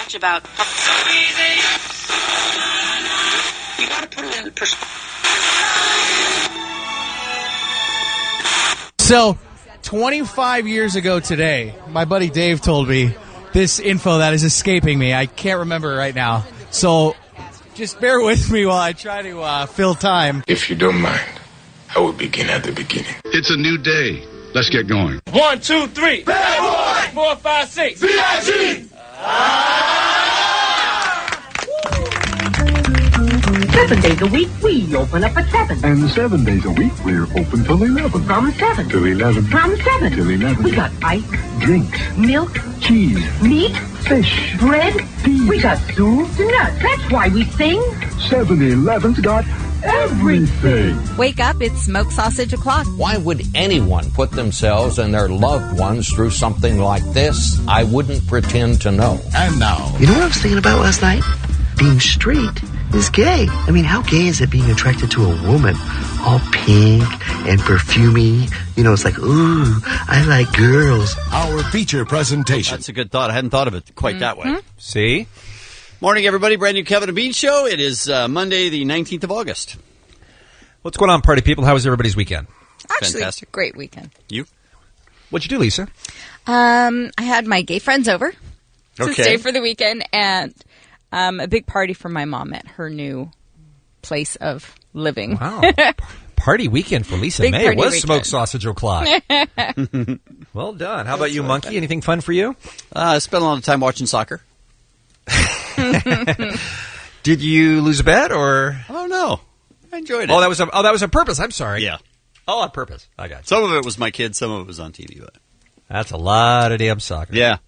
much about. So easy. You got to put it in perspective. So, 25 years ago today, my buddy Dave told me this info that is escaping me. I can't remember right now. So, just bear with me while I try to fill time. If you don't mind, I will begin at the beginning. It's a new day. Let's get going. 1, 2, 3. Bad boy! 4, 5, 6. VIG! 7 days a week, we open up at 7. And 7 days a week, we're open till 11. From 7. Till 11. From 7. Till 11. We got ice, Drinks, milk, cheese, meat, fish, bread. peas. We got soups and nuts. That's why we sing. 7-Eleven's got everything. Wake up, it's Smoked Sausage O'Clock. Why would anyone put themselves and their loved ones through something like this? I wouldn't pretend to know. And now, You know what I was thinking about last night? Being straight is gay. I mean, how gay is it being attracted to a woman? All pink and perfumey. You know, it's like, ooh, I like girls. our feature presentation. That's a good thought. I hadn't thought of it quite that way. See? Morning, everybody. Brand new Kevin and Bean Show. It is Monday, the 19th of August. What's going on, party people? How was everybody's weekend? Actually, Fantastic. great weekend. You? What'd you do, Lisa? I had my gay friends over to Okay. stay for the weekend, and a big party for my mom at her new place of living. Wow. Party weekend for Lisa Big May. It party was weekend. Smoked Sausage O'Clock. Well done. How about you, Monkey? Anything fun for you? I spent a lot of time watching soccer. Did you lose a bet or? Oh, no. I enjoyed it. Oh, that was on purpose. I'm sorry. Yeah. Oh, on purpose. I got you. Some of it was my kids, some of it was on TV. But That's a lot of damn soccer. yeah.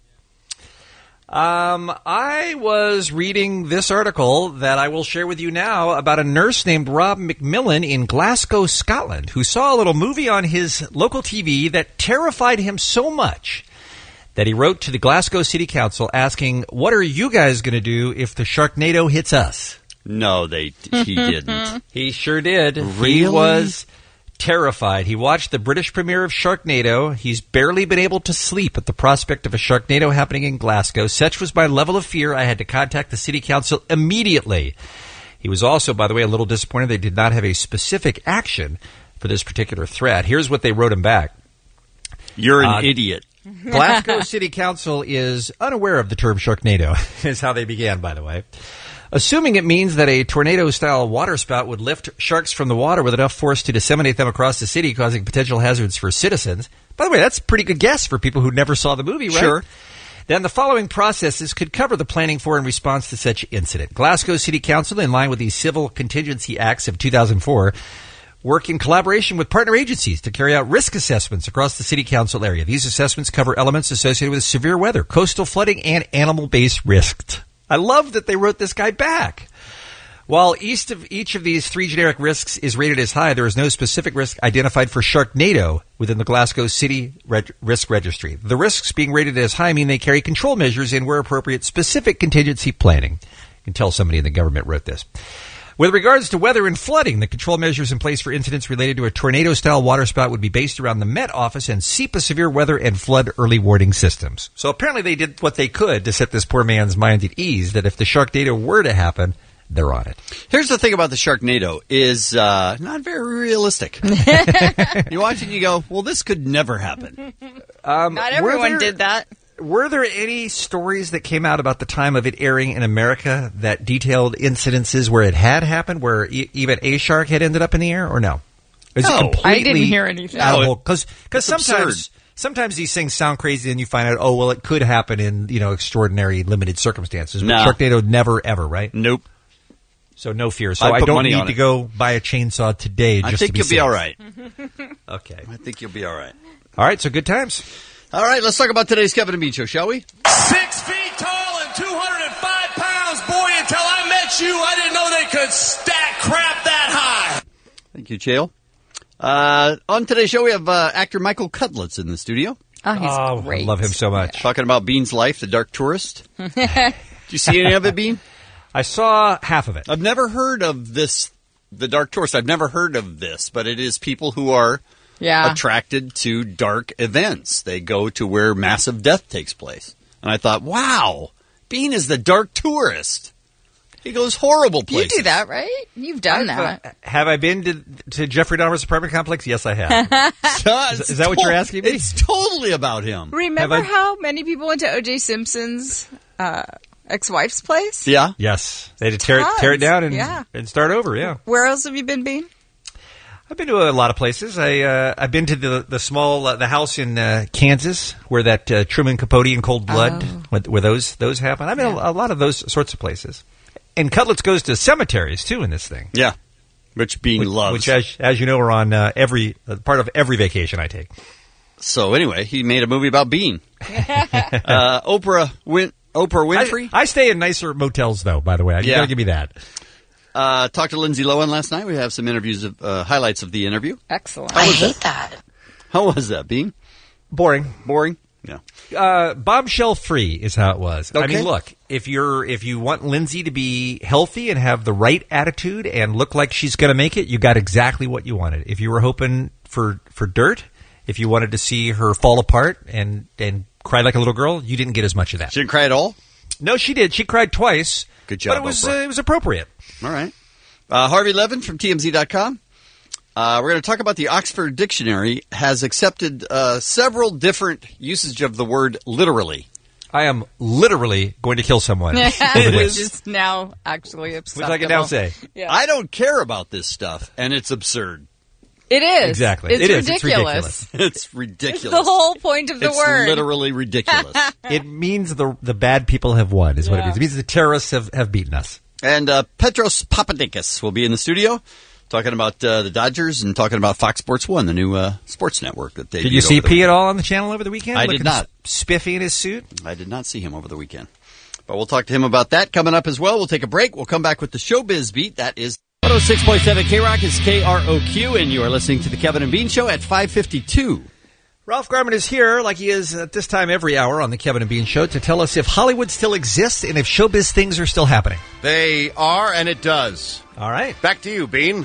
I was reading this article that I will share with you now about a nurse named Rob McMillan in Glasgow, Scotland, who saw a little movie on his local TV that terrified him so much that he wrote to the Glasgow City Council asking, what are you guys going to do if the Sharknado hits us? No, he didn't. He sure did. He Really? was terrified. He watched the British premiere of Sharknado. He's barely been able to sleep at the prospect of a Sharknado happening in Glasgow. Such was my level of fear, I had to contact the city council immediately. He was also, by the way, a little disappointed they did not have a specific action for this particular threat. Here's what they wrote him back. You're an idiot. Glasgow City Council is unaware of the term Sharknado, is how they began, by the way. Assuming it means that a tornado-style waterspout would lift sharks from the water with enough force to disseminate them across the city, causing potential hazards for citizens. By the way, that's a pretty good guess for people who never saw the movie, right? Sure. Then the following processes could cover the planning for and response to such incident. Glasgow City Council, in line with the Civil Contingency Acts of 2004, work in collaboration with partner agencies to carry out risk assessments across the city council area. These assessments cover elements associated with severe weather, coastal flooding, and animal-based risks. I love that they wrote this guy back. While each of these three generic risks is rated as high, there is no specific risk identified for Sharknado within the Glasgow City Risk Registry. The risks being rated as high mean they carry control measures and, where appropriate, specific contingency planning. You can tell somebody in the government wrote this. With regards to weather and flooding, the control measures in place for incidents related to a tornado-style waterspout would be based around the Met Office and SEPA severe weather and flood early warning systems. So apparently they did what they could to set this poor man's mind at ease that if the Sharknado were to happen, they're on it. Here's the thing about the Sharknado is not very realistic. You watch it and you go, well, this could never happen. Not everyone did that. Were there any stories that came out about the time of it airing in America that detailed incidences where it had happened, where even a shark had ended up in the air, or no? Is No. it completely I didn't hear anything. Because It's sometimes these things sound crazy, and you find out, oh well, it could happen in extraordinary limited circumstances. But No. Sharknado never ever, right? Nope. So no fear. So I'd I put don't money need on to it. go buy a chainsaw today. Just I think to be you'll be safe. all right. Okay. I think you'll be all right. All right. So good times. All right, let's talk about today's Kevin and Bean Show, shall we? 6 feet tall and 205 pounds. Boy, until I met you, I didn't know they could stack crap that high. Thank you, Chael. On today's show, we have actor Michael Cudlitz in the studio. Oh, he's great. I love him so much. Talking about Bean's life, The Dark Tourist. Did you see any of it, Bean? I saw half of it. I've never heard of this, The Dark Tourist. I've never heard of this, but it is people who are attracted to dark events. They go to where massive death takes place. And I thought, wow, Bean is the dark tourist. He goes horrible You places. do that, right? You've done that. Have I been to Jeffrey Dahmer's apartment complex? Yes, I have. Is that what you're asking me? It's totally about him. Remember how many people went to O.J. Simpson's ex-wife's place? Yeah. Yes. They had to tear it down and start over, yeah. Where else have you been, Bean? I've been to a lot of places. I've been to the small the house in Kansas where that Truman Capote and Cold Blood where those happen. I've been a lot of those sorts of places. And Cutlets goes to cemeteries too in this thing. Yeah, which Bean loves. Which, as you know, are on every part of every vacation I take. So anyway, he made a movie about Bean. Oprah Winfrey. I stay in nicer motels, though. By the way, you gotta give me that. Talked to Lindsay Lohan last night. We have some interviews of highlights of the interview. Excellent. I hate that. How was that, Bean? Boring. Yeah. Bombshell free is how it was. Okay. I mean, look, if you want Lindsay to be healthy and have the right attitude and look like she's going to make it, you got exactly what you wanted. If you were hoping for dirt, if you wanted to see her fall apart and cry like a little girl, you didn't get as much of that. She didn't cry at all? No, she did. She cried twice. Good job, but Oprah. it was appropriate. All right. Harvey Levin from TMZ.com. We're going to talk about the Oxford Dictionary has accepted several different usage of the word literally. I am literally going to kill someone. Which is now actually acceptable. Which I can now say. Yeah. I don't care about this stuff, and it's absurd. It is. Exactly. It's It is. ridiculous. It's ridiculous. It's the whole point of the It's word. literally ridiculous. It means the bad people have won, is what it means. It means the terrorists have beaten us. And Petros Papadakis will be in the studio talking about the Dodgers and talking about Fox Sports 1, the new sports network that they Did you see P at all on the channel over the weekend? I did not. Spiffy in his suit? I did not see him over the weekend. But we'll talk to him about that coming up as well. We'll take a break. We'll come back with the Showbiz Beat. That is 106.7 K-Rock is KROQ, and you are listening to the Kevin and Bean Show at 5:52. Ralph Garman is here, like he is at this time every hour on the Kevin and Bean Show, to tell us if Hollywood still exists and if showbiz things are still happening. They are, and it does. All right. Back to you, Bean.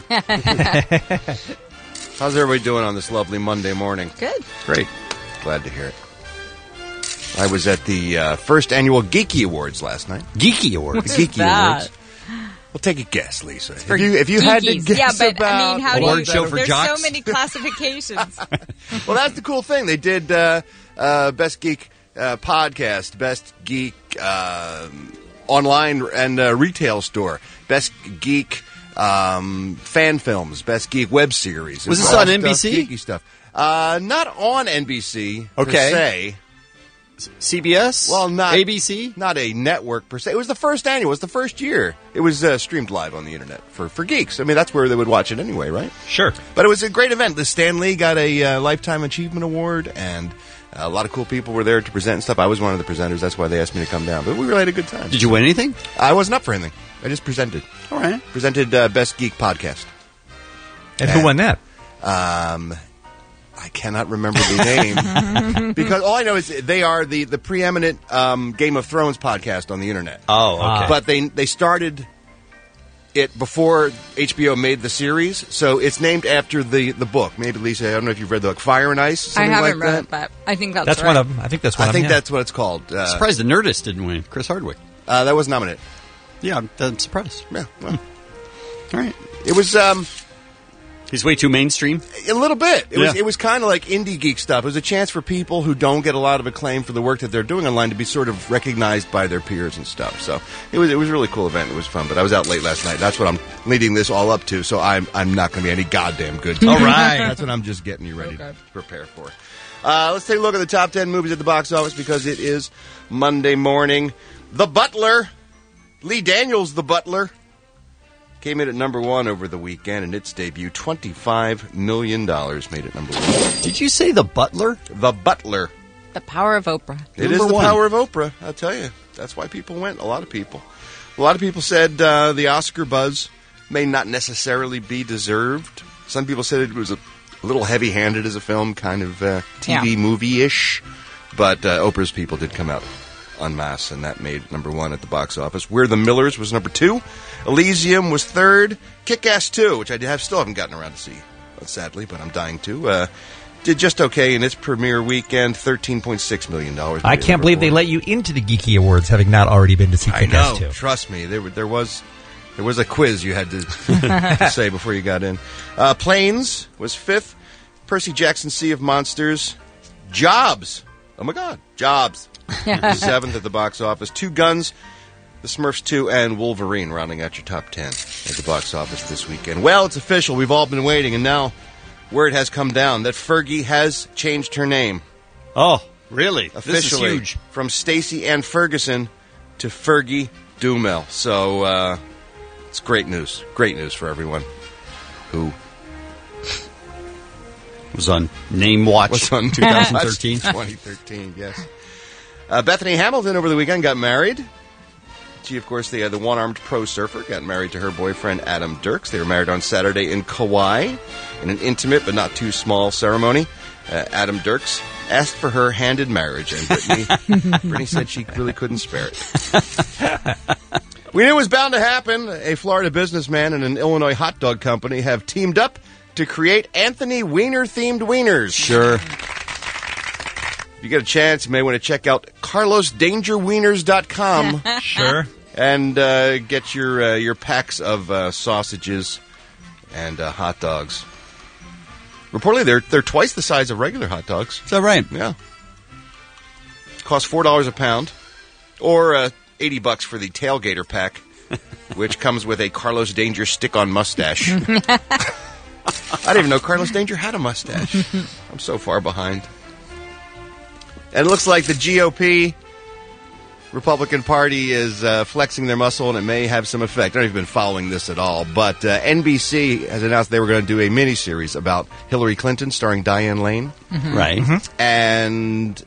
How's everybody doing on this lovely Monday morning? Good. Great. Glad to hear it. I was at the first annual Geeky Awards last night. Geeky Awards? The Geeky Awards. Well, take a guess, Lisa. If you had to guess yeah, but about I mean, how award do show you, for there's jocks. so many classifications. Well, that's the cool thing. They did Best Geek Podcast, Best Geek Online and Retail Store, Best Geek Fan Films, Best Geek Web Series. Was this all on stuff, NBC? Geeky stuff. Not on NBC, per Okay. se. CBS? Well, not ABC? Not a network per se. It was the first annual. It was the first year. It was streamed live on the internet for geeks. I mean, that's where they would watch it anyway, right? Sure. But it was a great event. The Stan Lee got a Lifetime Achievement Award, and a lot of cool people were there to present and stuff. I was one of the presenters. That's why they asked me to come down. But we really had a good time. Did you win anything? I wasn't up for anything. I just presented. All right. Presented Best Geek Podcast. And who won that? I cannot remember the name because all I know is they are the preeminent Game of Thrones podcast on the internet. Oh, okay. But they started it before HBO made the series, so it's named after the book. Maybe Lisa, I don't know if you've read the book Fire and Ice. I Something haven't like read that. it, but I think that's That's right. one of them. I think that's one I of them. think that's what it's called. Surprised the Nerdist didn't win. Chris Hardwick. That was nominated. Yeah, I'm surprised. Yeah, well, All right. it was. He's way too mainstream. A little bit. Yeah. It was kind of like indie geek stuff. It was a chance for people who don't get a lot of acclaim for the work that they're doing online to be sort of recognized by their peers and stuff. So it was a really cool event. It was fun. But I was out late last night. That's what I'm leading this all up to. So I'm not going to be any goddamn good. All right. That's what I'm just getting you ready to prepare for. Let's take a look at the top 10 movies at the box office because it is Monday morning. The Butler, Lee Daniels, The Butler, came in at number one over the weekend, and its debut, $25 million, made it number one. Did you say The Butler? The Butler. The power of Oprah. It is Number the one. power of Oprah, I'll tell you. That's why people went, a lot of people. A lot of people said the Oscar buzz may not necessarily be deserved. Some people said it was a little heavy-handed as a film, kind of TV movie-ish. But Oprah's people did come out en masse, and that made number one at the box office. We're the Millers was number two. Elysium was third. Kick-Ass 2, which I still haven't gotten around to see, sadly, but I'm dying to. did just okay in its premiere weekend, $13.6 million. I can't believe they let you into the Geeky Awards having not already been to see I Kick-Ass know. 2. Trust me, there was a quiz you had to say before you got in. Planes was 5th. Percy Jackson, Sea of Monsters. Jobs. Oh, my God. Jobs. 7th at the box office. Two Guns, The Smurfs 2, and Wolverine rounding out your top 10 at the box office this weekend. Well, it's official. We've all been waiting, and now word has come down that Fergie has changed her name. Oh, really? Officially. This is huge. From Stacey Ann Ferguson to Fergie Dumel. So, it's great news. Great news for everyone who was on Name Watch. Was on 2013, yes. Bethany Hamilton over the weekend got married. She, of course, the one-armed pro surfer, got married to her boyfriend, Adam Dirks. They were married on Saturday in Kauai in an intimate but not too small ceremony. Adam Dirks asked for her hand in marriage, and Brittany said she really couldn't spare it. We knew it was bound to happen. A Florida businessman and an Illinois hot dog company have teamed up to create Anthony Weiner-themed wieners. Sure. If you get a chance, you may want to check out CarlosDangerWieners.com. Sure. And get your packs of sausages and hot dogs. Reportedly, they're twice the size of regular hot dogs. Is that right? Yeah. Cost $4 a pound, or $80 for the Tailgater pack, which comes with a Carlos Danger stick-on mustache. I didn't even know Carlos Danger had a mustache. I'm so far behind. And it looks like the GOP, Republican Party, is flexing their muscle, and it may have some effect. I don't know if you've been following this at all, but NBC has announced they were going to do a miniseries about Hillary Clinton starring Diane Lane. Mm-hmm. Right. Mm-hmm. And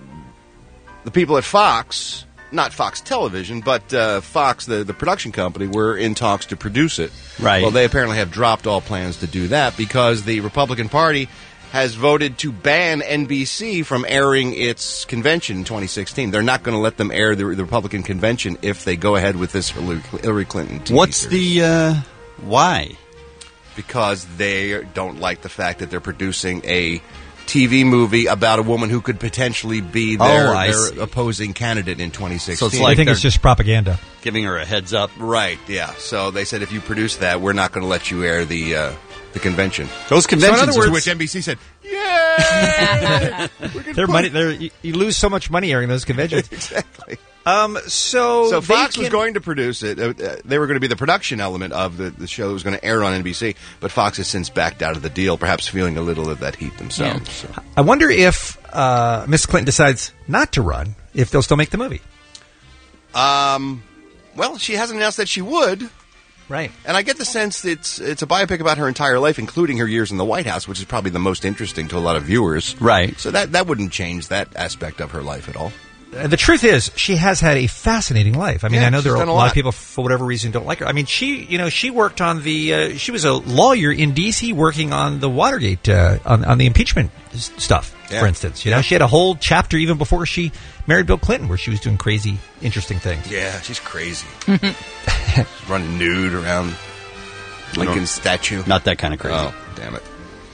the people at Fox, not Fox Television, but Fox, the production company, were in talks to produce it. Right. Well, they apparently have dropped all plans to do that because the Republican Party has voted to ban NBC from airing its convention in 2016. They're not going to let them air the Republican convention if they go ahead with this Hillary Clinton TV What's series. the why? Because they don't like the fact that they're producing a TV movie about a woman who could potentially be their opposing candidate in 2016. So it's like I think it's just propaganda. Giving her a heads up. Right, yeah. So they said if you produce that, we're not going to let you air the convention. Those conventions, so in other words, to which NBC said, "Yay! You lose so much money airing those conventions." Exactly. So Fox was going to produce it. They were going to be the production element of the show that was going to air on NBC, but Fox has since backed out of the deal, perhaps feeling a little of that heat themselves. Yeah. So. I wonder if Miss Clinton decides not to run, if they'll still make the movie. Well, she hasn't announced that she would. Right. And I get the sense it's a biopic about her entire life, including her years in the White House, which is probably the most interesting to a lot of viewers. Right. So that wouldn't change that aspect of her life at all. The truth is, she has had a fascinating life. I mean, I know there are a lot of people, for whatever reason, don't like her. I mean, she worked on she was a lawyer in D.C. working on the Watergate, on the impeachment stuff, for instance. You know, she had a whole chapter even before she married Bill Clinton where she was doing crazy, interesting things. Yeah, she's crazy. She's running nude around Lincoln's statue. Not that kind of crazy. Oh, damn it.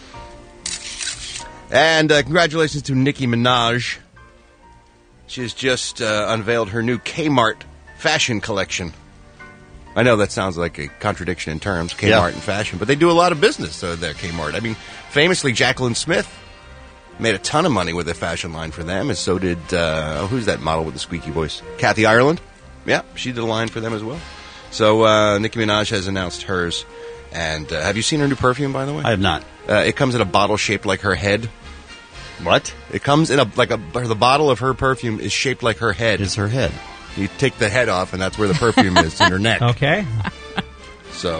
And congratulations to Nicki Minaj. She has just unveiled her new Kmart fashion collection. I know that sounds like a contradiction in terms, Kmart and fashion, but they do a lot of business there, Kmart. I mean, famously, Jacqueline Smith made a ton of money with a fashion line for them, and so did, who's that model with the squeaky voice? Kathy Ireland. Yeah, she did a line for them as well. So Nicki Minaj has announced hers. And have you seen her new perfume, by the way? I have not. It comes in a bottle shaped like her head. What? It comes in the bottle of her perfume is shaped like her head. Is her head. You take the head off, and that's where the perfume is, in her neck. Okay. So,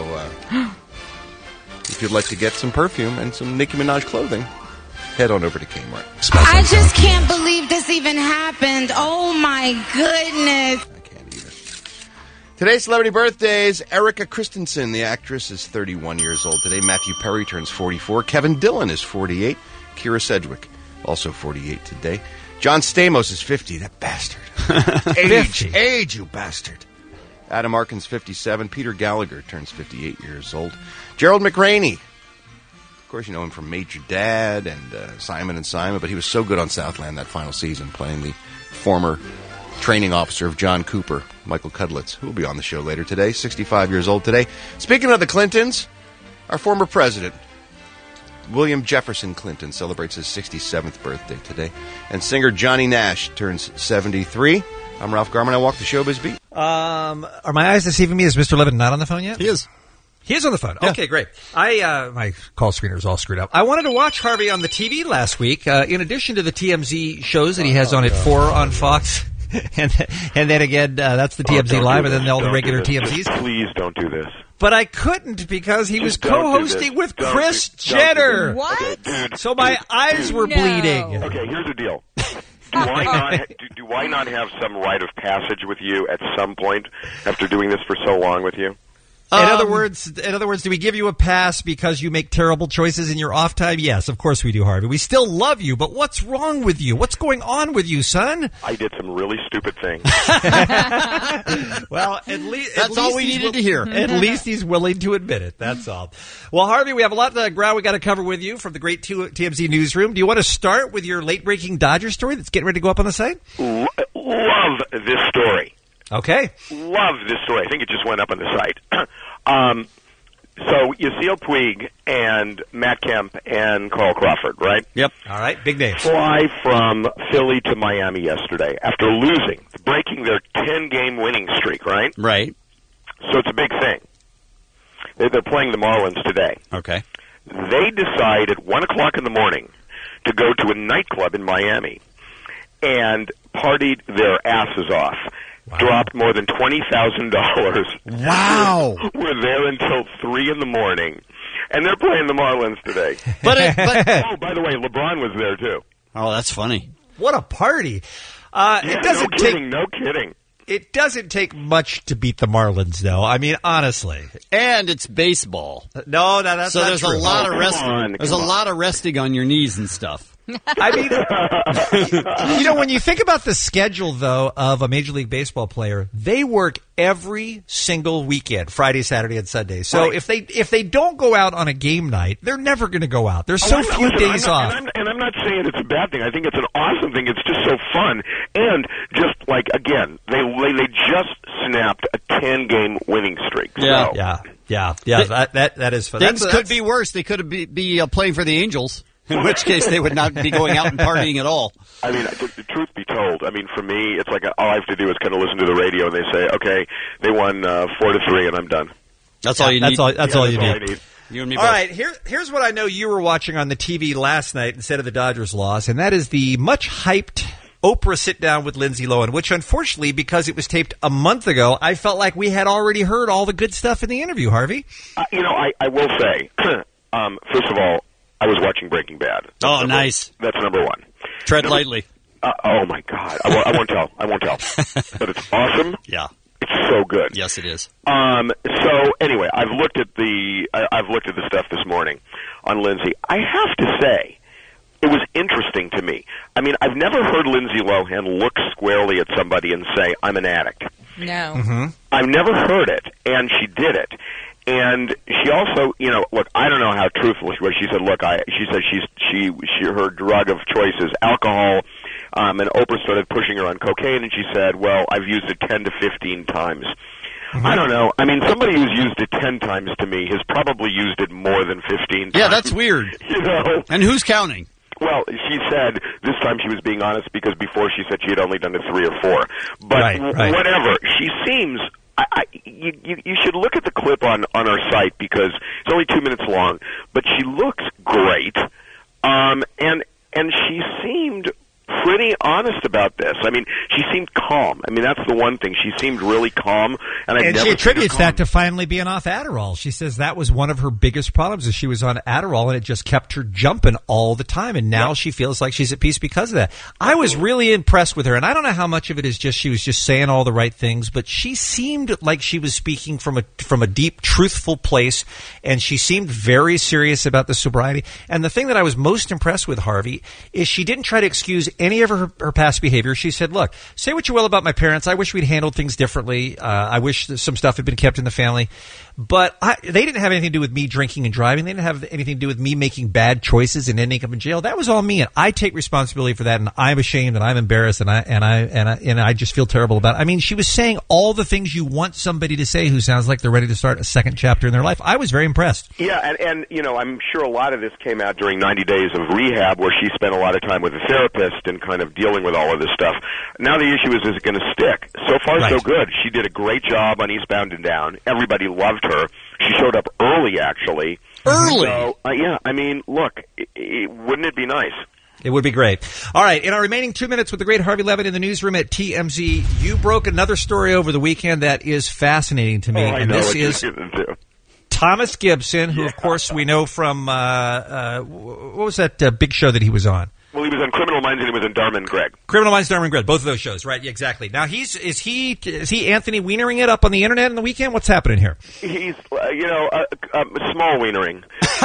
if you'd like to get some perfume and some Nicki Minaj clothing, head on over to Kmart. I just can't believe this even happened. Oh, my goodness. I can't either. Today's celebrity birthdays. Erika Christensen, the actress, is 31 years old today. Matthew Perry turns 44. Kevin Dillon is 48. Kira Sedgwick, also 48 today. John Stamos is 50. That bastard. Age, you bastard. Adam Arkin's 57. Peter Gallagher turns 58 years old. Gerald McRaney Of course, you know him from Major Dad and Simon and Simon, but he was so good on Southland that final season, playing the former training officer of John Cooper, Michael Cudlitz, who will be on the show later today, 65 years old today. Speaking of the Clintons, our former president, William Jefferson Clinton, celebrates his 67th birthday today. And singer Johnny Nash turns 73. I'm Ralph Garman. I walk the showbiz beat. Are my eyes deceiving me? Is Mr. Levin not on the phone yet? He is. He is on the phone. Yeah. Okay, great. My call screener is all screwed up. I wanted to watch Harvey on the TV last week. In addition to the TMZ shows that he has on at 4 on Fox, and then again, that's the TMZ Live, and then all the regular TMZs. Please don't do this. But I couldn't because he was co-hosting with Kris Jenner. What? Okay, dude, So my eyes were bleeding. Okay, here's the deal. Do I not have some rite of passage with you at some point after doing this for so long with you? In other words, do we give you a pass because you make terrible choices in your off time? Yes, of course we do, Harvey. We still love you, but what's wrong with you? What's going on with you, son? I did some really stupid things. Well, at least that's all we needed to hear. At least he's willing to admit it. That's all. Well, Harvey, we have a lot of ground we got to cover with you from the great TMZ newsroom. Do you want to start with your late-breaking Dodgers story that's getting ready to go up on the site? Love this story. Okay. Love this story. I think it just went up on the site. So Yasiel Puig and Matt Kemp and Carl Crawford, right? Yep. All right. Big names. Fly from Philly to Miami yesterday after breaking their 10-game winning streak, right? Right. So it's a big thing. They're playing the Marlins today. Okay. They decide at 1 o'clock in the morning to go to a nightclub in Miami and partied their asses off. Wow. Dropped more than $20,000. Wow! Were there until 3 in the morning, and they're playing the Marlins today. But oh, by the way, LeBron was there too. Oh, that's funny. What a party! It doesn't no kidding. It doesn't take much to beat the Marlins, though. I mean, honestly. And it's baseball. No, that's so not there's true. a lot of resting. There's a lot of resting on your knees and stuff. I mean, when you think about the schedule, though, of a Major League Baseball player, they work every single weekend, Friday, Saturday, and Sunday. So if they don't go out on a game night, they're never going to go out. There's so few days off. And I'm not saying it's a bad thing. I think it's an awesome thing. It's just so fun. And just like, again, they just snapped a 10-game winning streak. Yeah, so. Yeah. That is fun. Things could be worse. They could be playing for the Angels. In which case, they would not be going out and partying at all. I mean, the truth be told, I mean, for me, it's like all I have to do is kind of listen to the radio, and they say, okay, they won 4-3, and I'm done. That's all you need. That's all you need. I need. You and me all both. right, here's what I know you were watching on the TV last night instead of the Dodgers loss, and that is the much-hyped Oprah sit-down with Lindsay Lohan, which unfortunately, because it was taped a month ago, I felt like we had already heard all the good stuff in the interview, Harvey. I will say, first of all, I was watching Breaking Bad. Nice. That's number one. Tread lightly. Oh my God! I won't tell. But it's awesome. Yeah. It's so good. Yes, it is. So anyway, I've looked at the stuff this morning on Lindsay. I have to say, it was interesting to me. I mean, I've never heard Lindsay Lohan look squarely at somebody and say, "I'm an addict." No. Mm-hmm. I've never heard it, and she did it. And she also, look, I don't know how truthful she was. She said, look, she said her drug of choice is alcohol, and Oprah started pushing her on cocaine, and she said, well, I've used it 10 to 15 times. Mm-hmm. I don't know. I mean, somebody who's used it 10 times to me has probably used it more than 15 times. Yeah, that's weird. And who's counting? Well, she said this time she was being honest because before she said she had only done it 3 or 4. But right. Whatever. She seems... You should look at the clip on our site because it's only 2 minutes long, but she looks great, and she seemed pretty honest about this. I mean, she seemed calm. I mean, that's the one thing. She seemed really calm, and she attributes that to finally being off Adderall. She says that was one of her biggest problems is she was on Adderall and it just kept her jumping all the time, and now she feels like she's at peace because of that. I was really impressed with her, and I don't know how much of it is just she was just saying all the right things, but she seemed like she was speaking from a deep, truthful place, and she seemed very serious about the sobriety. And the thing that I was most impressed with, Harvey, is she didn't try to excuse any of her her past behavior. She said, look, say what you will about my parents. I wish we'd handled things differently. I wish that some stuff had been kept in the family. But they didn't have anything to do with me drinking and driving. They didn't have anything to do with me making bad choices and ending up in jail. That was all me, and I take responsibility for that. And I'm ashamed, and I'm embarrassed, and I just feel terrible about it. I mean, she was saying all the things you want somebody to say who sounds like they're ready to start a second chapter in their life. I was very impressed. Yeah, and you know, I'm sure a lot of this came out during 90 days of rehab, where she spent a lot of time with a therapist and kind of dealing with all of this stuff. Now the issue is it going to stick? So far, so good. She did a great job on Eastbound and Down. Everybody loved her. She showed up early, actually. Early? So, yeah, I mean, look, wouldn't it be nice? It would be great. All right, in our remaining 2 minutes with the great Harvey Levin in the newsroom at TMZ, you broke another story over the weekend that is fascinating to me. I know what you're gonna do. Thomas Gibson, who, of course, we know from, what was that big show that he was on? Well, he was on Criminal Minds and he was in Dharma and Greg. Criminal Minds, Dharma and Greg, both of those shows, right? Yeah, exactly. Now, is he Anthony Wienering it up on the internet on the weekend? What's happening here? He's, small wienering.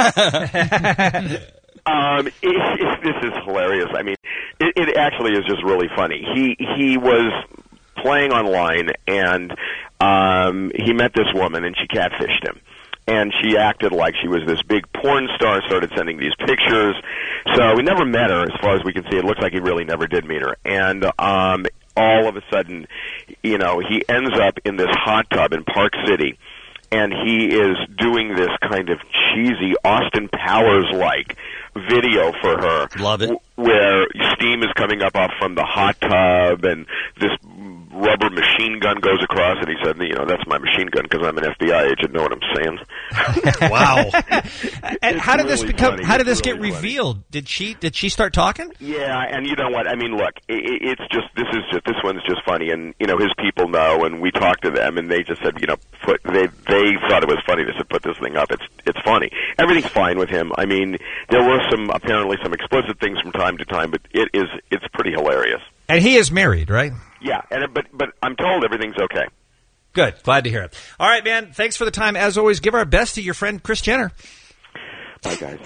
This is hilarious. I mean, it actually is just really funny. He was playing online and he met this woman and she catfished him. And she acted like she was this big porn star, started sending these pictures. So we never met her, as far as we can see. It looks like he really never did meet her. And all of a sudden, you know, he ends up in this hot tub in Park City, and he is doing this kind of cheesy Austin Powers-like video for her. Love it. Where steam is coming up off from the hot tub, and this rubber machine gun goes across, and he said, you know, that's my machine gun because I'm an FBI agent. Know what I'm saying? Wow. And how did this become? Funny. How did this really get revealed? Did she start talking? Yeah, and you know what? I mean, look, this one's just funny, and you know, his people know, and we talked to them, and they just said, you know, they thought it was funny. They said, put this thing up. It's funny. Everything's fine with him. I mean, there were apparently some explicit things from time to time, but it's pretty hilarious. And he is married, right? Yeah, but I'm told everything's okay. Good. Glad to hear it. All right, man. Thanks for the time. As always, give our best to your friend Kris Jenner. Bye, guys.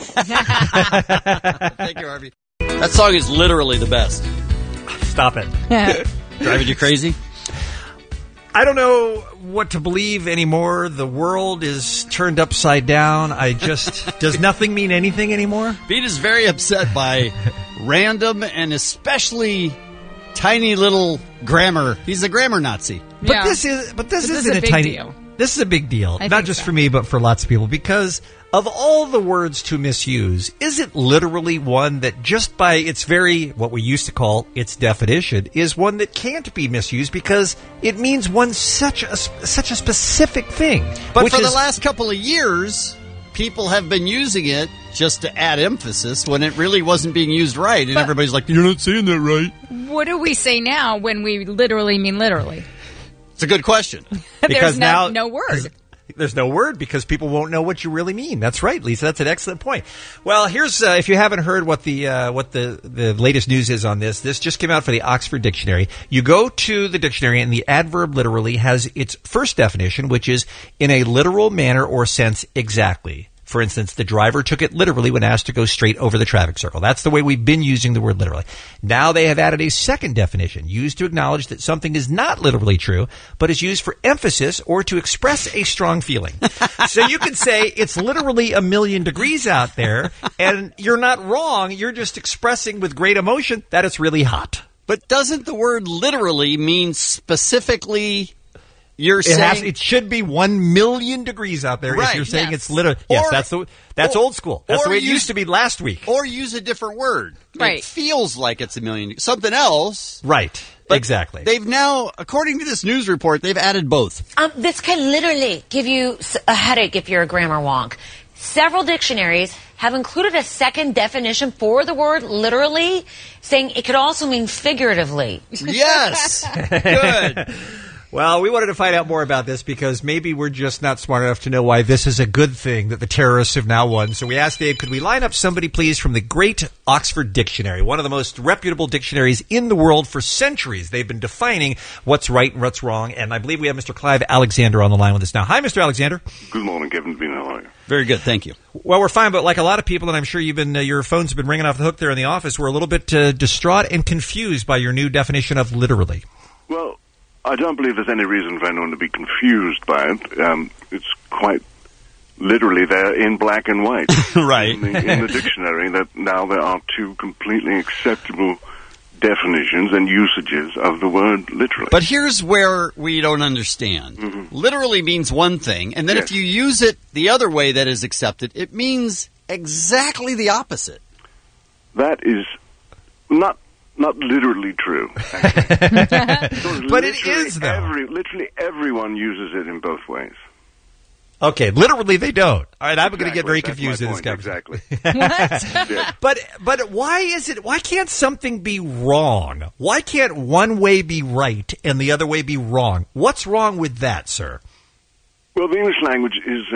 Thank you, Harvey. That song is literally the best. Stop it. Driving you crazy? I don't know what to believe anymore. The world is turned upside down. Does nothing mean anything anymore? Beat is very upset by random and especially tiny little grammar. He's a grammar Nazi. But this isn't a tiny deal. This is a big deal. Not just for me, but for lots of people. Because of all the words to misuse, is it literally one that just by its what we used to call its definition, is one that can't be misused because it means such a specific thing. But for the last couple of years, people have been using it just to add emphasis when it really wasn't being used right. And everybody's like, you're not saying that right. What do we say now when we literally mean literally? It's a good question. There's no word. There's no word because people won't know what you really mean. That's right, Lisa. That's an excellent point. Well, here's if you haven't heard what the latest news is on this. This just came out for the Oxford Dictionary. You go to the dictionary, and the adverb literally has its first definition, which is in a literal manner or sense exactly. For instance, the driver took it literally when asked to go straight over the traffic circle. That's the way we've been using the word literally. Now they have added a second definition, used to acknowledge that something is not literally true, but is used for emphasis or to express a strong feeling. So you can say it's literally 1,000,000 degrees out there, and you're not wrong. You're just expressing with great emotion that it's really hot. But doesn't the word literally mean specifically... You're saying it should be 1,000,000 degrees out there. Right, if you're saying it's literal. Yes, that's old school. That's the way it used to be last week. Or use a different word. Right. It feels like it's 1,000,000. Something else. Right. But exactly. They've now, according to this news report, they've added both. This can literally give you a headache if you're a grammar wonk. Several dictionaries have included a second definition for the word literally, saying it could also mean figuratively. Yes. Good. Well, we wanted to find out more about this because maybe we're just not smart enough to know why this is a good thing that the terrorists have now won. So we asked Dave, could we line up somebody, please, from the great Oxford Dictionary, one of the most reputable dictionaries in the world for centuries. They've been defining what's right and what's wrong, and I believe we have Mr. Clive Alexander on the line with us now. Hi, Mr. Alexander. Good morning, Kevin Bean. How are you? Very good, thank you. Well, we're fine, but like a lot of people, and I'm sure you've been, your phones have been ringing off the hook there in the office, we're a little bit distraught and confused by your new definition of literally. Well, I don't believe there's any reason for anyone to be confused by it. It's quite literally there in black and white. Right. In the dictionary, that now there are two completely acceptable definitions and usages of the word literally. But here's where we don't understand. Mm-hmm. Literally means one thing, and then if you use it the other way that is accepted, it means exactly the opposite. That is not literally true. But it is, though. Literally everyone uses it in both ways. Okay, literally they don't. All right, I'm going to get very confused in this conversation. Exactly. But why is it? Why can't something be wrong? Why can't one way be right and the other way be wrong? What's wrong with that, sir? Well, the English language is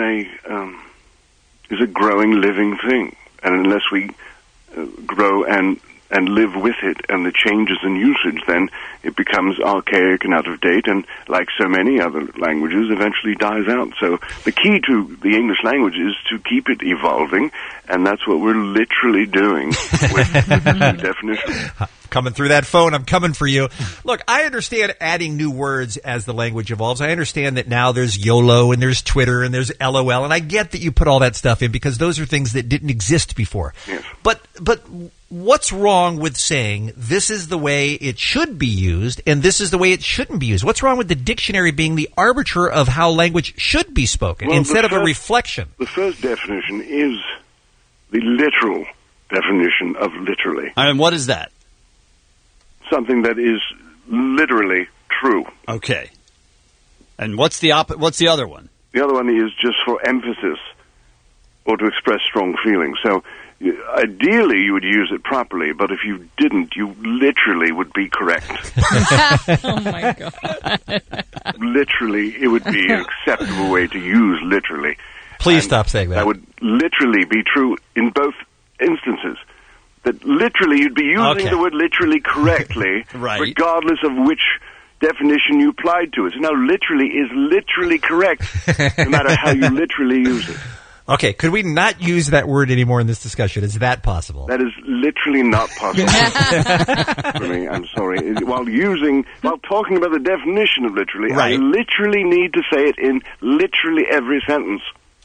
a growing, living thing, and unless we grow and live with it and the changes in usage, then it becomes archaic and out of date, and like so many other languages, eventually dies out. So the key to the English language is to keep it evolving, and that's what we're literally doing with the new definition. Coming through that phone, I'm coming for you. Look, I understand adding new words as the language evolves. I understand that now there's YOLO and there's Twitter and there's LOL, and I get that you put all that stuff in because those are things that didn't exist before. Yes. But what's wrong with saying this is the way it should be used and this is the way it shouldn't be used? What's wrong with the dictionary being the arbiter of how language should be spoken instead of a reflection? The first definition is the literal definition of literally. And what is that? Something that is literally true. Okay. And what's the other one? The other one is just for emphasis or to express strong feelings. So ideally you would use it properly, but if you didn't, you literally would be correct. Oh my God. Literally, it would be an acceptable way to use literally. Please stop saying that. That would literally be true in both instances. That literally, you'd be using the word literally correctly, right, regardless of which definition you applied to it. So now literally is literally correct, no matter how you literally use it. Okay, could we not use that word anymore in this discussion? Is that possible? That is literally not possible for me. I'm sorry. While talking about the definition of literally, I literally need to say it in literally every sentence.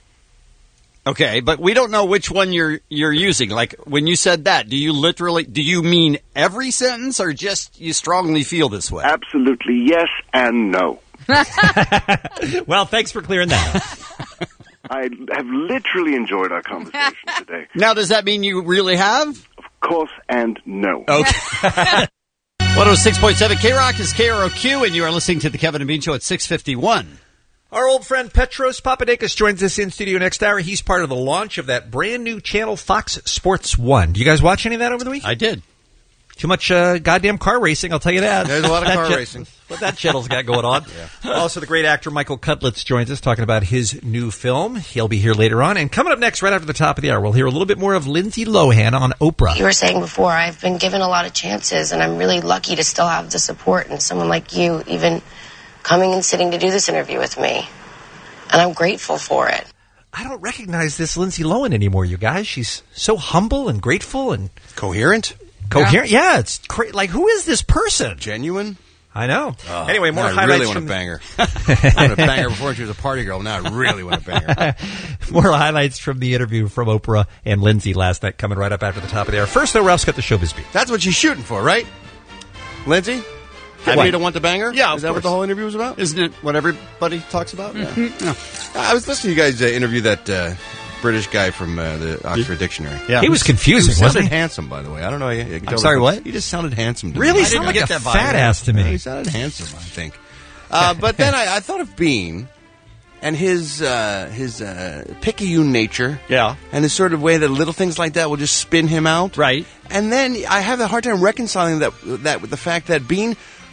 Okay, but we don't know which one you're using. Like when you said that, do you mean every sentence or just you strongly feel this way? Absolutely yes and no. Well, thanks for clearing that up. I have literally enjoyed our conversation today. Now, does that mean you really have? Of course, and no. Okay. 106.7 K-Rock is KROQ, and you are listening to the Kevin and Bean Show at 6:51. Our old friend Petros Papadakis joins us in studio next hour. He's part of the launch of that brand new channel, Fox Sports 1. Do you guys watch any of that over the week? I did. Too much goddamn car racing, I'll tell you that. There's a lot of car racing. What that channel's got going on. Yeah. Also, the great actor Michael Cutlitz joins us talking about his new film. He'll be here later on. And coming up next, right after the top of the hour, we'll hear a little bit more of Lindsay Lohan on Oprah. You were saying before, I've been given a lot of chances, and I'm really lucky to still have the support and someone like you even coming and sitting to do this interview with me. And I'm grateful for it. I don't recognize this Lindsay Lohan anymore, you guys. She's so humble and grateful and coherent. Yeah, it's like, who is this person? Genuine. I know. Anyway, more highlights. I really want to bang her. I wanted to bang her before she was a party girl. Now I really want to bang her. More highlights from the interview from Oprah and Lindsay last night coming right up after the top of the hour. First, though, Ralph's got the showbiz beat. That's what she's shooting for, right? Lindsay? Happy to want to bang her? Yeah, Is that what the whole interview was about? Isn't it what everybody talks about? Mm-hmm. Yeah. I was listening to you guys interview that British guy from the Oxford Dictionary. Yeah. He was confusing, wasn't he? wasn't he? Handsome, by the way. I don't know. I'm sorry, what? He just sounded handsome to me. Really? He sounded like a fat ass to me. He sounded handsome, I think. But then I thought of Bean and his picayune nature. Yeah. And his sort of way that little things like that will just spin him out. Right. And then I have a hard time reconciling that with the fact that Bean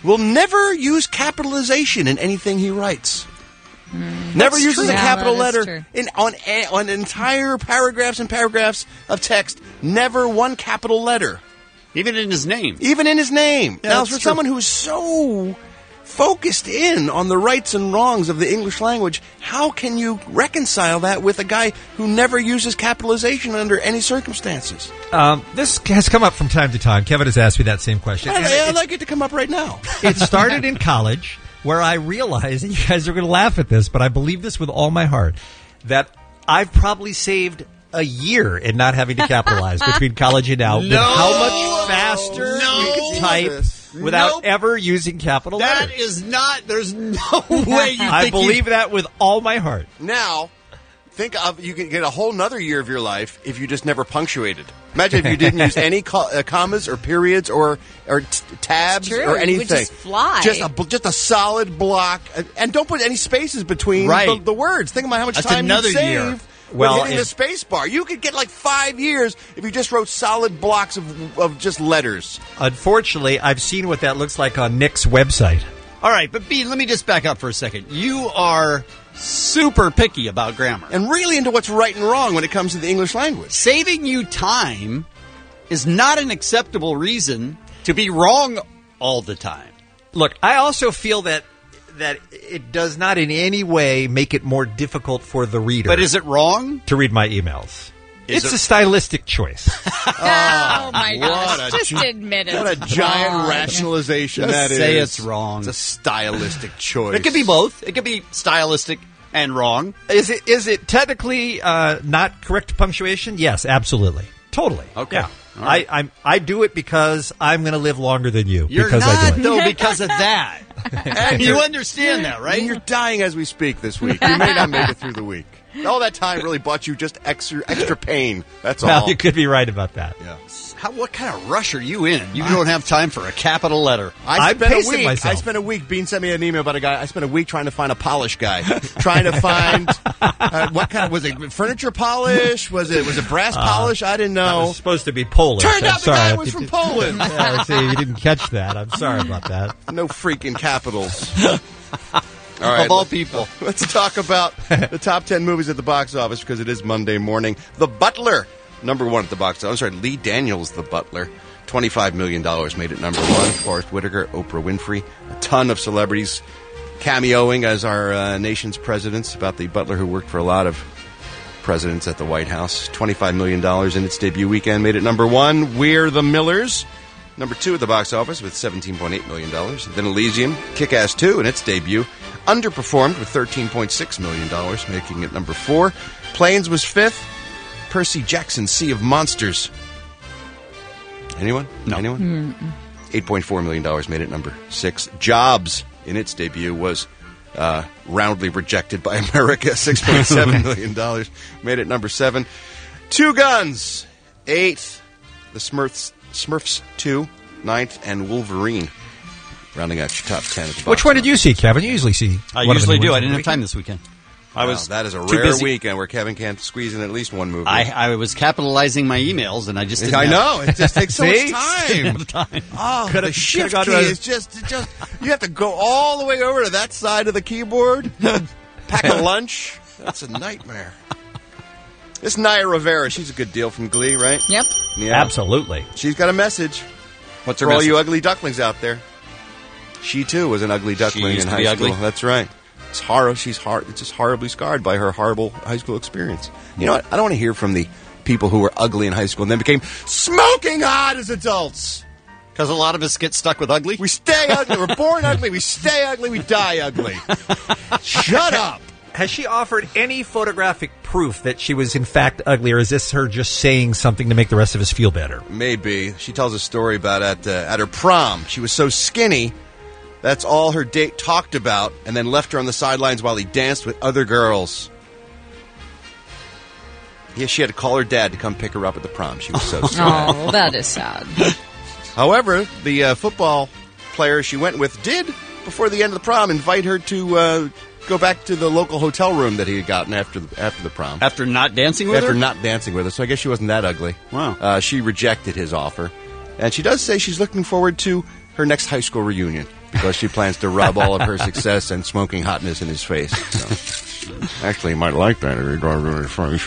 will never use capitalization in anything he writes. Never That's uses true. a capital Yeah, that is letter true. on entire paragraphs and paragraphs of text. Never one capital letter. Even in his name. Even in his name. Yeah, now, that's for true. someone who's so focused in on the rights and wrongs of the English language, how can you reconcile that with a guy who never uses capitalization under any circumstances? This has come up from time to time. Kevin has asked me that same question. And I'd like it to come up right now. It started in college, where I realized, and you guys are going to laugh at this, but I believe this with all my heart, that I've probably saved a year in not having to capitalize between college and now. With how much faster we can type without ever using capital letters. That is not, there's no way you I think believe that with all my heart. Now, think of, you can get a whole nother year of your life if you just never punctuated. Imagine if you didn't use any commas or periods or tabs True, or you anything. would just fly. Just a solid block, and don't put any spaces between Right. the words. Think about how much That's time another you'd save year. with Well, hitting the space bar. You could get like 5 years if you just wrote solid blocks of just letters. Unfortunately, I've seen what that looks like on Nick's website. All right, but B, let me just back up for a second. You are super picky about grammar. And really into what's right and wrong when it comes to the English language. Saving you time is not an acceptable reason to be wrong all the time. Look, I also feel that it does not in any way make it more difficult for the reader. But is it wrong? To read my emails. Is It's it- a stylistic choice. Oh my what gosh! a Just gi- admit it. What a giant Wrong. rationalization Just that is. say it's wrong. It's a stylistic choice. It could be both. It could be stylistic and wrong. Is it technically not correct punctuation? Yes, absolutely. Totally. Okay. Yeah. All right. I do it because I'm going to live longer than you. You're because not, I do it. though, because of that. And You understand that, right? And you're dying as we speak this week. You may not make it through the week. All that time really bought you just extra pain. That's Well, all. you could be right about that. Yeah. What kind of rush are you in? You don't have time for a capital letter. I I'm spent pacing a week. myself. I spent a week. Bean sent me an email about a guy. I spent a week trying to find a polish guy. Trying to find what kind of was it? Furniture polish? Was it brass polish? I didn't That know. was supposed to be Polish. Turned I'm out the sorry. guy was from Poland. Yeah, see, you didn't catch that. I'm sorry about that. No freaking capitals. All right, Of all people. Let's talk about the top 10 movies at the box office because it is Monday morning. The Butler, number one at the box office. I'm sorry, Lee Daniels, The Butler. $25 million made it number one. Forrest Whitaker, Oprah Winfrey, a ton of celebrities cameoing as our nation's presidents about the Butler who worked for a lot of presidents at the White House. $25 million in its debut weekend made it number one. We're the Millers. Number two at the box office with $17.8 million. Then Elysium, Kick-Ass 2 in its debut. Underperformed with $13.6 million, making it number four. Planes was fifth. Percy Jackson's Sea of Monsters. Anyone? No. Anyone? $8.4 million made it number six. Jobs in its debut was roundly rejected by America. $6.7 million made it number seven. Two Guns, eighth. The Smurfs 2, ninth, and Wolverine, rounding out your top 10 at the box Which one did office. you see, Kevin? You usually see. I one of the usually new do. ones I in didn't the have time weekend. this weekend. Wow, that is a too rare busy. weekend where Kevin can't squeeze in at least one movie. I was capitalizing my emails, and I just didn't I have- know. It just takes so much See? time. Didn't have time. Oh, Could've- the shift could've key gone to a- is just, you have to go all the way over to that side of the keyboard, pack a lunch. That's a nightmare. This Naya Rivera, she's a good deal from Glee, right? Yep. Yeah. Absolutely. She's got a message. What's her For all message? you ugly ducklings out there. She, too, was an ugly duckling used in to be high school. ugly? That's right. It's horrible. She's just horribly scarred by her horrible high school experience. You know what? I don't want to hear from the people who were ugly in high school and then became smoking hot as adults. Because a lot of us get stuck with ugly? We stay ugly. We're born ugly. We stay ugly. We die ugly. Shut up. Has she offered any photographic proof that she was in fact ugly, or is this her just saying something to make the rest of us feel better? Maybe. She tells a story about at her prom. She was so skinny, that's all her date talked about, and then left her on the sidelines while he danced with other girls. Yeah, she had to call her dad to come pick her up at the prom. She was so sad. Oh, that is sad. However, the football player she went with did, before the end of the prom, invite her to go back to the local hotel room that he had gotten after the prom. After not dancing with her? After not dancing with her. So I guess she wasn't that ugly. Wow. She rejected his offer. And she does say she's looking forward to her next high school reunion. because she plans to rub all of her success and smoking hotness in his face. So. Actually, he might like that if he drives in his face.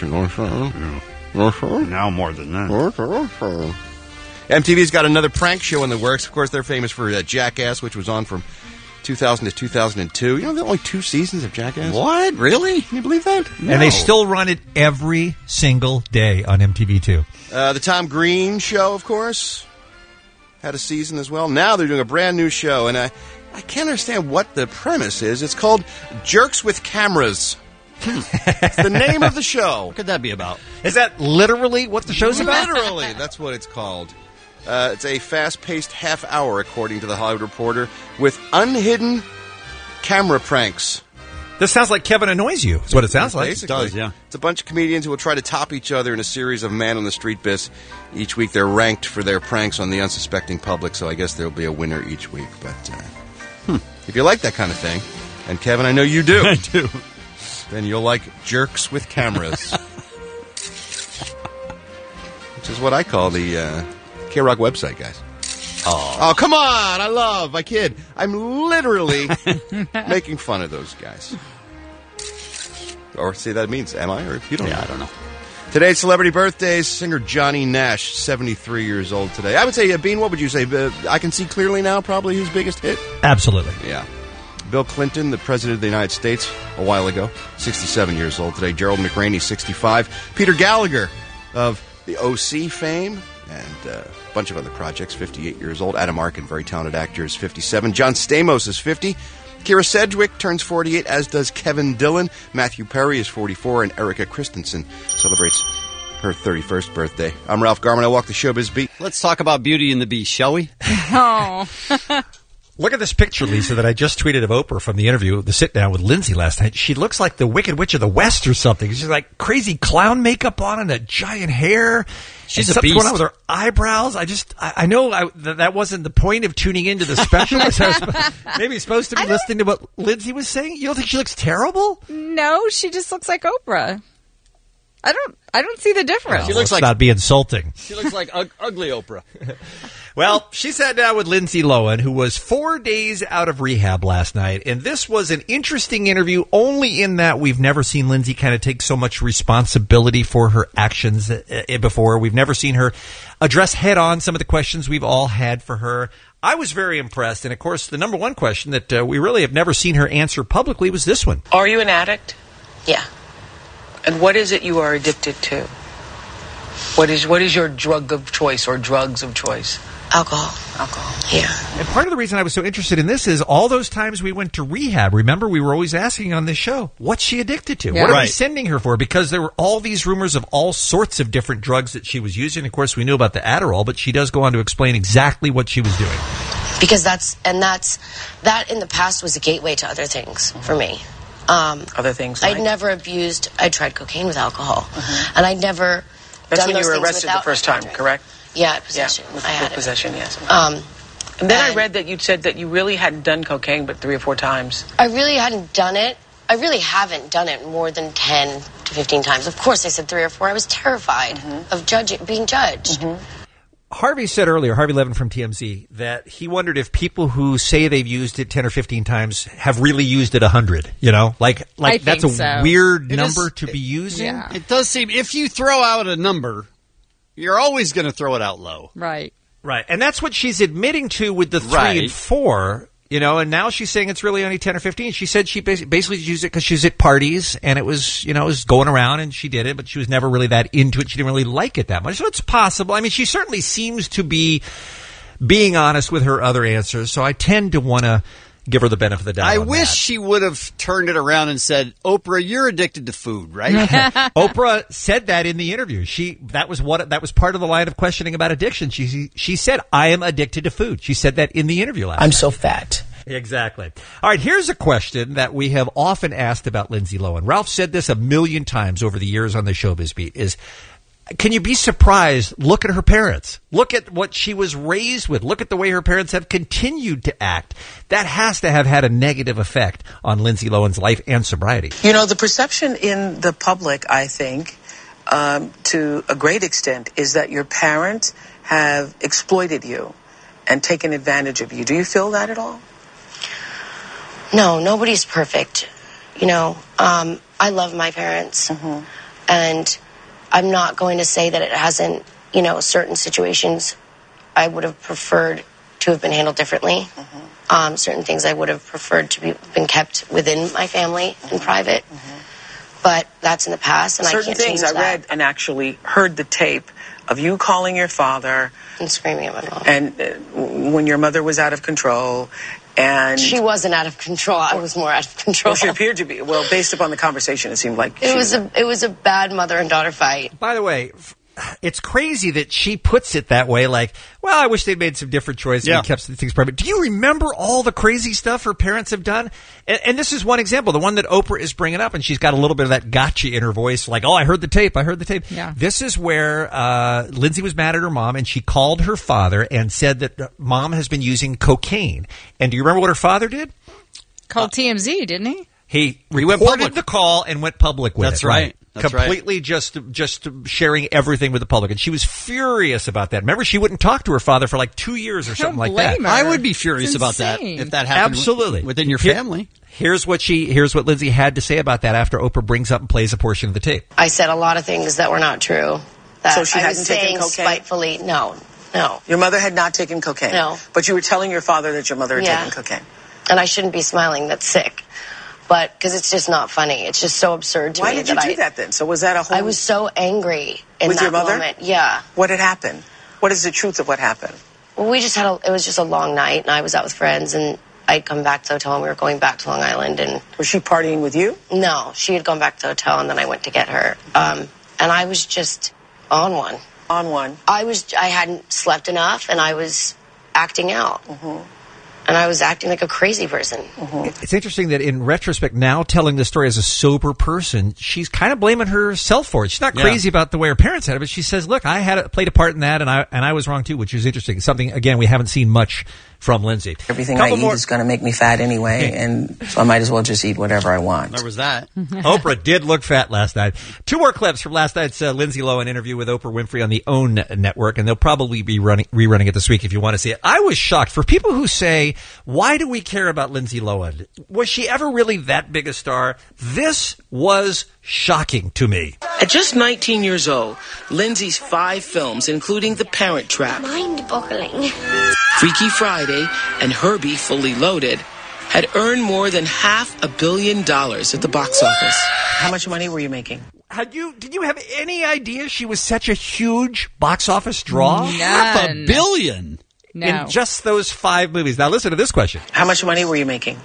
Now more than that. MTV's got another prank show in the works. Of course, they're famous for Jackass, which was on from 2000 to 2002. You know, there are only 2 seasons of Jackass. What? Really? Can you believe that? And they still run it every single day on MTV2. The Tom Green Show, of course, had a season as well. Now they're doing a brand new show, and I can't understand what the premise is. It's called Jerks with Cameras. It's the name of the show. What could that be about? Is that literally what the show's about? Literally, that's what it's called. It's a fast-paced half hour, according to the Hollywood Reporter, with unhidden camera pranks. This sounds like Kevin Annoys You. That's what it sounds like. Basically. It does, yeah. It's a bunch of comedians who will try to top each other in a series of man-on-the-street bits. Each week they're ranked for their pranks on the unsuspecting public, so I guess there'll be a winner each week. But if you like that kind of thing, and Kevin, I know you do. I do. Then you'll like Jerks with Cameras. Which is what I call the K-Rock website, guys. Oh, come on! I kid. I'm literally making fun of those guys. Or see, that means, am I? Or you don't know. I don't know. Today's celebrity birthdays, singer Johnny Nash, 73 years old today. I would say, Bean, what would you say? I Can See Clearly Now, probably his biggest hit? Absolutely. Yeah. Bill Clinton, the President of the United States, a while ago, 67 years old today. Gerald McRaney, 65. Peter Gallagher of the OC fame and a bunch of other projects, 58 years old. Adam Arkin, very talented actor, is 57. John Stamos is 50. Kira Sedgwick turns 48, as does Kevin Dillon. Matthew Perry is 44, and Erica Christensen celebrates her 31st birthday. I'm Ralph Garman. I walk the showbiz beat. Let's talk about Beauty and the Beast, shall we? Oh. Look at this picture, Lisa, that I just tweeted of Oprah from the interview, the sit-down with Lindsay last night. She looks like the Wicked Witch of the West or something. She's like crazy clown makeup on and a giant hair. She's and a beast. something going on with her eyebrows. I know that wasn't the point of tuning into the special. Maybe supposed to be listening to what Lindsay was saying. You don't think she looks terrible? No, she just looks like Oprah. I don't see the difference. She looks like not be insulting. She looks like ugly Oprah. Well, she sat down with Lindsay Lohan, who was 4 days out of rehab last night. And this was an interesting interview only in that we've never seen Lindsay kind of take so much responsibility for her actions before. We've never seen her address head on some of the questions we've all had for her. I was very impressed. And, of course, the number one question that we really have never seen her answer publicly was this one. Are you an addict? Yeah. And what is it you are addicted to? What is your drug of choice or drugs of choice? Alcohol. Yeah. And part of the reason I was so interested in this is all those times we went to rehab. Remember, we were always asking on this show, what's she addicted to? Yeah. What are we sending her for? Because there were all these rumors of all sorts of different drugs that she was using. Of course, we knew about the Adderall, but she does go on to explain exactly what she was doing. Because that in the past was a gateway to other things for me. Other things like? I'd never abused. I tried cocaine with alcohol, and I'd never. That's done when you those were things arrested the without first time, drink. correct? Yeah, possession. Yeah, I had it. possession, yes. And then I read that you said that you really hadn't done cocaine but 3 or 4 times. I really hadn't done it. I really haven't done it more than 10 to 15 times. Of course, I said 3 or 4. I was terrified of being judged. Harvey said earlier, Harvey Levin from TMZ, that he wondered if people who say they've used it 10 or 15 times have really used it 100. You know, like that's a weird number to be using. Yeah. It does seem, if you throw out a number, you're always going to throw it out low. Right. Right. And that's what she's admitting to with the 3 and 4. You know, and now she's saying it's really only 10 or 15. She said she basically used it because she was at parties and it was, it was going around and she did it, but she was never really that into it. She didn't really like it that much. So it's possible. I mean, she certainly seems to be being honest with her other answers. So I tend to want to give her the benefit of the doubt. I wish she would have turned it around and said, Oprah, you're addicted to food, right? Oprah said that in the interview. That was part of the line of questioning about addiction. She said, I am addicted to food. She said that in the interview last night. I'm so fat. Exactly. All right, here's a question that we have often asked about Lindsay Lohan. Ralph said this a million times over the years on the Showbiz Beat, is can you be surprised? Look at her parents. Look at what she was raised with. Look at the way her parents have continued to act. That has to have had a negative effect on Lindsay Lohan's life and sobriety. You know, the perception in the public, I think, to a great extent, is that your parents have exploited you and taken advantage of you. Do you feel that at all? No, nobody's perfect. You know, I love my parents. And I'm not going to say that it hasn't, you know, certain situations I would have preferred to have been handled differently. Certain things I would have preferred to be been kept within my family and private. But that's in the past, and Certain I can't change things I that. read and actually heard the tape of you calling your father and screaming at my mom, and when your mother was out of control. And she wasn't out of control. I was more out of control. Well, she appeared to be. Well, based upon the conversation, it seemed like It was a bad mother and daughter fight. By the way, it's crazy that she puts it that way. Like, well, I wish they'd made some different choices and kept some things private. Do you remember all the crazy stuff her parents have done? And this is one example, the one that Oprah is bringing up, and she's got a little bit of that gotcha in her voice, like, oh, I heard the tape. Yeah. This is where Lindsay was mad at her mom, and she called her father and said that mom has been using cocaine. And do you remember what her father did? Called TMZ, didn't he? He went recorded public. the call and went public with it. That's right. That's completely just sharing everything with the public. And she was furious about that. Remember, she wouldn't talk to her father for like 2 years or something like that. I would be furious about that if that happened Absolutely. within your family. Here's what Lindsay had to say about that after Oprah brings up and plays a portion of the tape. I said a lot of things that were not true. That So she I was hadn't taken saying cocaine? spitefully. No. Your mother had not taken cocaine. No. But you were telling your father that your mother had Yeah. taken cocaine. And I shouldn't be smiling. That's sick. But because it's just not funny. It's just so absurd to Why me. did you do that then? So was that a whole... I was so angry in with that your mother? moment. Yeah. What had happened? What is the truth of what happened? Well, we just it was just a long night, and I was out with friends, and I'd come back to the hotel, and we were going back to Long Island. And was she partying with you? No, she had gone back to the hotel, and then I went to get her. And I was just on one. On one. I hadn't slept enough, and I was acting out. And I was acting like a crazy person. It's interesting that in retrospect, now telling the story as a sober person, she's kind of blaming herself for it. She's not crazy about the way her parents had it, but she says, look, I played a part in that, and I was wrong too, which is interesting. Something, again, we haven't seen much from Lindsay. Everything I eat is going to make me fat anyway, and so I might as well just eat whatever I want. There was that. Oprah did look fat last night. 2 more clips from last night's Lindsay Lohan interview with Oprah Winfrey on the OWN network, and they'll probably be rerunning it this week if you want to see it. I was shocked. For people who say, why do we care about Lindsay Lohan? Was she ever really that big a star? This was shocking to me. At just 19 years old, Lindsay's 5 films, including The Parent Trap, Mind-boggling. Freaky Friday, and Herbie Fully Loaded, had earned more than $500 million at the box office. How much money were you making? Did you have any idea she was such a huge box office draw? $500 million. No. In just those 5 movies. Now listen to this question. How much money were you making?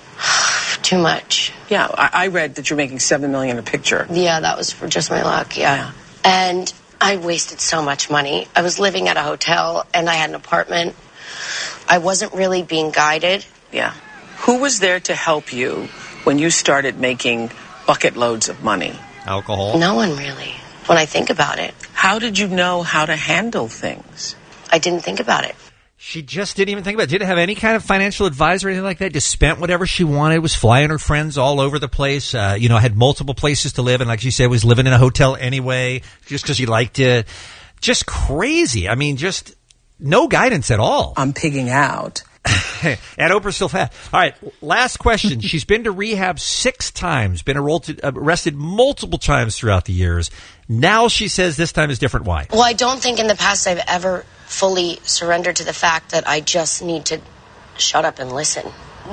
Too much. Yeah, I read that you're making $7 million a picture. Yeah, that was for just my luck, yeah. And I wasted so much money. I was living at a hotel, and I had an apartment. I wasn't really being guided. Yeah. Who was there to help you when you started making bucket loads of money? Alcohol? No one really, when I think about it. How did you know how to handle things? I didn't think about it. She just didn't even think about it. Didn't have any kind of financial advisor or anything like that. Just spent whatever she wanted. Was flying her friends all over the place. Had multiple places to live. And like she said, was living in a hotel anyway, just because she liked it. Just crazy. I mean, just no guidance at all. I'm pigging out. And Oprah's still fat. All right, last question. She's been to rehab 6 times, been arrested multiple times throughout the years. Now she says this time is different. Why? Well, I don't think in the past I've ever fully surrendered to the fact that I just need to shut up and listen.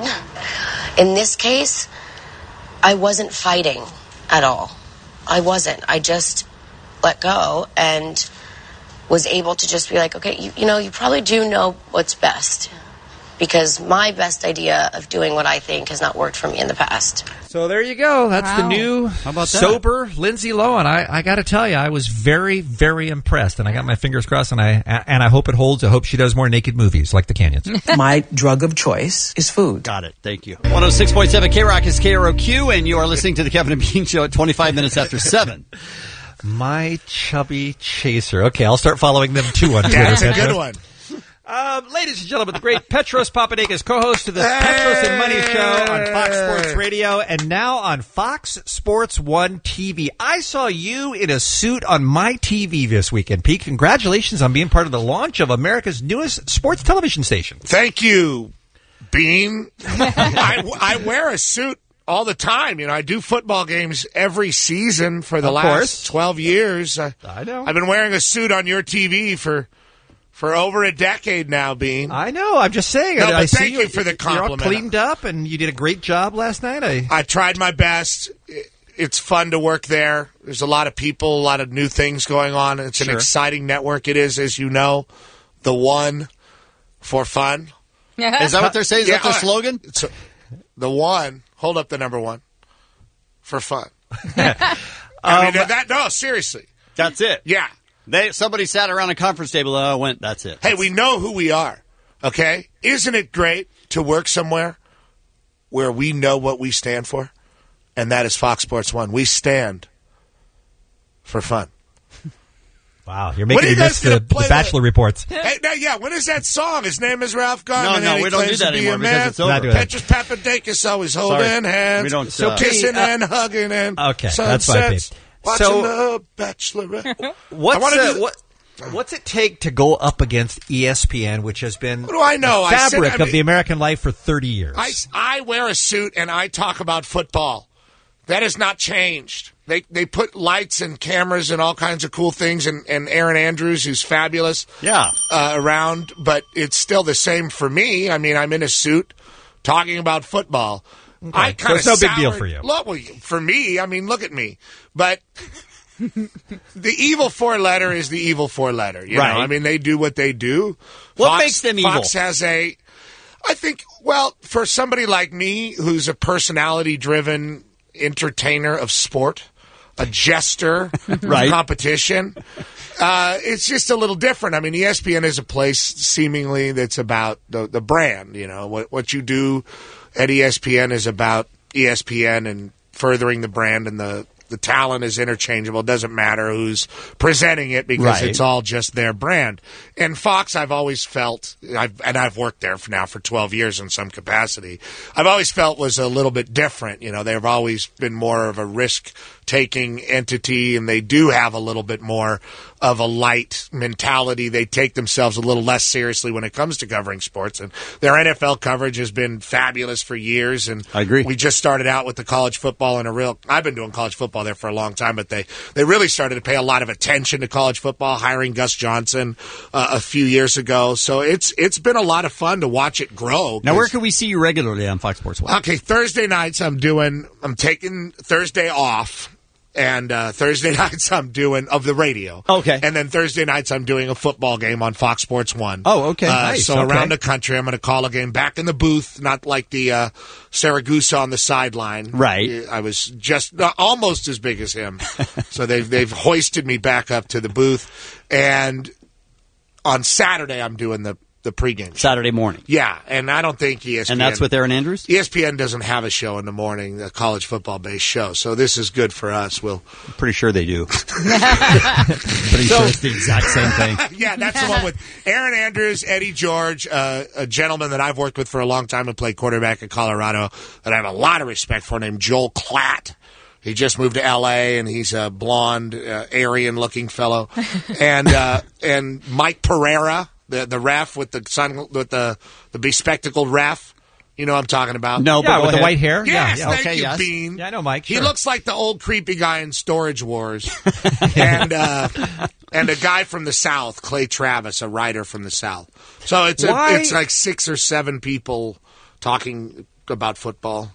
In this case, I wasn't fighting at all. I wasn't. I just let go and was able to just be like, okay, you probably do know what's best. Because my best idea of doing what I think has not worked for me in the past. So there you go. That's the new sober Lindsay Lohan. I got to tell you, I was very, very impressed, and I got my fingers crossed, and I hope it holds. I hope she does more naked movies like The Canyons. My drug of choice is food. Got it. Thank you. 106.7 K-Rock is KROQ, and you are listening to the Kevin and Bean Show at 25 minutes after 7. My chubby chaser. Okay, I'll start following them too on Twitter. That's a good one. Ladies and gentlemen, the great Petros Papadakis, co-host of the Petros and Money Show on Fox Sports Radio and now on Fox Sports 1 TV. I saw you in a suit on my TV this weekend, Pete. Congratulations on being part of the launch of America's newest sports television station. Thank you. Bean, I wear a suit all the time. I do football games every season for the last 12 years. I know. I've been wearing a suit on your TV for over a decade now, Bean. I know. I'm just saying. No, I but see thank you for the compliment. You're all cleaned up, and you did a great job last night. I tried my best. It's fun to work there. There's a lot of people, a lot of new things going on. It's an exciting network. It is, as you know, the one for fun. Is that what they're saying? Is that their slogan? The one. Hold up the number one. For fun. No, seriously. That's it. Yeah. Somebody sat around a conference table and went, that's it. Hey, we know who we are, okay? Isn't it great to work somewhere where we know what we stand for? And that is Fox Sports 1. We stand for fun. Wow, you're making me miss the Bachelor reports. Hey, when is that song? His name is Ralph Garman. No, we don't do that anymore because it's over. Petrus Papadakis always holding hands. We don't. Kissing and hugging and okay, sunsets. That's my piece. Watching So, the Bachelorette. What's it take to go up against ESPN, which has been what do I know? the fabric of the American life for 30 years? I wear a suit and I talk about football. That has not changed. They put lights and cameras and all kinds of cool things, and Aaron Andrews, who's fabulous, around, but it's still the same for me. I mean, I'm in a suit talking about football. Okay. So it's no big deal for you. Look, for me, I mean, look at me. But the evil four-letter is the evil four-letter. You know? I mean, they do what they do. What makes them evil? Fox has I think, for somebody like me, who's a personality-driven entertainer of sport, a jester of competition, it's just a little different. I mean, ESPN is a place seemingly that's about the brand. What you do at ESPN is about ESPN and furthering the brand, and the talent is interchangeable. It doesn't matter who's presenting it because it's all just their brand. And Fox, I've always felt, I've worked there for 12 years in some capacity, I've always felt was a little bit different. They've always been more of a risk-taking entity, and they do have a little bit more of a light mentality. They take themselves a little less seriously when it comes to covering sports, and their NFL coverage has been fabulous for years. And I agree. We just started out with the college football I've been doing college football there for a long time, but they really started to pay a lot of attention to college football, hiring Gus Johnson a few years ago. So it's been a lot of fun to watch it grow. Now, where can we see you regularly on Fox Sports 1? Okay, Thursday nights I'm taking Thursday off. And Thursday nights I'm doing of the radio. Okay. And then Thursday nights I'm doing a football game on Fox Sports 1. Oh, okay. Nice. So around the country, I'm going to call a game back in the booth, not like the Saragusa on the sideline. Right. I was just almost as big as him. So they've hoisted me back up to the booth. And on Saturday, I'm doing the pregame show. Saturday morning. Yeah, and I don't think ESPN... And that's with Aaron Andrews? ESPN doesn't have a show in the morning, a college football-based show, so this is good for us. I'm pretty sure they do. Pretty sure it's the exact same thing. Yeah, that's the one with Aaron Andrews, Eddie George, a gentleman that I've worked with for a long time and played quarterback at Colorado that I have a lot of respect for, named Joel Klatt. He just moved to L.A., and he's a blonde, Aryan-looking fellow. And Mike Pereira, the ref with the bespectacled ref. You know what I'm talking about? No, but with the white hair? Yes, yeah. thank you, Bean. Yeah, I know Mike. He sure. looks like the old creepy guy in Storage Wars. and a guy from the South, Clay Travis, a writer from the South. So it's like 6 or 7 people talking about football.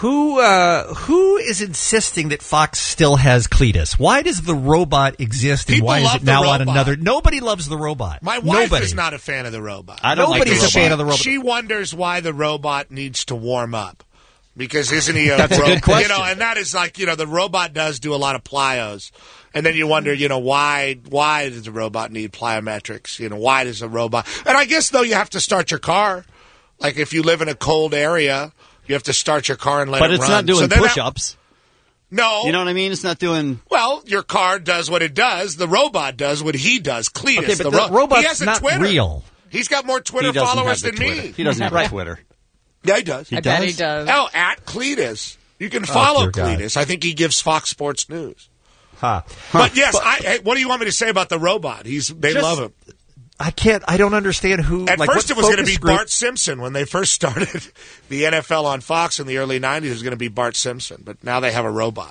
Who is insisting that Fox still has Cletus? Why does the robot exist, and People why is love it now the on robot. another? Nobody loves the robot. My wife Nobody. is not a fan of the robot. Nobody's a fan of the robot. She wonders why the robot needs to warm up. Because isn't he a That's a good question. And that is like, the robot does do a lot of plyos. And then you wonder, why does the robot need plyometrics? Why does a robot... And I guess, though, you have to start your car. Like, if you live in a cold area, you have to start your car and let it run. But it's not doing push-ups. No. You know what I mean? It's not doing... Well, your car does what it does. The robot does what he does. Cletus. Okay, but the robot's he has a not Twitter. Real. He's got more Twitter followers than me. He doesn't have Twitter. Yeah, he does. I bet he does. Oh, at Cletus. You can follow dear God. Cletus. I think he gives Fox Sports News. Huh. But yes, hey, what do you want me to say about the robot? They love him. I don't understand who. At like, first, what it was going to focus be group- Bart Simpson when they first started the NFL on Fox in the early '90s. It was going to be Bart Simpson, but now they have a robot.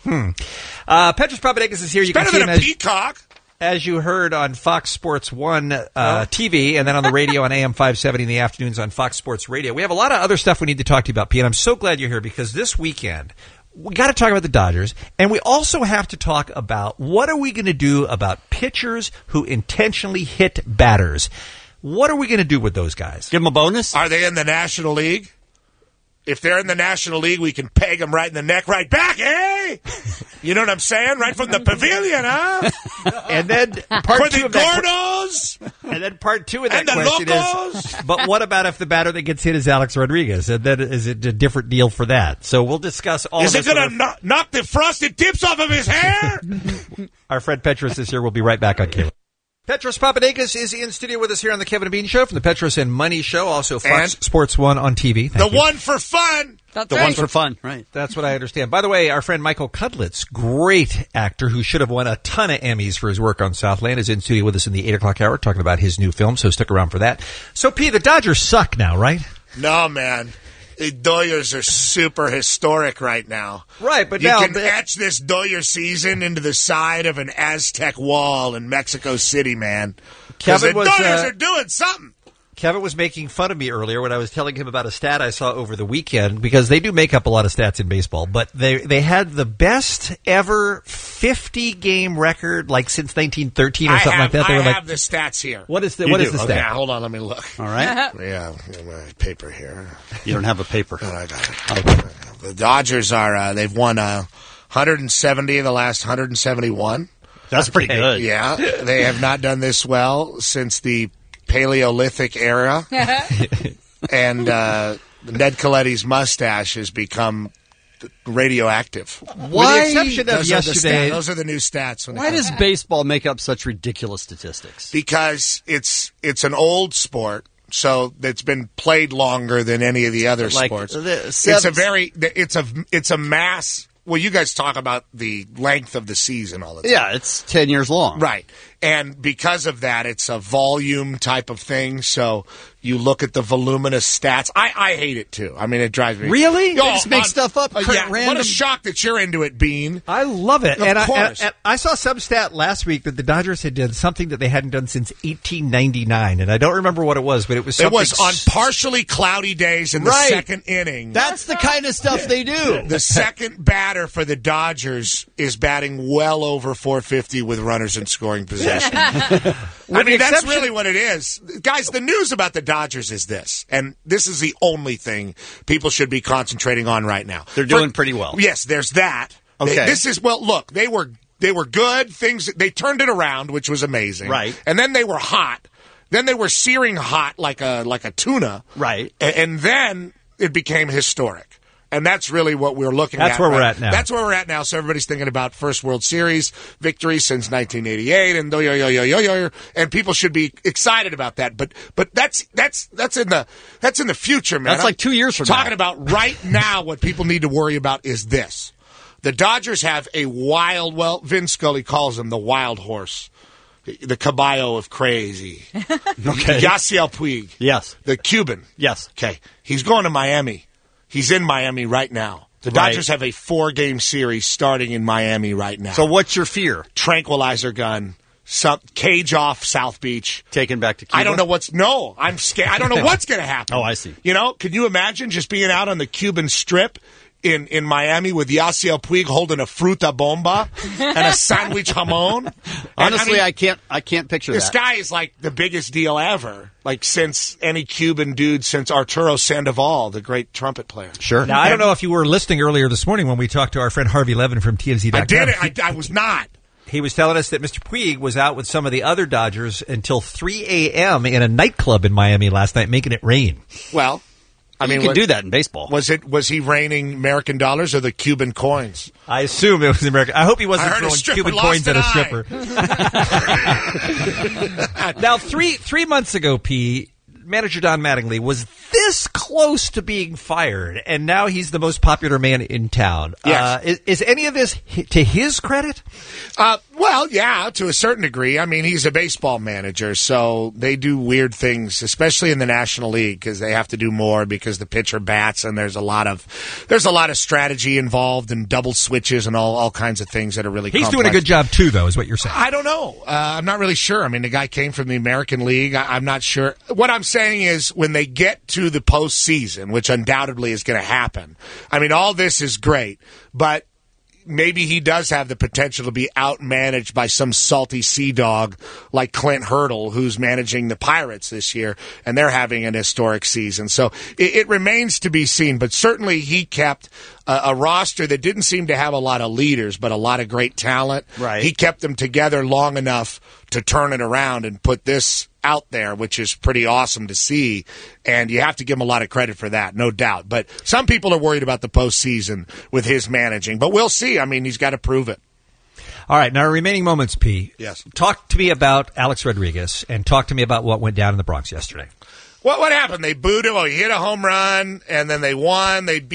Petros Papadakis is here. You Better can see than him a peacock. as you heard on Fox Sports 1 TV, and then on the radio on AM 570 in the afternoons on Fox Sports Radio. We have a lot of other stuff we need to talk to you about, P, and I'm so glad you're here because this weekend we got to talk about the Dodgers, and we also have to talk about what are we going to do about pitchers who intentionally hit batters. What are we going to do with those guys? Give them a bonus? Are they in the National League? If they're in the National League, we can peg them right in the neck, right back, eh? You know what I'm saying? Right from the pavilion, huh? And then part For two the of that Gordos? And then part two of that And the question Locos? is, but what about if the batter that gets hit is Alex Rodriguez? And then is it a different deal for that? So we'll discuss all Is of it this. going to knock the frosted tips off of his hair? Our friend Petros is here. We'll be right back on Cable. Petros Papadakis is in studio with us here on the Kevin and Bean Show from the Petros and Money Show, also Fox And Sports 1 on TV. The one for fun. The one for fun, right. That's what I understand. By the way, our friend Michael Cudlitz, great actor who should have won a ton of Emmys for his work on Southland, is in studio with us in the 8 o'clock hour talking about his new film, so stick around for that. So, P, the Dodgers suck now, right? No, man. The Dodgers are super historic right now. Right, but you now... can etch this Dodger season into the side of an Aztec wall in Mexico City, man. Because the Dodgers are doing something. Kevin was making fun of me earlier when I was telling him about a stat I saw over the weekend, because they do make up a lot of stats in baseball, but they had the best ever 50-game record, like since 1913 or something like that. They I were have the stats here. What is the stat? Okay, hold on, let me look. All right. Yeah, my paper here. You don't have a paper. I got it. Okay. The Dodgers are, they've won 170 of the last 171. That's pretty good. Yeah, they have not done this well since the Paleolithic era. And Ned Coletti's mustache has become radioactive. Why? With the exception of yesterday. Those are the new stats. Why does baseball make up such ridiculous statistics? Because it's an old sport. So it's been played longer than any of the other sports. It's a mass. Well, you guys talk about the length of the season all the time. Yeah, it's 10 years long. Right. And because of that, it's a volume type of thing. So you look at the voluminous stats. I hate it, too. I mean, it drives me. Really? They just make stuff up. Yeah, Random. what a shock that you're into it, Bean. I love it. Of course. And I saw some stat last week that the Dodgers had done something that they hadn't done since 1899, and I don't remember what it was, but it was something. It was on partially cloudy days in the second inning. That's the kind of stuff they do. The second batter for the Dodgers is batting well over 450 with runners in scoring position. I mean, that's really what it is. Guys, the news about the Dodgers is this, and this is the only thing people should be concentrating on right now. They're doing pretty well. Yes, there's that. Okay. Look, they were good. They turned it around, which was amazing. Right. And then they were hot. Then they were searing hot like a tuna. Right. And then it became historic. And that's really what we're looking at. That's where we're at now. That's where we're at now. So everybody's thinking about first World Series victory since 1988, and and people should be excited about that. But that's in the future, man. That's like 2 years from now. Talking about right now, what people need to worry about is this: the Dodgers have a wild. Well, Vin Scully calls him the wild horse. The caballo of crazy. Okay. Yasiel Puig. Yes. The Cuban. Yes. Okay. He's going to Miami. He's in Miami right now. The Dodgers have a 4-game series starting in Miami right now. So what's your fear? Tranquilizer gun. Cage off South Beach. Taken back to Cuba? I don't know I'm scared. I don't know what's going to happen. Oh, I see. You know, can you imagine just being out on the Cuban Strip in Miami with Yasiel Puig holding a fruta bomba and a sandwich jamon? Honestly, I can't picture this that. This guy is like the biggest deal ever. Like since any Cuban dude since Arturo Sandoval, the great trumpet player. Sure. Now, I don't know if you were listening earlier this morning when we talked to our friend Harvey Levin from TMZ.com. I did it. I was not. He was telling us that Mr. Puig was out with some of the other Dodgers until 3 a.m. in a nightclub in Miami last night, making it rain. Well, I mean, you can do that in baseball. Was he raining American dollars or the Cuban coins? I assume it was American. I hope he wasn't throwing Cuban coins at a stripper. Now, three months ago, P, manager Don Mattingly was this close to being fired, and now he's the most popular man in town. Yes. Is any of this to his credit? Well, yeah, to a certain degree. I mean, he's a baseball manager, so they do weird things, especially in the National League, because they have to do more because the pitcher bats, and there's a lot of strategy involved and double switches and all kinds of things that are really He's complex. doing a good job, too, though, is what you're saying. I don't know. I'm not really sure. I mean, the guy came from the American League. I'm not sure. What I'm saying is when they get to the postseason, which undoubtedly is going to happen, I mean, all this is great, but maybe he does have the potential to be outmanaged by some salty sea dog like Clint Hurdle, who's managing the Pirates this year, and they're having an historic season. So it remains to be seen, but certainly he kept a roster that didn't seem to have a lot of leaders, but a lot of great talent. Right. He kept them together long enough to turn it around and put this out there, which is pretty awesome to see, and you have to give him a lot of credit for that, no doubt. But some people are worried about the postseason with his managing, but we'll see. I mean, he's got to prove it. All right, now remaining moments, P. Yes. Talk to me about Alex Rodriguez, and talk to me about what went down in the Bronx yesterday. What happened? They booed him. Oh, he hit a home run, and then they won. They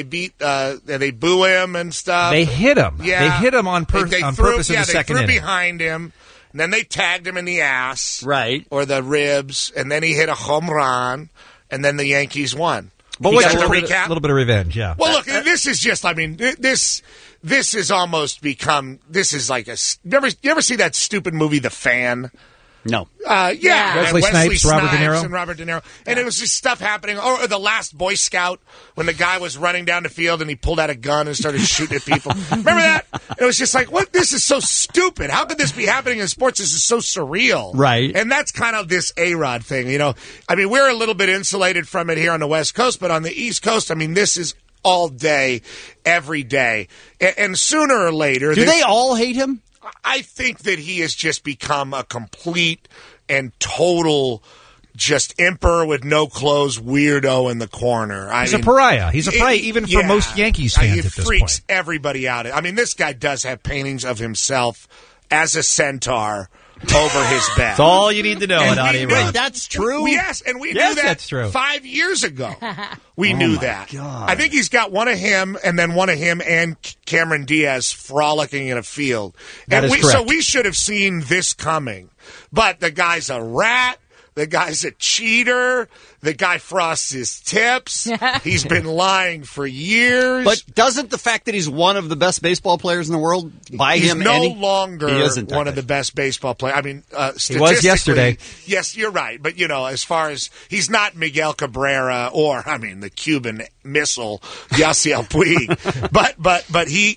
boo him and stuff. They hit him. Yeah. They hit him on purpose in the second they threw inning. behind him. And then they tagged him in the ass, right, or the ribs, and then he hit a home run, and then the Yankees won. But what's a the recap? A little bit of revenge, yeah. Well, look, this is just. I mean, this has almost become. This is like a. You ever see that stupid movie, The Fan? No. Yeah. Wesley Snipes, Robert De Niro. And Robert De Niro. And it was just stuff happening. Or the last Boy Scout, when the guy was running down the field and he pulled out a gun and started shooting at people. Remember that? It was just like, what? This is so stupid. How could this be happening in sports? This is so surreal. Right. And that's kind of this A-Rod thing, you know. I mean, we're a little bit insulated from it here on the West Coast, but on the East Coast, I mean, this is all day, every day. And sooner or later... Do they all hate him? I think that he has just become a complete and total just emperor with no clothes weirdo in the corner. He's a pariah. He's a pariah even for most Yankees fans at this point. He freaks everybody out. I mean, this guy does have paintings of himself as a centaur over his bed. That's all you need to know, Adani. Wait, that's true? Yes, and we Yes, knew that that's true. 5 years ago. We knew that. God. I think he's got one of him and then one of him and Cameron Diaz frolicking in a field. That and is correct. So we should have seen this coming. But the guy's a rat. The guy's a cheater. The guy frosts his tips. He's been lying for years. But doesn't the fact that he's one of the best baseball players in the world buy he's him no any? longer He isn't, one of the best baseball players. I mean, statistically, he was yesterday. Yes, you're right. But, you know, as far as he's not Miguel Cabrera or, I mean, the Cuban missile, Yasiel Puig. but he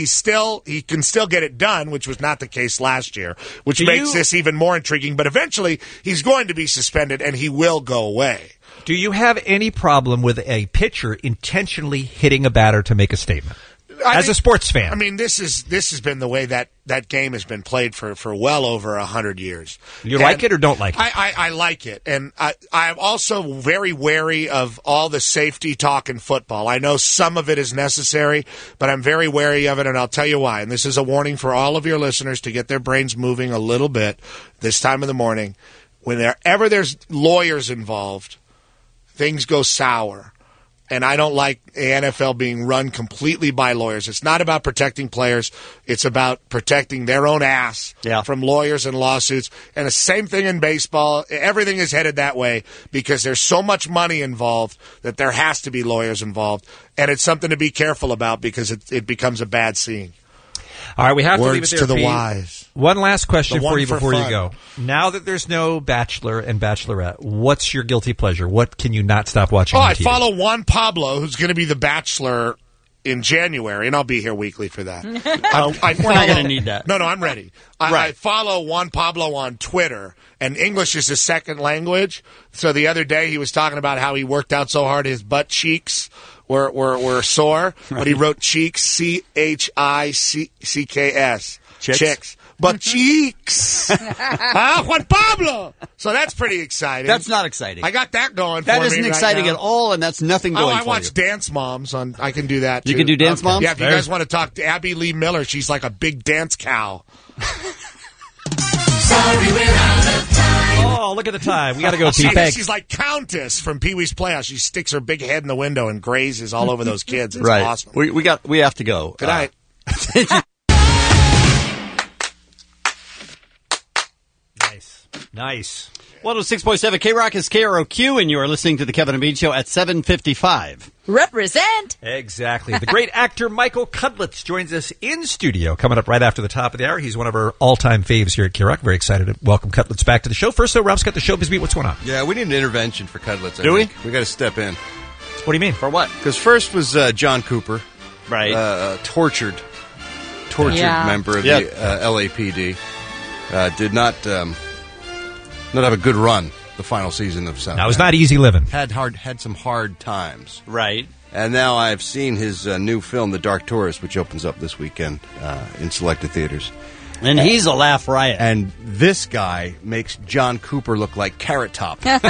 can still get it done, which was not the case last year, which makes this even more intriguing. But eventually, he's going to be suspended and he will go away. Do you have any problem with a pitcher intentionally hitting a batter to make a statement? As a sports fan. I mean, this has been the way that game has been played for well over 100 years. You like it or don't like it? I like it. And I'm also very wary of all the safety talk in football. I know some of it is necessary, but I'm very wary of it, and I'll tell you why. And this is a warning for all of your listeners to get their brains moving a little bit this time of the morning. Whenever there's lawyers involved, things go sour. And I don't like the NFL being run completely by lawyers. It's not about protecting players. It's about protecting their own ass from lawyers and lawsuits. And the same thing in baseball. Everything is headed that way because there's so much money involved that there has to be lawyers involved. And it's something to be careful about because it becomes a bad scene. All right, we have Words to leave it there, to the Pete. wise. One last question for you before you fun. go. Now that there's no Bachelor and Bachelorette, what's your guilty pleasure? What can you not stop watching on I TV? follow Juan Pablo, who's going to be the Bachelor in January, and I'll be here weekly for that. We're not going to need that. No, I'm ready. I follow Juan Pablo on Twitter, and English is his second language. So the other day he was talking about how he worked out so hard his butt cheeks were sore, but he wrote cheeks, C-H-I-C-K-S. Chicks. But cheeks. Juan Pablo. So that's pretty exciting. That's not exciting. I got that going for That me isn't right exciting now. at all, and that's nothing going I for watch you. Dance Moms on. I can do that too. You can do Dance Moms? Yeah, if you guys want to talk to Abby Lee Miller, she's like a big dance cow. Sorry, we're out of time. Oh, look at the time. We got to go, Pete. Thanks. She's like Countess from Pee Wee's Playhouse. She sticks her big head in the window and grazes all over those kids. It's right. awesome. We have to go. Good night. Nice. 106.7 K-Rock is KROQ, and you are listening to the Kevin and Bean Show at 7:55. Represent. Exactly. The great actor Michael Cudlitz joins us in studio coming up right after the top of the hour. He's one of our all-time faves here at K-Rock. Very excited to welcome Cudlitz back to the show. First, though, Rob's got the showbiz beat. What's going on? Yeah, we need an intervention for Cudlitz. Do we? We got to step in. What do you mean? For what? Because first was John Cooper, right? Tortured member of the LAPD. Did not have a good run the final season of South. That was not easy living. Had some hard times. Right. And now I've seen his new film, The Dark Tourist, which opens up this weekend in selected theaters. And he's a laugh riot. And this guy makes John Cooper look like Carrot Top. So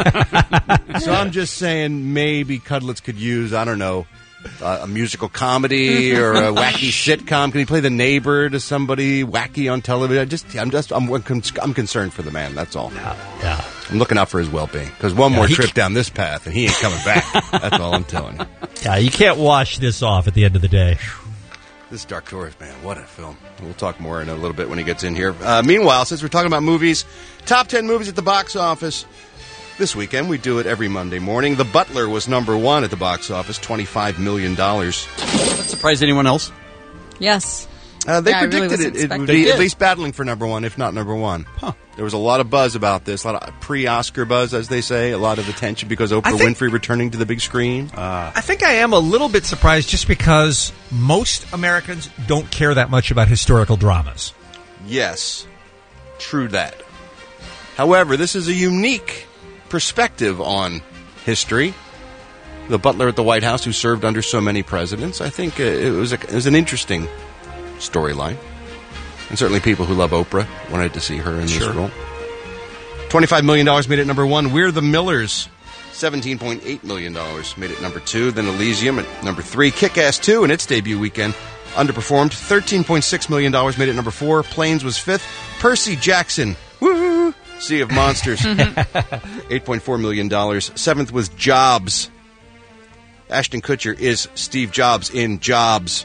I'm just saying maybe Cudlitz could use, I don't know, a musical comedy or a wacky sitcom. Can he play the neighbor to somebody wacky on television? I'm concerned for the man. That's all. Yeah. I'm looking out for his well-being because one more trip down this path and he ain't coming back. That's all I'm telling you. Yeah, you can't wash this off at the end of the day. This Dark Tourist, man, what a film. We'll talk more in a little bit when he gets in here. Meanwhile, since we're talking about movies, top 10 movies at the box office. This weekend, we do it every Monday morning. The Butler was number one at the box office, $25 million. That surprised anyone else? Yes. They predicted it would be at least battling for number one, if not number one. Huh. There was a lot of buzz about this, a lot of pre-Oscar buzz, as they say, a lot of attention because Oprah Winfrey returning to the big screen. I think I am a little bit surprised just because most Americans don't care that much about historical dramas. Yes, true that. However, this is a unique perspective on history. The butler at the White House who served under so many presidents. I think it was an interesting storyline. And certainly people who love Oprah wanted to see her in this role. $25 million made it number one. We're the Millers, $17.8 million made it number two. Then Elysium at number three. Kick-Ass 2 in its debut weekend underperformed. $13.6 million made it number four. Planes was fifth. Percy Jackson, woo! Sea of Monsters, $8.4 million. Seventh was Jobs. Ashton Kutcher is Steve Jobs in Jobs.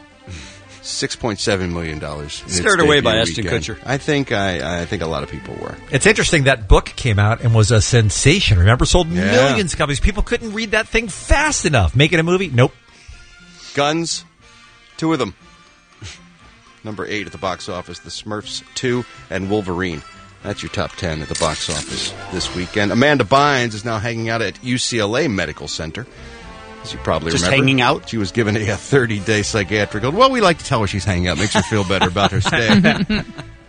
$6.7 million. Scared away by Ashton Kutcher. I think a lot of people were. It's interesting that book came out and was a sensation. Remember, sold millions of copies. People couldn't read that thing fast enough. Making a movie? Nope. Guns, two of them. Number 8 at the box office. The Smurfs 2 and Wolverine. That's your top 10 at the box office this weekend. Amanda Bynes is now hanging out at UCLA Medical Center. As you probably just remember. Just hanging out? She was given a 30-day psychiatric. Well, we like to tell her she's hanging out. Makes her feel better about her stay.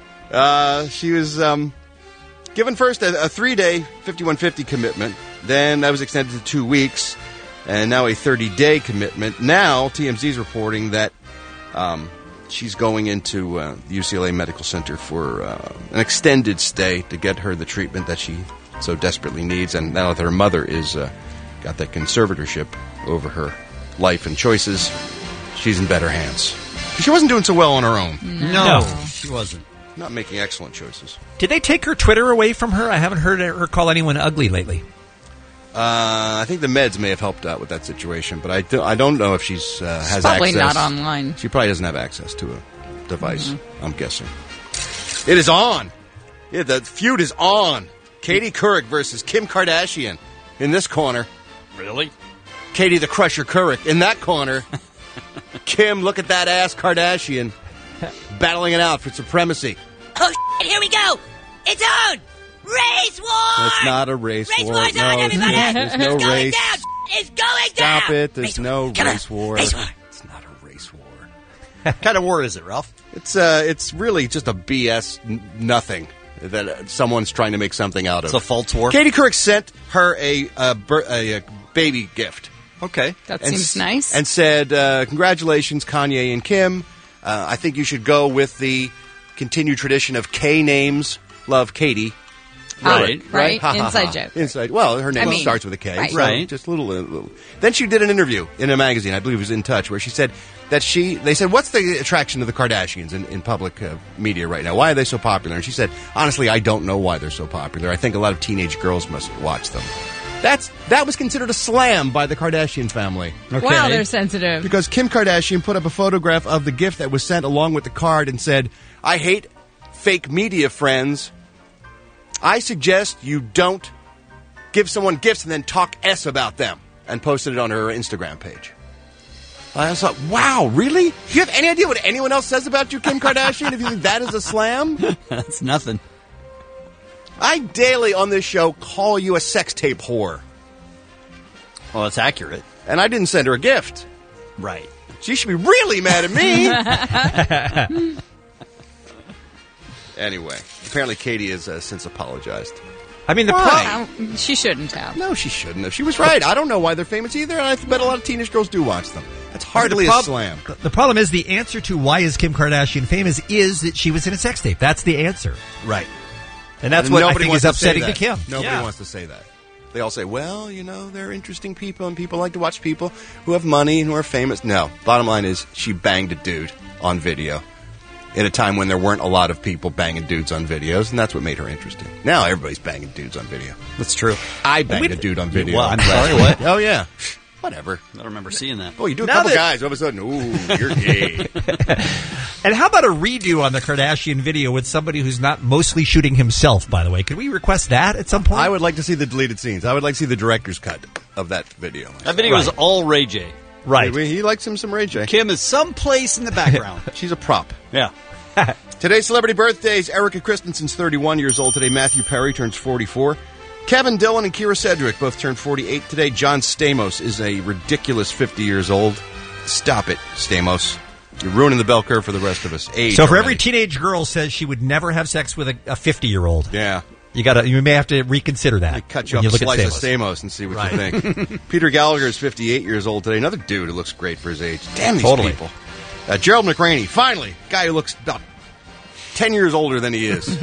She was given first a 3-day 5150 commitment. Then that was extended to 2 weeks. And now a 30-day commitment. Now TMZ is reporting that she's going into the UCLA Medical Center for an extended stay to get her the treatment that she so desperately needs. And now that her mother is got that conservatorship over her life and choices, she's in better hands. She wasn't doing so well on her own. No, she wasn't. Not making excellent choices. Did they take her Twitter away from her? I haven't heard her call anyone ugly lately. I think the meds may have helped out with that situation, but I don't know if she's has probably access. Not online. She probably doesn't have access to a device, I'm guessing. It is on. Yeah, the feud is on. Katie Couric versus Kim Kardashian in this corner. Really? Katie the Crusher Couric in that corner. Kim, look at that ass Kardashian battling it out for supremacy. Oh, shit, here we go. It's on. Race war. It's not a race war. Race war's on, everybody. There's no it's going race. down. It's going down. Stop it. There's no race war. Race war. It's not a race war. What kind of war is it, Ralph? It's really just a BS nothing that someone's trying to make something out of. It's a false war. Katie Couric sent her a baby gift. Okay. That seems nice. And said, congratulations, Kanye and Kim. I think you should go with the continued tradition of K names. Love, Katie. Right. Right. Ha, ha, Inside ha. joke. Inside. Well, her name starts with a K. Right. So Right. just a little. Then she did an interview in a magazine, I believe it was In Touch, where she said that they said, what's the attraction of the Kardashians in public media right now? Why are they so popular? And she said, honestly, I don't know why they're so popular. I think a lot of teenage girls must watch them. That was considered a slam by the Kardashian family. Okay. Wow, they're sensitive. Because Kim Kardashian put up a photograph of the gift that was sent along with the card and said, I hate fake media friends. I suggest you don't give someone gifts and then talk S about them and posted it on her Instagram page. I was like, wow, really? Do you have any idea what anyone else says about you, Kim Kardashian, if you think that is a slam? That's nothing. I daily on this show call you a sex tape whore. Well, that's accurate. And I didn't send her a gift. Right. She should be really mad at me. Anyway, apparently Katie has since apologized. I mean, She shouldn't have. No, she shouldn't have. She was right. I don't know why they're famous either, and I bet a lot of teenage girls do watch them. That's hardly a slam. The problem is the answer to why is Kim Kardashian famous is that she was in a sex tape. That's the answer. Right. And that's what I think wants is to say upsetting to that. Kim. Nobody wants to say that. They all say, well, you know, they're interesting people, and people like to watch people who have money and who are famous. No. Bottom line is, she banged a dude on video at a time when there weren't a lot of people banging dudes on videos, and that's what made her interesting. Now everybody's banging dudes on video. That's true. I banged a dude on video. Well, I'm sorry, what? Oh, yeah. Whatever. I don't remember seeing that. Oh, you do a couple guys, all of a sudden, ooh, you're gay. And how about a redo on the Kardashian video with somebody who's not mostly shooting himself, by the way? Could we request that at some point? I would like to see the deleted scenes. I would like to see the director's cut of that video. That video was all Ray J. Right. He likes him some Ray J. Kim is someplace in the background. She's a prop. Yeah. Today's celebrity birthdays. Erica Christensen's 31 years old today. Matthew Perry turns 44. Kevin Dillon and Kira Sedgwick both turned 48 today. John Stamos is a ridiculous 50 years old. Stop it, Stamos. You're ruining the bell curve for the rest of us. Age So for every already. teenage girl says she would never have sex with a 50-year-old. Yeah. You may have to reconsider that. Cut you when up a look at slice of Stamos. Stamos and see what you think. Peter Gallagher is 58 years old today. Another dude who looks great for his age. Damn these Totally. people. Gerald McRaney, finally, guy who looks about 10 years older than he is.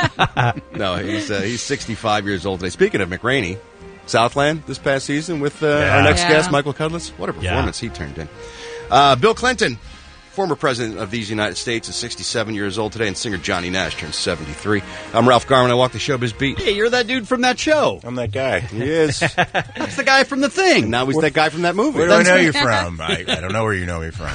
No, he's 65 years old today. Speaking of McRaney, Southland this past season with our next guest, Michael Cudlitz. What a performance he turned in. Bill Clinton, former president of these United States, is 67 years old today, and singer Johnny Nash turns 73. I'm Ralph Garman. I walk the showbiz beat. Hey, you're that dude from that show. I'm that guy. He is. That's the guy from The Thing. And now he's that guy from that movie. Where do I know you from? I don't know where you know me from.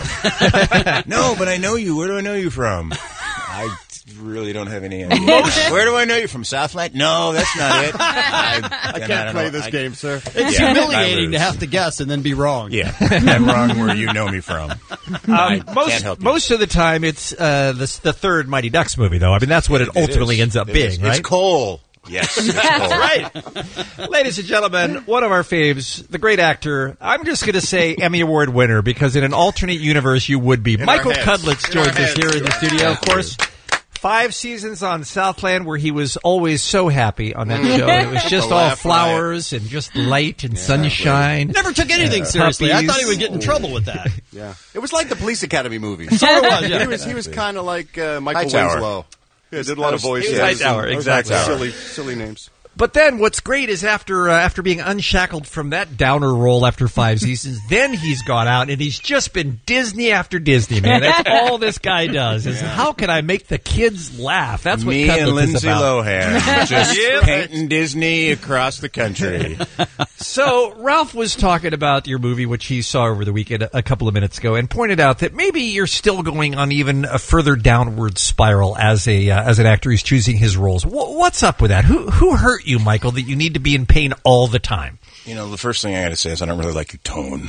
No, but I know you. Where do I know you from? I really don't have any idea. Where do I know you from? Southland? No, that's not it. I can't play this game, sir. It's humiliating to have to guess and then be wrong. Yeah, I'm wrong where you know me from. I can't help you. Most of the time, it's the third Mighty Ducks movie, though. I mean, that's what it ultimately ends up being, right? It's Cole. Yes, it's Cole. Right. Ladies and gentlemen, one of our faves, the great actor, I'm just going to say Emmy Award winner, because in an alternate universe, you would be. Michael Cudlitz joins us here in the studio, of course. 5 seasons on Southland where he was always so happy on that show. It was just all flowers and just light and sunshine. Never took anything seriously. I puppies. thought he would get in trouble with that. Yeah, it was like the Police Academy movies. Sort of was, yeah. He was kind of like Michael Hightower. Winslow. Yeah, did a lot of voices. He was Hightower, exactly. Silly names. But then what's great is after being unshackled from that downer role after 5 seasons, then he's gone out and he's just been Disney after Disney, man. That's all this guy does is how can I make the kids laugh? That's what Me Cudlitz and is Lindsay about. Lohan just painting Disney across the country. So Ralph was talking about your movie, which he saw over the weekend a couple of minutes ago, and pointed out that maybe you're still going on even a further downward spiral as an actor who's choosing his roles. What's up with that? Who hurt you, Michael, that you need to be in pain all the time? You know, the first thing I got to say is I don't really like your tone.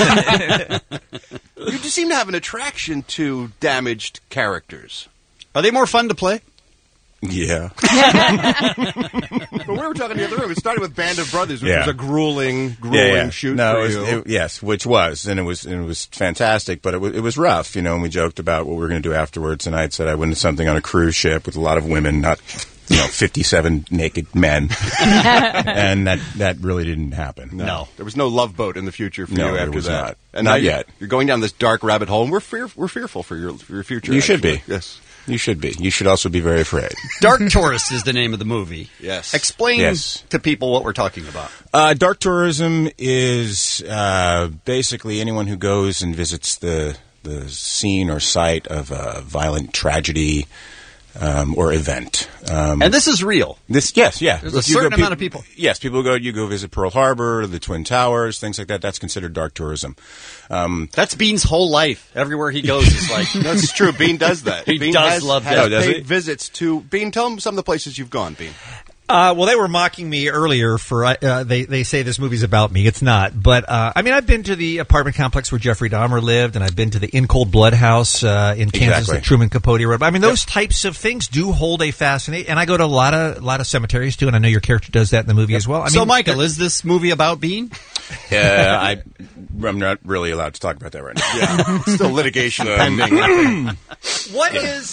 You just seem to have an attraction to damaged characters. Are they more fun to play? Yeah. But we were talking the other room. It started with Band of Brothers, which was a grueling shoot for you. Yes, which was, and it was fantastic, but it was rough, you know. And we joked about what we were going to do afterwards, and I had said I went to something on a cruise ship with a lot of women, not 57 naked men, and that really didn't happen. No, there was no Love Boat in the future for you there after was that. not. And Not now yet. You're going down this dark rabbit hole, and we're fearful for your future. You should actually. be. Yes. You should be. You should also be very afraid. Dark Tourist is the name of the movie. Yes. Explain to people what we're talking about. Dark tourism is basically anyone who goes and visits the scene or site of a violent tragedy or event. And this is real. Yes. There's a certain amount of people. Yes, people go. You go visit Pearl Harbor, the Twin Towers, things like that. That's considered dark tourism. That's Bean's whole life. Everywhere he goes is like That's true. Bean does that. He Bean does has, love has that. does paid he? visits to Bean. Tell him some of the places you've gone, Bean. Well, they were mocking me earlier for they say this movie's about me. It's not, but I mean, I've been to the apartment complex where Jeffrey Dahmer lived, and I've been to the In Cold Blood house in Kansas that Truman Capote wrote. I mean, those types of things do hold a fascination. And I go to a lot of cemeteries too, and I know your character does that in the movie as well. I mean, so, Michael, is this movie about Bean? I'm not really allowed to talk about that right now. Yeah, still litigation pending. What is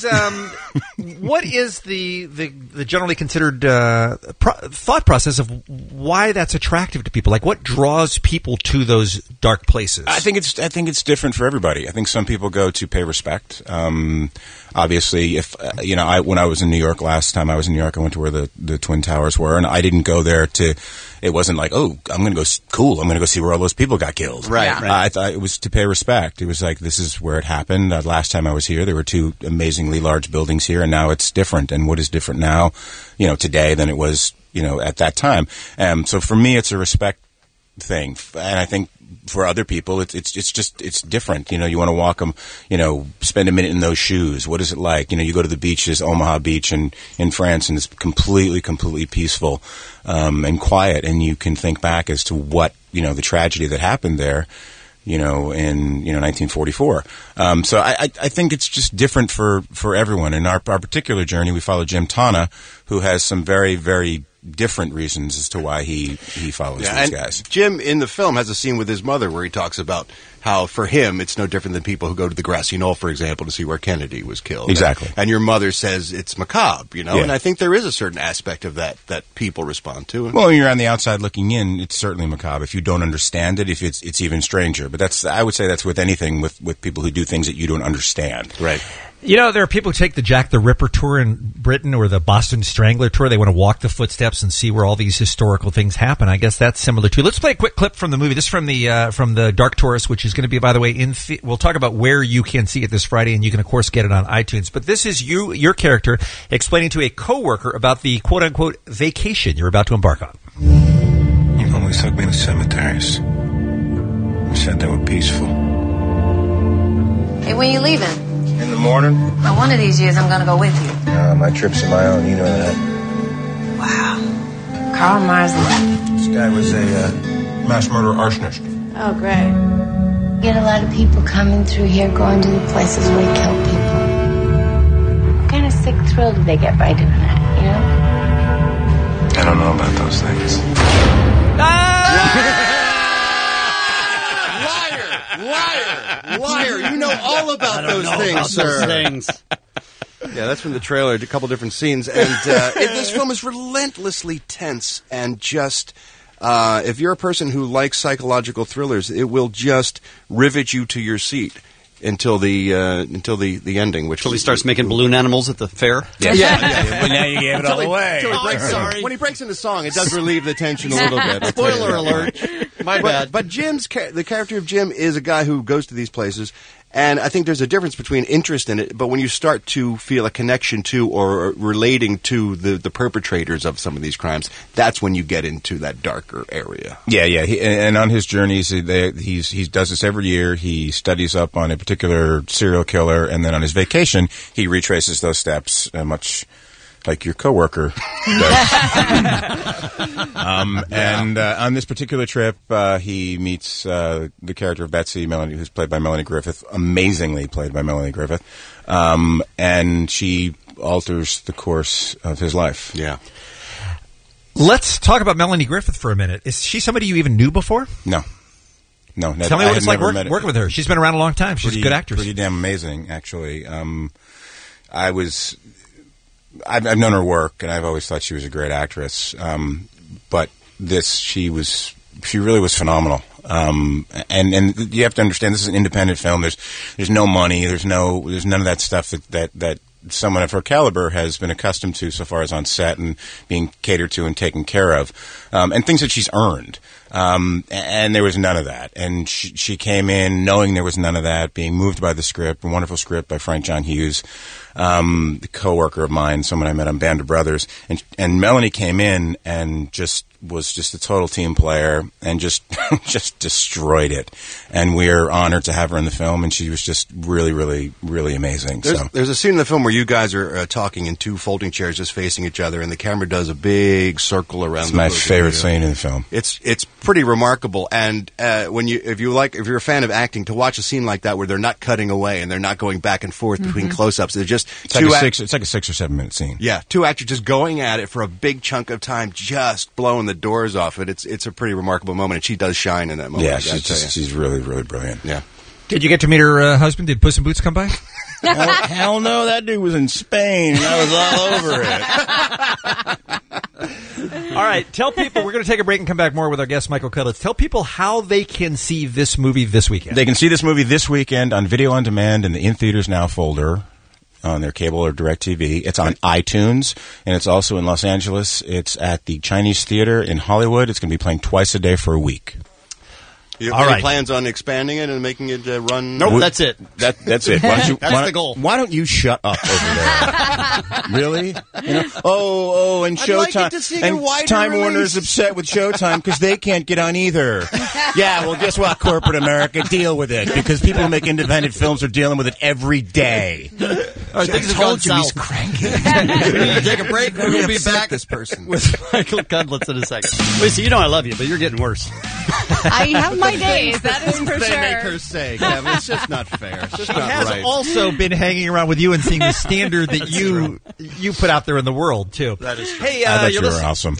the generally considered thought process of why that's attractive to people? Like, what draws people to those dark places? I think it's different for everybody. I think some people go to pay respect. Obviously, if when I was in New York last time I was in New York, I went to where the Twin Towers were, and I didn't go there to. It wasn't like, oh, I'm going to go cool. I'm going to go see where all those people got killed. Right. I thought it was to pay respect. It was like, this is where it happened. Last time I was here, there were two amazingly large buildings here, and now it's different. And what is different now, today than it was, at that time. So for me, it's a respect thing, and I think for other people, it's different. You want to walk them, spend a minute in those shoes. What is it like? You go to the beaches, Omaha Beach in France, and it's completely peaceful and quiet, and you can think back as to what the tragedy that happened there. In 1944. So I think it's just different for everyone. In our particular journey, we follow Jim Tana, who has some very, very different reasons as to why he follows these guys. Jim, in the film, has a scene with his mother where he talks about how, for him, it's no different than people who go to the grassy knoll, for example, to see where Kennedy was killed. Exactly. And your mother says it's macabre, Yeah. And I think there is a certain aspect of that people respond to. Well, when you're on the outside looking in, it's certainly macabre. If you don't understand it, if it's even stranger. But I would say that's with anything with people who do things that you don't understand. Right. There are people who take the Jack the Ripper tour in Britain or the Boston Strangler tour. They want to walk the footsteps and see where all these historical things happen. I guess that's similar too. Let's play a quick clip from the movie. This is from the Dark Tourist, which is going to be, by the way, we'll talk about where you can see it this Friday, and you can, of course, get it on iTunes. But this is your character explaining to a coworker about the quote-unquote vacation you're about to embark on. You've always took me to cemeteries. You said they were peaceful. Hey, when you leaving? In the morning? Well, one of these years I'm gonna go with you. My trips are my own, you know that. Wow. Karl Marx left. This guy was a mass murderer arsonist. Oh, great. Get a lot of people coming through here going to the places where he killed people. What kind of sick thrill do they get by doing that, I don't know about those things. Liar! You know all about those things, sir. Things. Yeah, that's from the trailer. A couple different scenes, and this film is relentlessly tense and just. If you're a person who likes psychological thrillers, it will just rivet you to your seat until the ending. Until he starts making balloon animals at the fair. Yeah. Well, now you gave it all away. When he breaks into song, it does relieve the tension a little bit. Spoiler alert. My bad. But the character of Jim is a guy who goes to these places, and I think there's a difference between interest in it, but when you start to feel a connection to or relating to the perpetrators of some of these crimes, that's when you get into that darker area. Yeah. And on his journeys, he does this every year. He studies up on a particular serial killer, and then on his vacation, he retraces those steps, much like your coworker does. And on this particular trip, he meets the character of Betsy, Melanie, who's played by Melanie Griffith, amazingly played by Melanie Griffith, and she alters the course of his life. Yeah. Let's talk about Melanie Griffith for a minute. Is she somebody you even knew before? No. Tell me what it's like working with her. She's been around a long time. She's a good actress. Pretty damn amazing, actually. I've known her work, and I've always thought she was a great actress. But she really was phenomenal. And you have to understand, this is an independent film. There's no money. There's none of that stuff that someone of her caliber has been accustomed to so far as on set and being catered to and taken care of, and things that she's earned. And there was none of that. And she came in knowing there was none of that, being moved by the script, a wonderful script by Frank John Hughes, the co-worker of mine, someone I met on Band of Brothers. And Melanie came in and was just a total team player and just destroyed it. And we're honored to have her in the film, and she was just really, really, really amazing. There's a scene in the film where you guys are talking in two folding chairs just facing each other, and the camera does a big circle around. It's my favorite scene in the film. It's pretty remarkable, and if you're a fan of acting, to watch a scene like that where they're not cutting away and they're not going back and forth between close-ups, they're just it's like a 6 or 7 minute scene. Yeah, two actors just going at it for a big chunk of time, just blowing the doors off it. It's a pretty remarkable moment, and she does shine in that moment. Yeah, she's really, really brilliant. Yeah. Did you get to meet her husband? Did Puss in Boots come by? Hell no, that dude was in Spain. I was all over it. All right, tell people, we're going to take a break and come back more with our guest, Michael Cudlitz. Tell people how they can see this movie this weekend. They can see this movie this weekend on Video On Demand in the In Theaters Now folder on their cable or DirecTV. It's on iTunes, and it's also in Los Angeles. It's at the Chinese Theater in Hollywood. It's going to be playing twice a day for a week. You have any plans on expanding it and making it run? Nope, that's it. That's it. That's the goal. Why don't you shut up over there? Really? And Showtime. And Time Warner's upset with Showtime because they can't get on either. Yeah, well, guess what, corporate America? Deal with it, because people who make independent films are dealing with it every day. I told you he's cranky. We need to take a break. We'll be back this person with Michael Cudlitz in a second. Lisa, you know I love you, but you're getting worse. I have my days, that is for they sure. make her say, Kevin. It's just not fair. It's just She not has right. also been hanging around with you and seeing the standard that you put out there in the world, too. That is true. Hey, I thought you're you were awesome.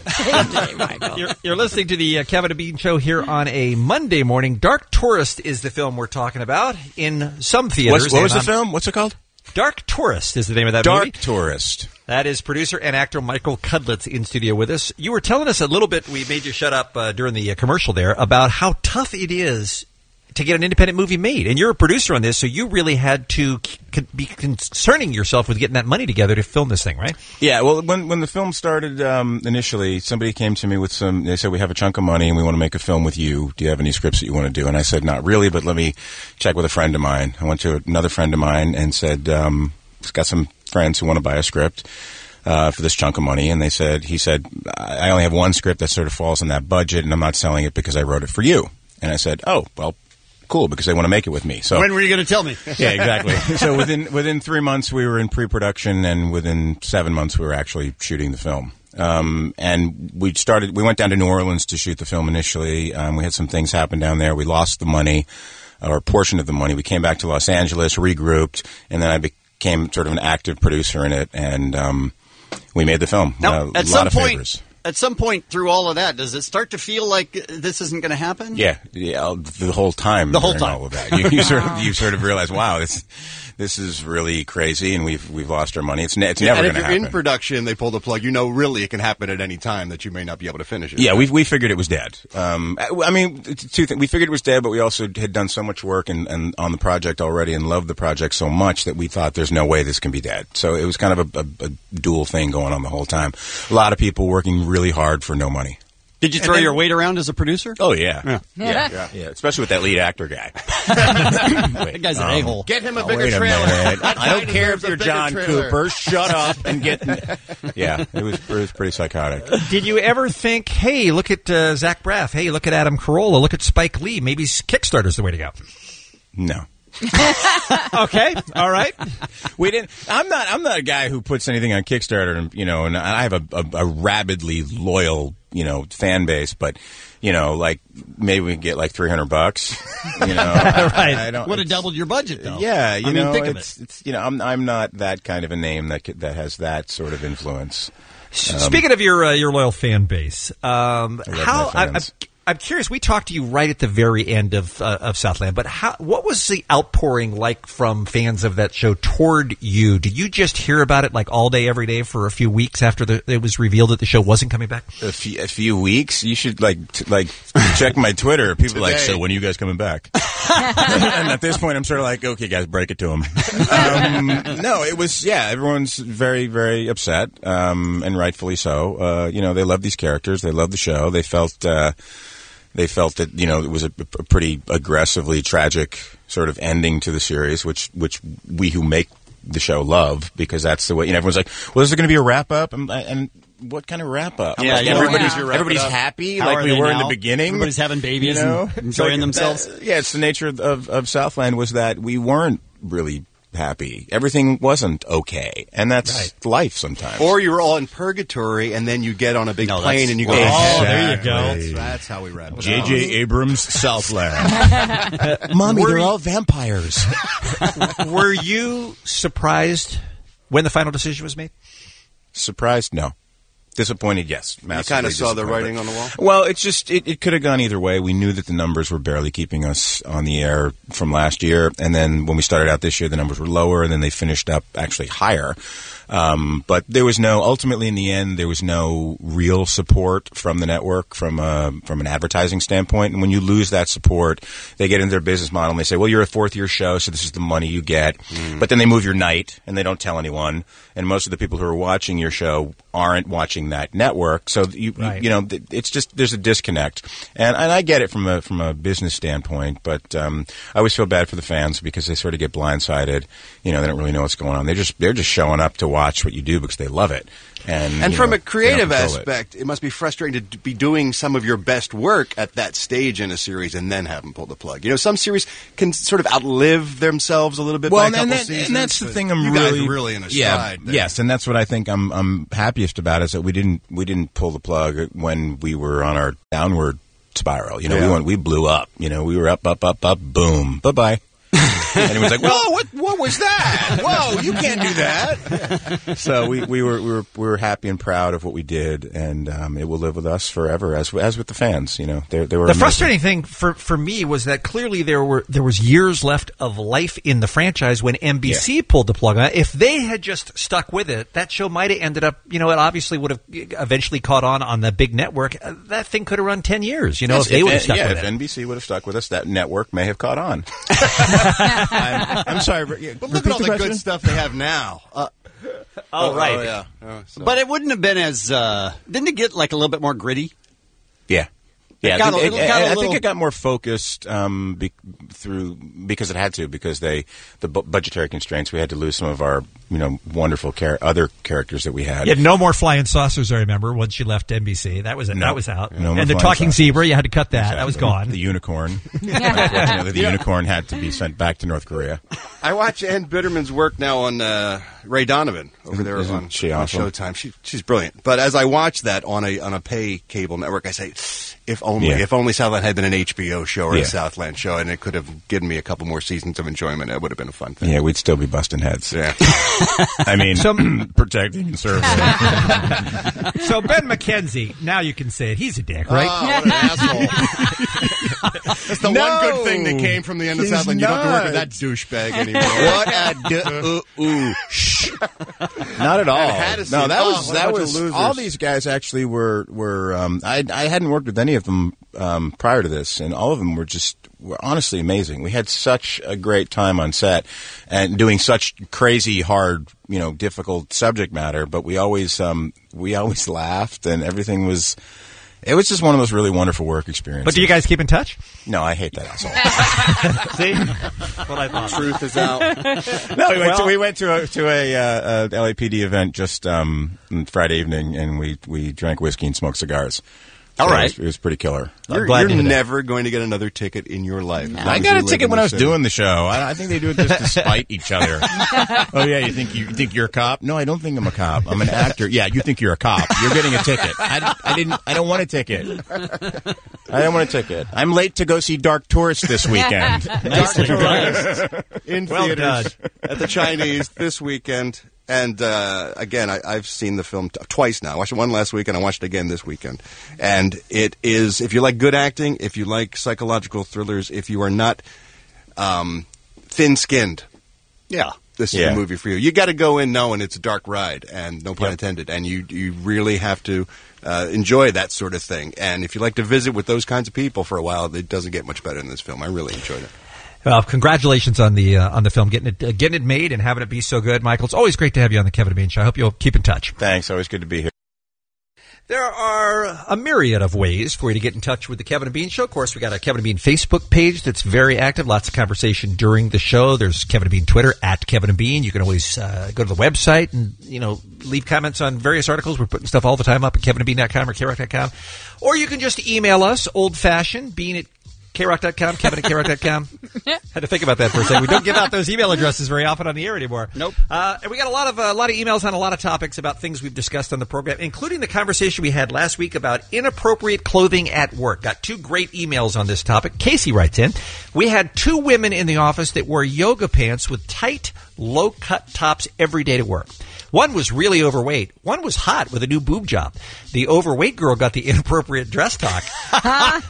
You're listening to the Kevin and Bean Show here on a Monday morning. Dark Tourist is the film we're talking about in some theaters. What was the film? What's it called? Dark Tourist is the name of that movie. Dark Tourist. That is producer and actor Michael Cudlitz in studio with us. You were telling us a little bit, we made you shut up during the commercial there, about how tough it is to get an independent movie made. And you're a producer on this, so you really had to be concerning yourself with getting that money together to film this thing, right? Yeah, well, when the film started initially, somebody came to me with they said, we have a chunk of money and we want to make a film with you. Do you have any scripts that you want to do? And I said, not really, but let me check with a friend of mine. I went to another friend of mine and said, he's got some friends who want to buy a script for this chunk of money. And he said, I only have one script that sort of falls in that budget, and I'm not selling it because I wrote it for you. And I said, oh, well, cool, because they want to make it with me. So when were you going to tell me? Yeah, exactly. So within 3 months we were in pre-production, and within 7 months we were actually shooting the film. And we went down to New Orleans to shoot the film initially. We had some things happen down there. We lost the money, or a portion of the money. We came back to Los Angeles, regrouped, and then I became sort of an active producer in it, and we made the film. Now, a lot of favors. At some point through all of that, does it start to feel like this isn't going to happen? Yeah, the whole time. The whole time. All of that, you sort of realize, wow, this is really crazy, and we've lost our money. It's never going to happen. And if you're in production, they pull the plug. Really, it can happen at any time that you may not be able to finish it. Yeah, we figured it was dead. I mean, two things. We figured it was dead, but we also had done so much work and on the project already, and loved the project so much that we thought there's no way this can be dead. So it was kind of a dual thing going on the whole time. A lot of people working really hard for no money. Did you throw your weight around as a producer? Oh, yeah. Yeah. Especially with that lead actor guy. That guy's an a-hole. Get him a bigger trailer. I don't care if you're John Cooper. Shut up and get... Yeah, it was pretty psychotic. Did you ever think, hey, look at Zach Braff. Hey, look at Adam Carolla. Look at Spike Lee. Maybe Kickstarter's the way to go. No. Okay, all right. We didn't. I'm not a guy who puts anything on Kickstarter, and I have a rabidly loyal fan base, but like maybe we can get like $300. Right. I don't. Would have doubled your budget though. Yeah, think of it. It's I'm not that kind of a name that has that sort of influence. Speaking of your loyal fan base, I'm curious. We talked to you right at the very end of Southland, but what was the outpouring like from fans of that show toward you? Did you just hear about it like all day, every day for a few weeks after it was revealed that the show wasn't coming back? A few weeks. You should like check my Twitter. People are like, so when are you guys coming back? And at this point, I'm sort of like, okay, guys, break it to them. No, it was everyone's very, very upset, and rightfully so. They love these characters. They love the show. They felt. they felt that, you know, it was a pretty aggressively tragic sort of ending to the series, which we who make the show love, because that's the way, you know, everyone's like, well, is there going to be a wrap up? And what kind of wrap up? Yeah, everybody's happy like we were in the beginning. Everybody's having babies, you know? And enjoying themselves. It's the nature of Southland was that we weren't really happy. Everything wasn't okay, and that's life sometimes. Or you were all in purgatory, and then you get on a big plane and you go, there you go. That's how we wrap it up. J.J. Abrams, Southland. Mommy, they're all vampires. Were you surprised when the final decision was made? Surprised? No. Disappointed, yes. You kind of saw the writing on the wall? Well, it's just, it could have gone either way. We knew that the numbers were barely keeping us on the air from last year. And then when we started out this year, the numbers were lower, and then they finished up actually higher. But there was ultimately in the end, there was no real support from the network from an advertising standpoint. And when you lose that support, they get into their business model and they say, well, you're a fourth-year show, so this is the money you get. But then they move your night and they don't tell anyone. And most of the people who are watching your show aren't watching that network. So you know, it's just, there's a disconnect. And I get it from a business standpoint, but I always feel bad for the fans because they sort of get blindsided. You know, they don't really know what's going on. They're just showing up to watch what you do because they love it. And from a creative aspect, it must be frustrating to be doing some of your best work at that stage in a series and then have them pull the plug. You know, some series can sort of outlive themselves a little bit by a couple seasons. And that's the thing I'm you really... guys are really in a stride. Yes, and that's what I think I'm happiest about is that we didn't pull the plug when we were on our downward spiral. You know, we blew up. You know, we were up, boom, bye-bye. And he was like, "Whoa, what was that? Whoa, you can't do that." So we were happy and proud of what we did, and it will live with us forever, as with the fans. You know, they were the amazing. frustrating thing for me was that clearly there was years left of life in the franchise when NBC pulled the plug on it. If they had just stuck with it, that show might have ended up. You know, it obviously would have eventually caught on the big network. That thing could have run 10 years. You know, if they would have stuck with it. If NBC would have stuck with us, that network may have caught on. I'm sorry, but look at all the good stuff they have now. Right. Oh, yeah. But it wouldn't have been as... didn't it get like a little bit more gritty? Yeah. Yeah, I think it got more focused because it had to, because the budgetary constraints. We had to lose some of our wonderful other characters that we had. You had no more flying saucers, I remember, once you left NBC. That was that was out. No and the talking zebra, you had to cut that. Exactly. That was gone. The unicorn. The unicorn had to be sent back to North Korea. I watch Ann Bitterman's work now on Ray Donovan over there on Showtime. She's brilliant. But as I watch that on a pay cable network, I say, if only Southland had been an HBO show or a Southland show, and it could have given me a couple more seasons of enjoyment, it would have been a fun thing. Yeah, we'd still be busting heads. Yeah. I mean, protecting and serving. So Ben McKenzie, now you can say it. He's a dick, right? Oh, what an asshole. That's the one good thing that came from the end of Southland. You don't have to work with that douchebag anymore. What Not at all. No, that was all these guys actually were I hadn't worked with any of them prior to this, and all of them were honestly amazing. We had such a great time on set and doing such crazy, hard, difficult subject matter, but we always laughed, and everything was... It was just one of those really wonderful work experiences. But do you guys keep in touch? No, I hate that asshole. See? What I thought. Truth is out. No, we went to a LAPD event just Friday evening, and we drank whiskey and smoked cigars. All right. It was pretty killer. You're never going to get another ticket in your life. No. I got a ticket when I was doing the show. I think they do it just to spite each other. Oh yeah, you think you're a cop? No, I don't think I'm a cop. I'm an actor. Yeah, you think you're a cop. You're getting a ticket. I don't want a ticket. I don't want a ticket. I'm late to go see Dark Tourist this weekend. Dark Tourist in theaters at the Chinese this weekend. And again, I've seen the film twice now. I watched it one last week, and I watched it again this weekend. And it is, if you like good acting, if you like psychological thrillers, if you are not thin-skinned, this is a movie for you. You got to go in knowing it's a dark ride, and no pun intended. And you really have to enjoy that sort of thing. And if you like to visit with those kinds of people for a while, it doesn't get much better than this film. I really enjoyed it. Well, congratulations on the film, getting it made and having it be so good, Michael. It's always great to have you on the Kevin and Bean Show. I hope you'll keep in touch. Thanks. Always good to be here. There are a myriad of ways for you to get in touch with the Kevin and Bean Show. Of course, we got a Kevin and Bean Facebook page that's very active. Lots of conversation during the show. There's Kevin and Bean Twitter, @Kevin and Bean. You can always go to the website and, leave comments on various articles. We're putting stuff all the time up at kevinandbean.com or krock.com. Or you can just email us, old-fashioned, bean@krock.com, kevin@krock.com. Had to think about that for a second. We don't give out those email addresses very often on the air anymore. Nope. And we got a lot of emails on a lot of topics about things we've discussed on the program, including the conversation we had last week about inappropriate clothing at work. Got 2 great emails on this topic. Casey writes in, we had 2 women in the office that wore yoga pants with tight, low-cut tops every day to work. One was really overweight. One was hot with a new boob job. The overweight girl got the inappropriate dress talk. The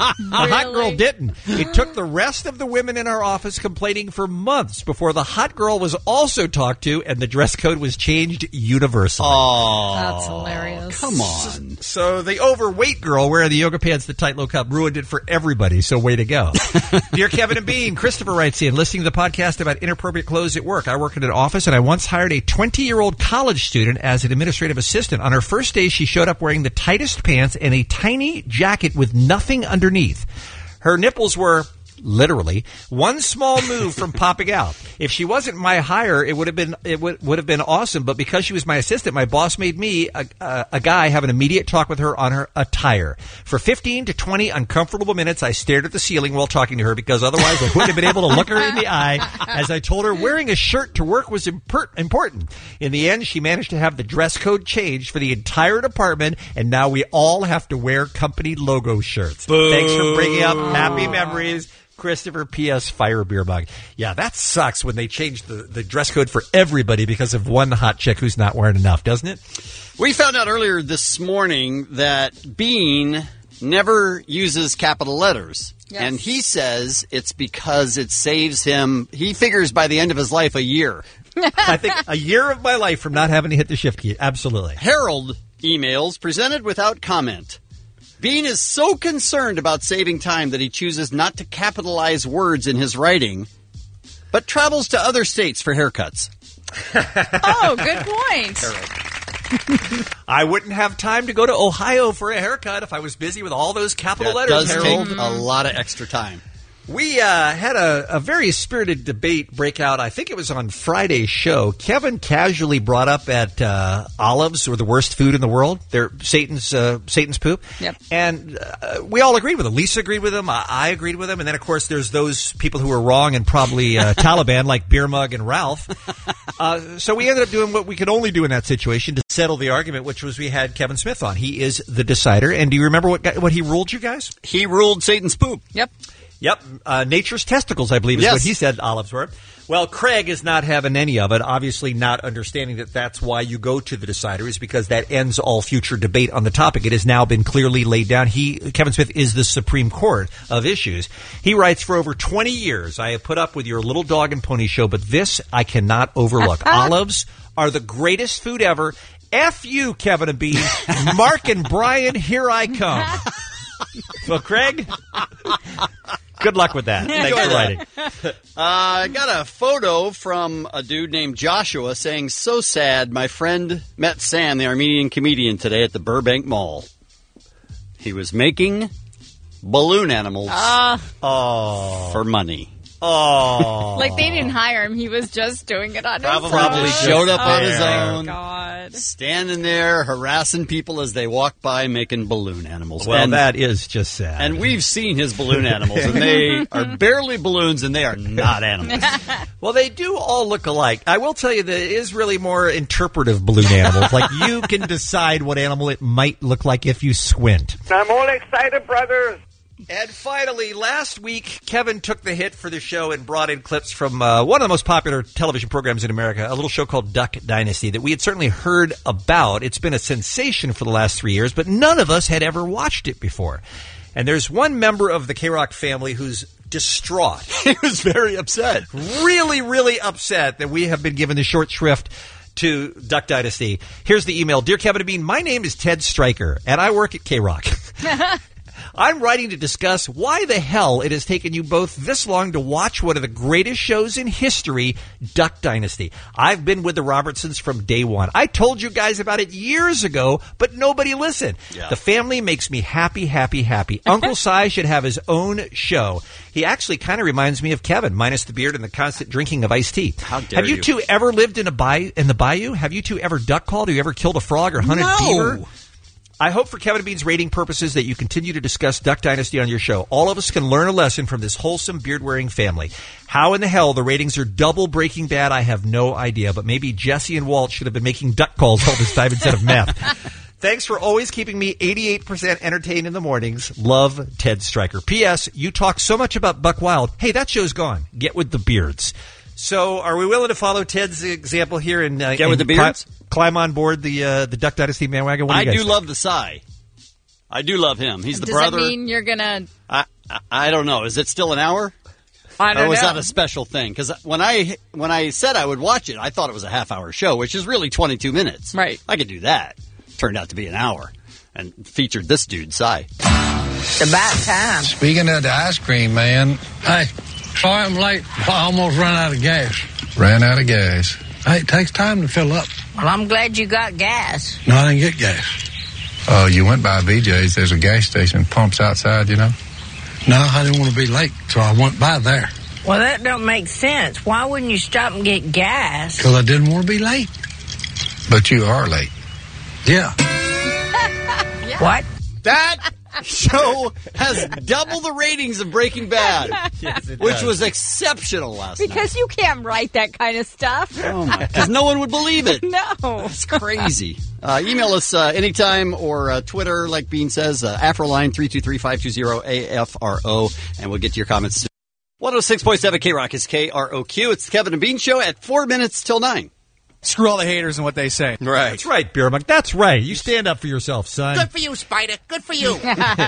hot girl didn't. It took the rest of the women in our office complaining for months before the hot girl was also talked to and the dress code was changed universally. Oh, that's hilarious. Come on. So the overweight girl wearing the yoga pants, the tight low cut, ruined it for everybody. So way to go. Dear Kevin and Bean, Christopher writes in, listening to the podcast about inappropriate clothes at work. I work in an office and I once hired a 20-year-old college student as an administrative assistant. On her first day, she showed up wearing the tightest pants and a tiny jacket with nothing underneath. Her nipples were literally one small move from popping out. If she wasn't my hire, it would have been awesome. But because she was my assistant, my boss made me, a guy, have an immediate talk with her on her attire. For 15 to 20 uncomfortable minutes, I stared at the ceiling while talking to her because otherwise I wouldn't have been able to look her in the eye. As I told her wearing a shirt to work was important. In the end, she managed to have the dress code changed for the entire department, and now we all have to wear company logo shirts. Boo. Thanks for bringing up happy memories. Christopher, P.S. Fire beer mug. Yeah, that sucks when they change the dress code for everybody because of one hot chick who's not wearing enough, doesn't it? We found out earlier this morning that Bean never uses capital letters. Yes. And he says it's because it saves him, he figures by the end of his life, a year. I think a year of my life from not having to hit the shift key. Absolutely. Harold emails presented without comment. Bean is so concerned about saving time that he chooses not to capitalize words in his writing, but travels to other states for haircuts. Oh, good point. I wouldn't have time to go to Ohio for a haircut if I was busy with all those capital letters. It does take a lot of extra time. We had a very spirited debate breakout. I think it was on Friday's show. Kevin casually brought up that olives were the worst food in the world. They're Satan's poop. Yep. And we all agreed with him. Lisa agreed with him. I agreed with him. And then, of course, there's those people who were wrong and probably Taliban, like Beer Mug and Ralph. So we ended up doing what we could only do in that situation to settle the argument, which was we had Kevin Smith on. He is the decider. And do you remember what he ruled, you guys? He ruled Satan's poop. Yep. Nature's testicles, I believe, is what he said olives were. Well, Craig is not having any of it, obviously not understanding that that's why you go to the decider, is because that ends all future debate on the topic. It has now been clearly laid down. Kevin Smith is the Supreme Court of issues. He writes, for over 20 years, I have put up with your little dog and pony show, but this I cannot overlook. Olives are the greatest food ever. F you, Kevin and Bean. Mark and Brian, here I come. Well, Craig, good luck with that. Thanks for writing. I got a photo from a dude named Joshua saying, so sad, my friend met Sam, the Armenian comedian, today at the Burbank Mall. He was making balloon animals for money. Oh. Like they didn't hire him. He was just doing it on his own. Probably showed up on his own. God. Standing there, harassing people as they walk by, making balloon animals. Well, that is just sad. And we've seen his balloon animals, and they are barely balloons, and they are not animals. Well, they do all look alike. I will tell you that it is really more interpretive balloon animals. Like, you can decide what animal it might look like if you squint. I'm all excited, brothers. And finally, last week, Kevin took the hit for the show and brought in clips from one of the most popular television programs in America, a little show called Duck Dynasty that we had certainly heard about. It's been a sensation for the last 3 years, but none of us had ever watched it before. And there's one member of the K-Rock family who's distraught. He was very upset. Really, really upset that we have been given the short shrift to Duck Dynasty. Here's the email. Dear Kevin and Bean, my name is Ted Stryker, and I work at K-Rock. I'm writing to discuss why the hell it has taken you both this long to watch one of the greatest shows in history, Duck Dynasty. I've been with the Robertsons from day one. I told you guys about it years ago, but nobody listened. Yeah. The family makes me happy, happy, happy. Uncle Si should have his own show. He actually kind of reminds me of Kevin, minus the beard and the constant drinking of iced tea. How dare Have you two ever lived in the bayou? Have you two ever duck called? Have you ever killed a frog or hunted beaver? I hope for Kevin and Bean's rating purposes that you continue to discuss Duck Dynasty on your show. All of us can learn a lesson from this wholesome, beard-wearing family. How in the hell the ratings are double Breaking Bad, I have no idea. But maybe Jesse and Walt should have been making duck calls all this time instead of meth. Thanks for always keeping me 88% entertained in the mornings. Love, Ted Stryker. P.S. You talk so much about Buck Wild. Hey, that show's gone. Get with the beards. So, are we willing to follow Ted's example here and get with the beards? Climb on board the Duck Dynasty bandwagon? I do love the Psy. I do love him. He's the brother. Does that mean you're gonna? I don't know. Is it still an hour? I don't know. Or was that a special thing? Because when I said I would watch it, I thought it was a half-hour show, which is really 22 minutes. Right. I could do that. Turned out to be an hour, and featured this dude, Psy. It's about time. Speaking of the ice cream, man. Hey, sorry I'm late. I almost ran out of gas. Ran out of gas. Hey, it takes time to fill up. Well, I'm glad you got gas. No, I didn't get gas. Oh, you went by BJ's. There's a gas station, pumps outside, you know? No, I didn't want to be late, so I went by there. Well, that don't make sense. Why wouldn't you stop and get gas? Because I didn't want to be late. But you are late. Yeah. What? That show has double the ratings of Breaking Bad, Yes, it which does. was exceptional last night. Because you can't write that kind of stuff. Oh my! Because no one would believe it. No. It's crazy. Email us anytime or Twitter, like Bean says, Afroline 323-520-AFRO, and we'll get to your comments soon. 106.7 K-Rock is KROQ. It's the Kevin and Bean Show at 4 minutes till 9. Screw all the haters and what they say. Right. That's right, Beer Mug. That's right. You stand up for yourself, son. Good for you, Spider. Good for you.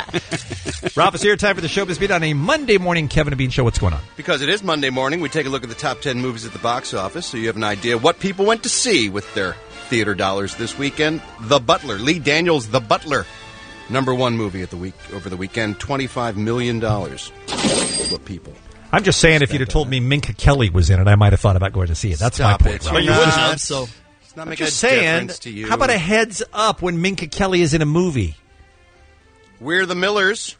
Rob is here. Time for the Showbiz Beat on a Monday morning Kevin and Bean Show. What's going on? Because it is Monday morning, we take a look at the top 10 movies at the box office so you have an idea what people went to see with their theater dollars this weekend. The Butler. Lee Daniels' The Butler. Number one movie over the weekend. $25 million. What people. I'm just saying, if you'd have told me Minka Kelly was in it, I might have thought about going to see it. That's Stop my point. it. Rob. But you wouldn't have, so... It's not I'm making just a saying, difference to you. how about a heads up when Minka Kelly is in a movie? We're the Millers.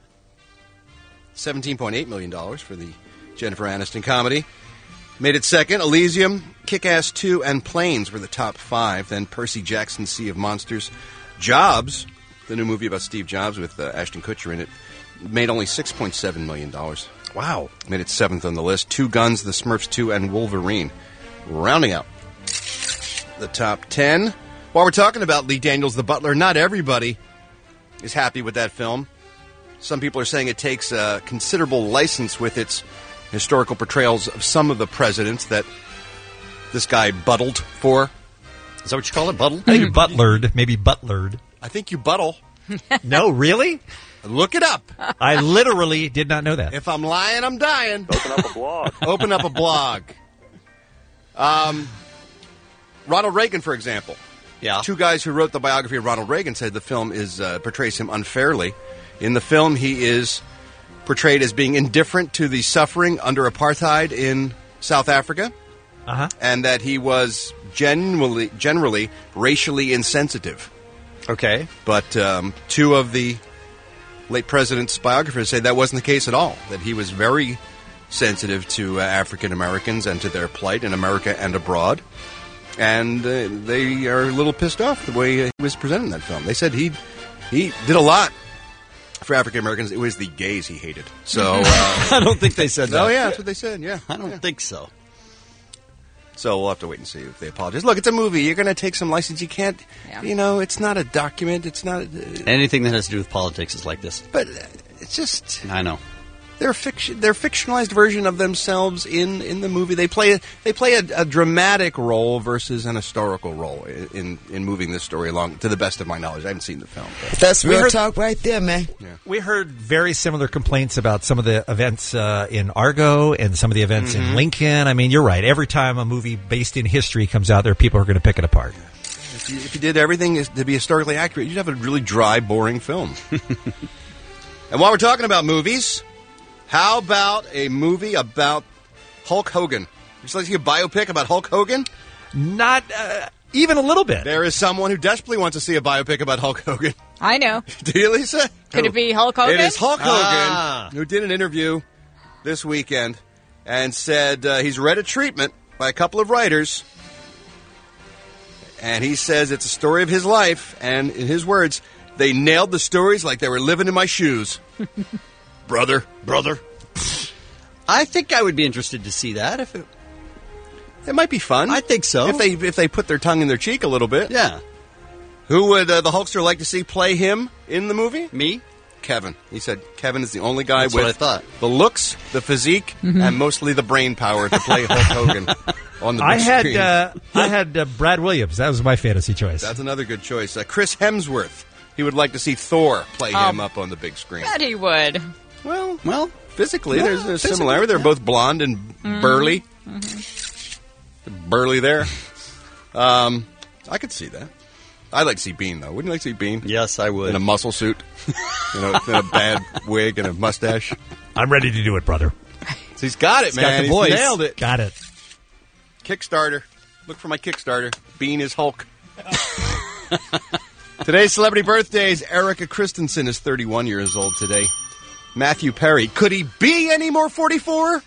$17.8 million for the Jennifer Aniston comedy. Made it second. Elysium, Kick-Ass 2, and Planes were the top five. Then Percy Jackson's Sea of Monsters. Jobs, the new movie about Steve Jobs with Ashton Kutcher in it, made only $6.7 million. Wow. Made it seventh on the list. Two Guns, The Smurfs 2, and Wolverine. Rounding out the top 10. While we're talking about Lee Daniels' The Butler, not everybody is happy with that film. Some people are saying it takes a considerable license with its historical portrayals of some of the presidents that this guy buttled for. Is that what you call it, buttled? I think butlered, maybe butlered. I think you buttle. No, really? Look it up. I literally did not know that. If I'm lying, I'm dying. Open up a blog. Open up a blog. Ronald Reagan, for example. Yeah. Two guys who wrote the biography of Ronald Reagan said the film portrays him unfairly. In the film, he is portrayed as being indifferent to the suffering under apartheid in South Africa, and that he was generally racially insensitive. Okay. But two of the late president's biographers say that wasn't the case at all, that he was very sensitive to African Americans and to their plight in America and abroad. And they are a little pissed off the way he was presented in that film. They said he did a lot for African Americans. It was the gays he hated. So I don't think they said that. Oh, yeah, that's what they said, yeah. I don't think so. So we'll have to wait and see if they apologize. Look, it's a movie. You're going to take some license. You can't, it's not a document. It's not... Anything that has to do with politics is like this. But it's just... I know. They're fictionalized version of themselves in the movie. They play a dramatic role versus an historical role in moving this story along. To the best of my knowledge, I haven't seen the film. But. That's real talk right there, man. Yeah. We heard very similar complaints about some of the events in Argo and some of the events in Lincoln. I mean, you're right. Every time a movie based in history comes out there, people are going to pick it apart. If you did everything to be historically accurate, you'd have a really dry, boring film. And while we're talking about movies, how about a movie about Hulk Hogan? Would you like to see a biopic about Hulk Hogan? Not even a little bit. There is someone who desperately wants to see a biopic about Hulk Hogan. I know. Do you, Lisa? Could it be Hulk Hogan? It is Hulk Hogan, who did an interview this weekend and said he's read a treatment by a couple of writers, and he says it's a story of his life, and in his words, they nailed the stories like they were living in my shoes. brother. I think I would be interested to see that. If it might be fun. I think so. If they put their tongue in their cheek a little bit. Yeah. Who would the Hulkster like to see play him in the movie? Me? Kevin. He said Kevin is the only guy That's with what I thought. The looks, the physique, and mostly the brain power to play Hulk Hogan on the big screen. I had Brad Williams. That was my fantasy choice. That's another good choice. Chris Hemsworth. He would like to see Thor play him up on the big screen. Bet he would. Well, physically, there's a similarity. They're both blonde and burly. Burly there. I could see that. I'd like to see Bean, though. Wouldn't you like to see Bean? Yes, I would. In a muscle suit. In a bad wig and a mustache. I'm ready to do it, brother. So he's got it, man. He's voice. Nailed it. Got it. Kickstarter. Look for my Kickstarter. Bean is Hulk. Today's celebrity birthdays. Erica Christensen is 31 years old today. Matthew Perry. Could he be any more 44?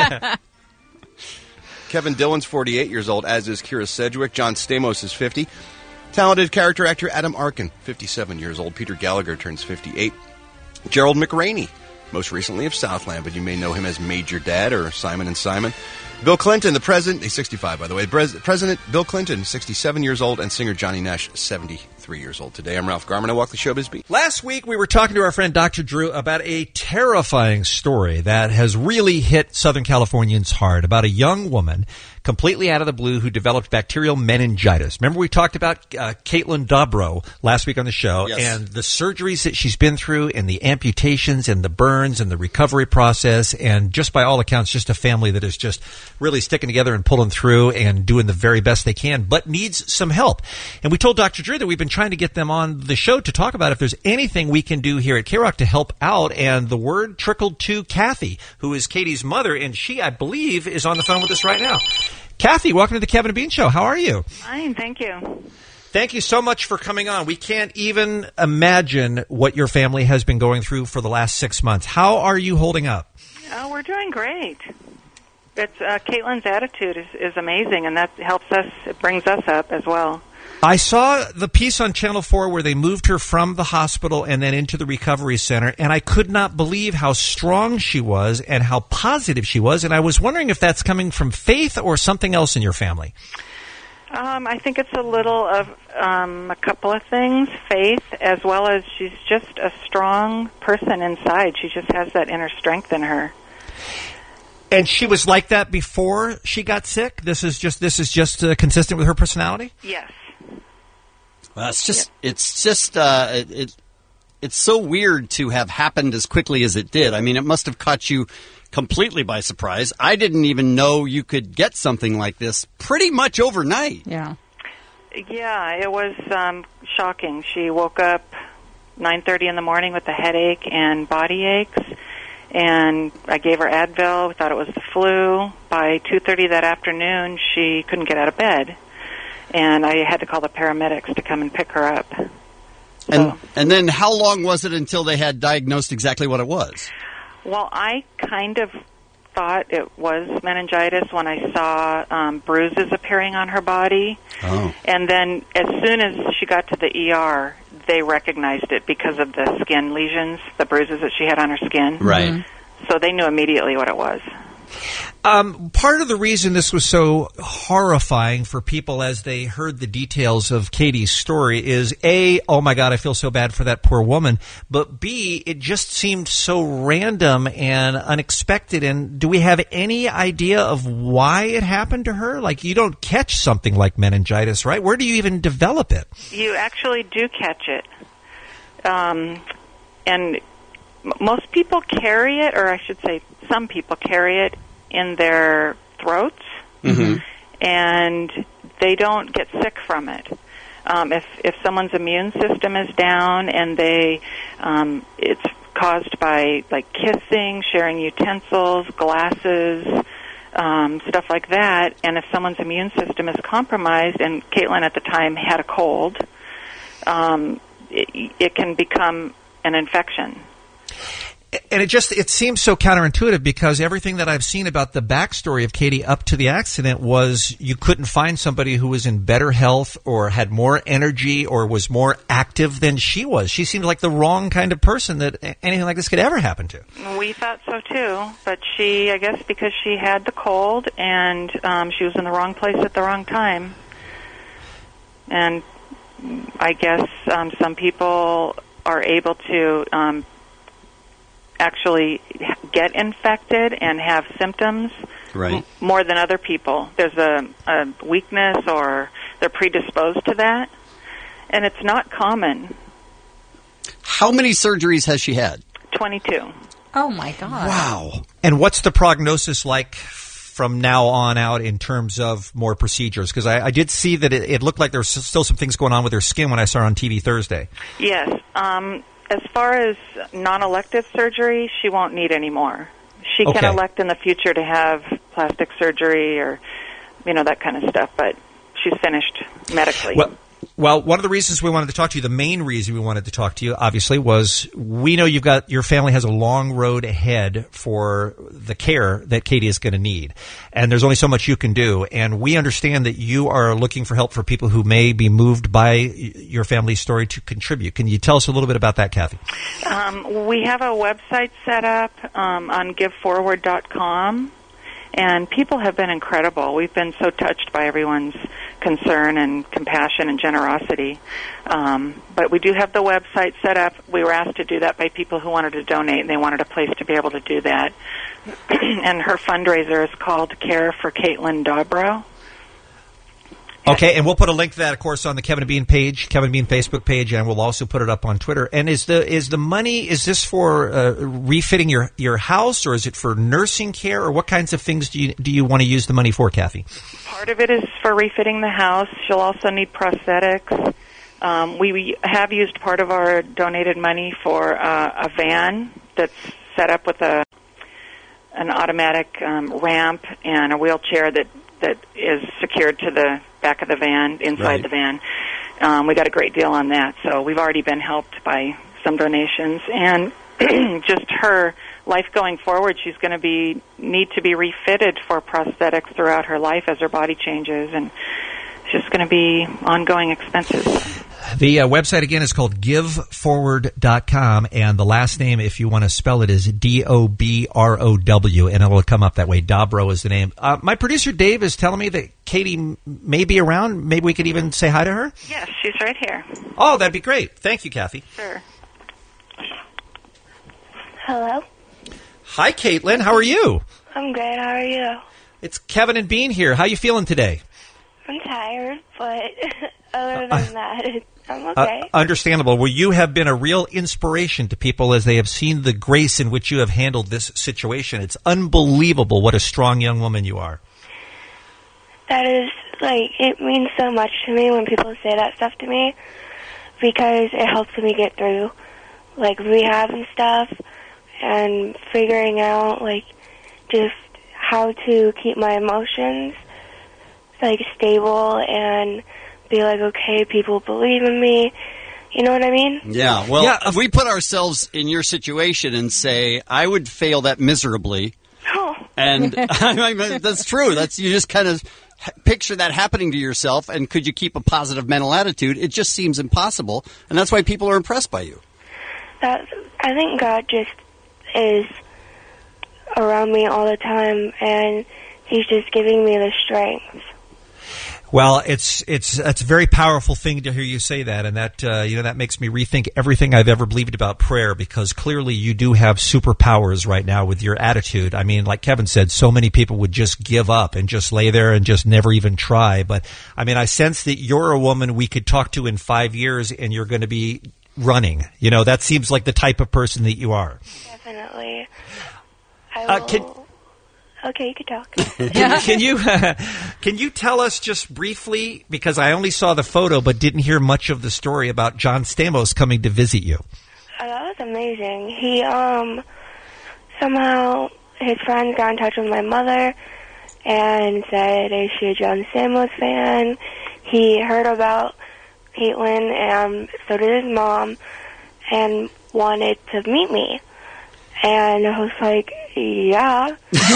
Kevin Dillon's 48 years old, as is Kira Sedgwick. John Stamos is 50. Talented character actor Adam Arkin, 57 years old. Peter Gallagher turns 58. Gerald McRaney, most recently of Southland, but you may know him as Major Dad or Simon and Simon. Bill Clinton, the president, he's 65, by the way. President Bill Clinton, 67 years old, and singer Johnny Nash, 73 years old today. I'm Ralph Garman. I walk the showbiz beat. Last week, we were talking to our friend Dr. Drew about a terrifying story that has really hit Southern Californians hard about a young woman completely out of the blue who developed bacterial meningitis. Remember we talked about Caitlin Dobro last week on the show, and the surgeries that she's been through and the amputations and the burns and the recovery process, and just by all accounts, just a family that is just really sticking together and pulling through and doing the very best they can, but needs some help. And we told Dr. Drew that we've been trying to get them on the show to talk about if there's anything we can do here at K-Rock to help out, and the word trickled to Kathy, who is Katie's mother, and she, I believe, is on the phone with us right now. Kathy, welcome to the Kevin and Bean Show. How are you? Fine, thank you. Thank you so much for coming on. We can't even imagine what your family has been going through for the last 6 months. How are you holding up? Oh, we're doing great. It's Caitlin's attitude is amazing, and that helps us. It brings us up as well. I saw the piece on Channel 4 where they moved her from the hospital and then into the recovery center, and I could not believe how strong she was and how positive she was, and I was wondering if that's coming from faith or something else in your family. I think it's a little of a couple of things, faith, as well as she's just a strong person inside. She just has that inner strength in her. And she was like that before she got sick? This is just consistent with her personality? Yes. Well, it's so weird to have happened as quickly as it did. I mean, it must have caught you completely by surprise. I didn't even know you could get something like this pretty much overnight. Yeah. Yeah, it was shocking. She woke up 9:30 in the morning with a headache and body aches, and I gave her Advil. We thought it was the flu. By 2:30 that afternoon, she couldn't get out of bed, and I had to call the paramedics to come and pick her up. And then how long was it until they had diagnosed exactly what it was? Well, I kind of thought it was meningitis when I saw bruises appearing on her body. Oh. And then as soon as she got to the ER, they recognized it because of the skin lesions, the bruises that she had on her skin. Right. Mm-hmm. So they knew immediately what it was. Part of the reason this was so horrifying for people as they heard the details of Katie's story is A, oh my God, I feel so bad for that poor woman, but B, it just seemed so random and unexpected. And do we have any idea of why it happened to her? Like, you don't catch something like meningitis, right? Where do you even develop it? You actually do catch it. And most people carry it, or I should say some people carry it in their throats, mm-hmm. and they don't get sick from it. If someone's immune system is down and it's caused by like kissing, sharing utensils, glasses, stuff like that. And if someone's immune system is compromised, and Caitlin at the time had a cold, it can become an infection. And it seems so counterintuitive, because everything that I've seen about the backstory of Katie up to the accident was you couldn't find somebody who was in better health or had more energy or was more active than she was. She seemed like the wrong kind of person that anything like this could ever happen to. We thought so too, but she, I guess because she had the cold and she was in the wrong place at the wrong time. And I guess some people are able to actually get infected and have symptoms more than other people. There's a weakness, or they're predisposed to that, and it's not common. How many surgeries has she had? 22. Oh, my God. Wow. And what's the prognosis like from now on out in terms of more procedures? Because I did see that it looked like there's still some things going on with her skin when I saw her on TV Thursday. Yes. As far as non-elective surgery, she won't need any more. She can elect in the future to have plastic surgery or, that kind of stuff, but she's finished medically. Well, one of the reasons we wanted to talk to you, the main reason we wanted to talk to you, obviously, was we know your family has a long road ahead for the care that Katie is going to need. And there's only so much you can do. And we understand that you are looking for help for people who may be moved by your family's story to contribute. Can you tell us a little bit about that, Kathy? We have a website set up on giveforward.com. And people have been incredible. We've been so touched by everyone's concern and compassion and generosity. But we do have the website set up. We were asked to do that by people who wanted to donate, and they wanted a place to be able to do that. And her fundraiser is called Care for Caitlin Dobro. Okay, and we'll put a link to that, of course, on the Kevin and Bean page, Kevin and Bean Facebook page, and we'll also put it up on Twitter. And is the money, is this for refitting your house, or is it for nursing care, or what kinds of things do you want to use the money for, Kathy? Part of it is for refitting the house. She'll also need prosthetics. We have used part of our donated money for a van that's set up with an automatic ramp and a wheelchair that is secured to the back of the van, inside the van. We got a great deal on that, so we've already been helped by some donations. And just her life going forward, she's going to need to be refitted for prosthetics throughout her life as her body changes, and it's just going to be ongoing expenses. The website, again, is called giveforward.com, and the last name, if you want to spell it, is Dobrow, and it'll come up that way. Dobro is the name. My producer, Dave, is telling me that Katie may be around. Maybe we could even say hi to her? Yes, she's right here. Oh, that'd be great. Thank you, Kathy. Sure. Hello? Hi, Caitlin. How are you? I'm good. How are you? It's Kevin and Bean here. How you feeling today? I'm tired, but other than that, I'm okay. Understandable. Well, you have been a real inspiration to people as they have seen the grace in which you have handled this situation. It's unbelievable what a strong young woman you are. That is, it means so much to me when people say that stuff to me, because it helps me get through, rehab and stuff, and figuring out, just how to keep my emotions, stable and be okay, people believe in me. You know what I mean? Yeah, well, if we put ourselves in your situation and say, I would fail that miserably. Oh. And that's true. You just kind of picture that happening to yourself, and could you keep a positive mental attitude? It just seems impossible, and that's why people are impressed by you. I think God just is around me all the time, and He's just giving me the strength. Well, it's a very powerful thing to hear you say that, and that that makes me rethink everything I've ever believed about prayer, because clearly you do have superpowers right now with your attitude. I mean, like Kevin said, so many people would just give up and just lay there and just never even try. But I mean, I sense that you're a woman we could talk to in 5 years, and you're going to be running. That seems like the type of person that you are. Definitely. I will. Okay, you can talk. Can you tell us just briefly, because I only saw the photo but didn't hear much of the story, about John Stamos coming to visit you? That was amazing. He, somehow, his friends got in touch with my mother and said, is she a John Stamos fan? He heard about Caitlin, and so did his mom, and wanted to meet me. And I was like, yeah.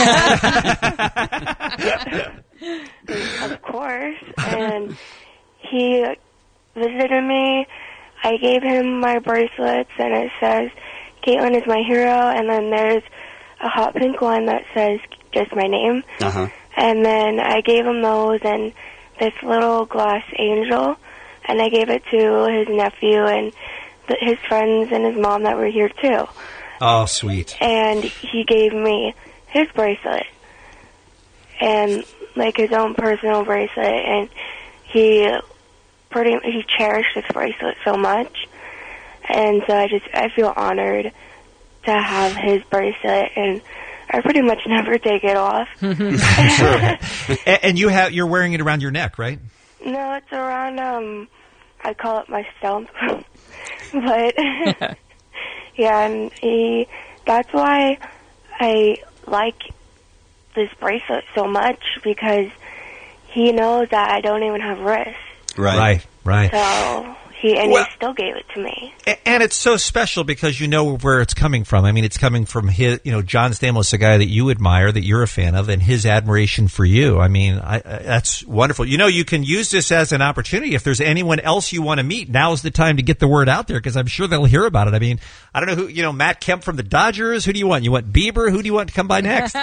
Of course. And he visited me. I gave him my bracelets, and it says, Caitlin is my hero, and then there's a hot pink one that says just my name. Uh-huh. And then I gave him those and this little glass angel, and I gave it to his nephew and his friends and his mom that were here too. Oh, sweet. And he gave me his bracelet and like his own personal bracelet, and he cherished this bracelet so much, and so I feel honored to have his bracelet, and I pretty much never take it off. Sure. And you're wearing it around your neck, right? No, it's around I call it my stump. But yeah, and that's why I like this bracelet so much, because he knows that I don't even have wrists. Right. So he still gave it to me. And it's so special because you know where it's coming from. I mean, it's coming from his, John Stamos, a guy that you admire, that you're a fan of, and his admiration for you. I mean, that's wonderful. You can use this as an opportunity. If there's anyone else you want to meet, now's the time to get the word out there, because I'm sure they'll hear about it. I mean, I don't know who, Matt Kemp from the Dodgers. Who do you want? You want Bieber? Who do you want to come by next?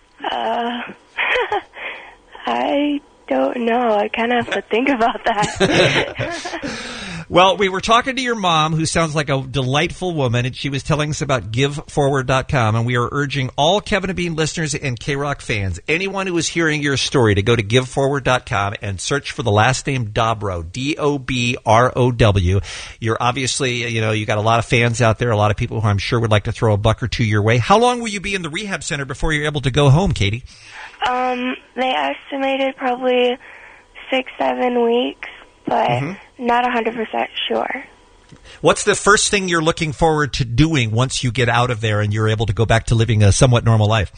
I don't know. I kind of have to think about that. Well, we were talking to your mom, who sounds like a delightful woman, and she was telling us about GiveForward.com, and we are urging all Kevin and Bean listeners and K-Rock fans, anyone who is hearing your story, to go to GiveForward.com and search for the last name Dobrow, D-O-B-R-O-W. You're obviously, you got a lot of fans out there, a lot of people who I'm sure would like to throw a buck or two your way. How long will you be in the rehab center before you're able to go home, Katie? They estimated probably 6-7 weeks, but not 100% sure. What's the first thing you're looking forward to doing once you get out of there and you're able to go back to living a somewhat normal life?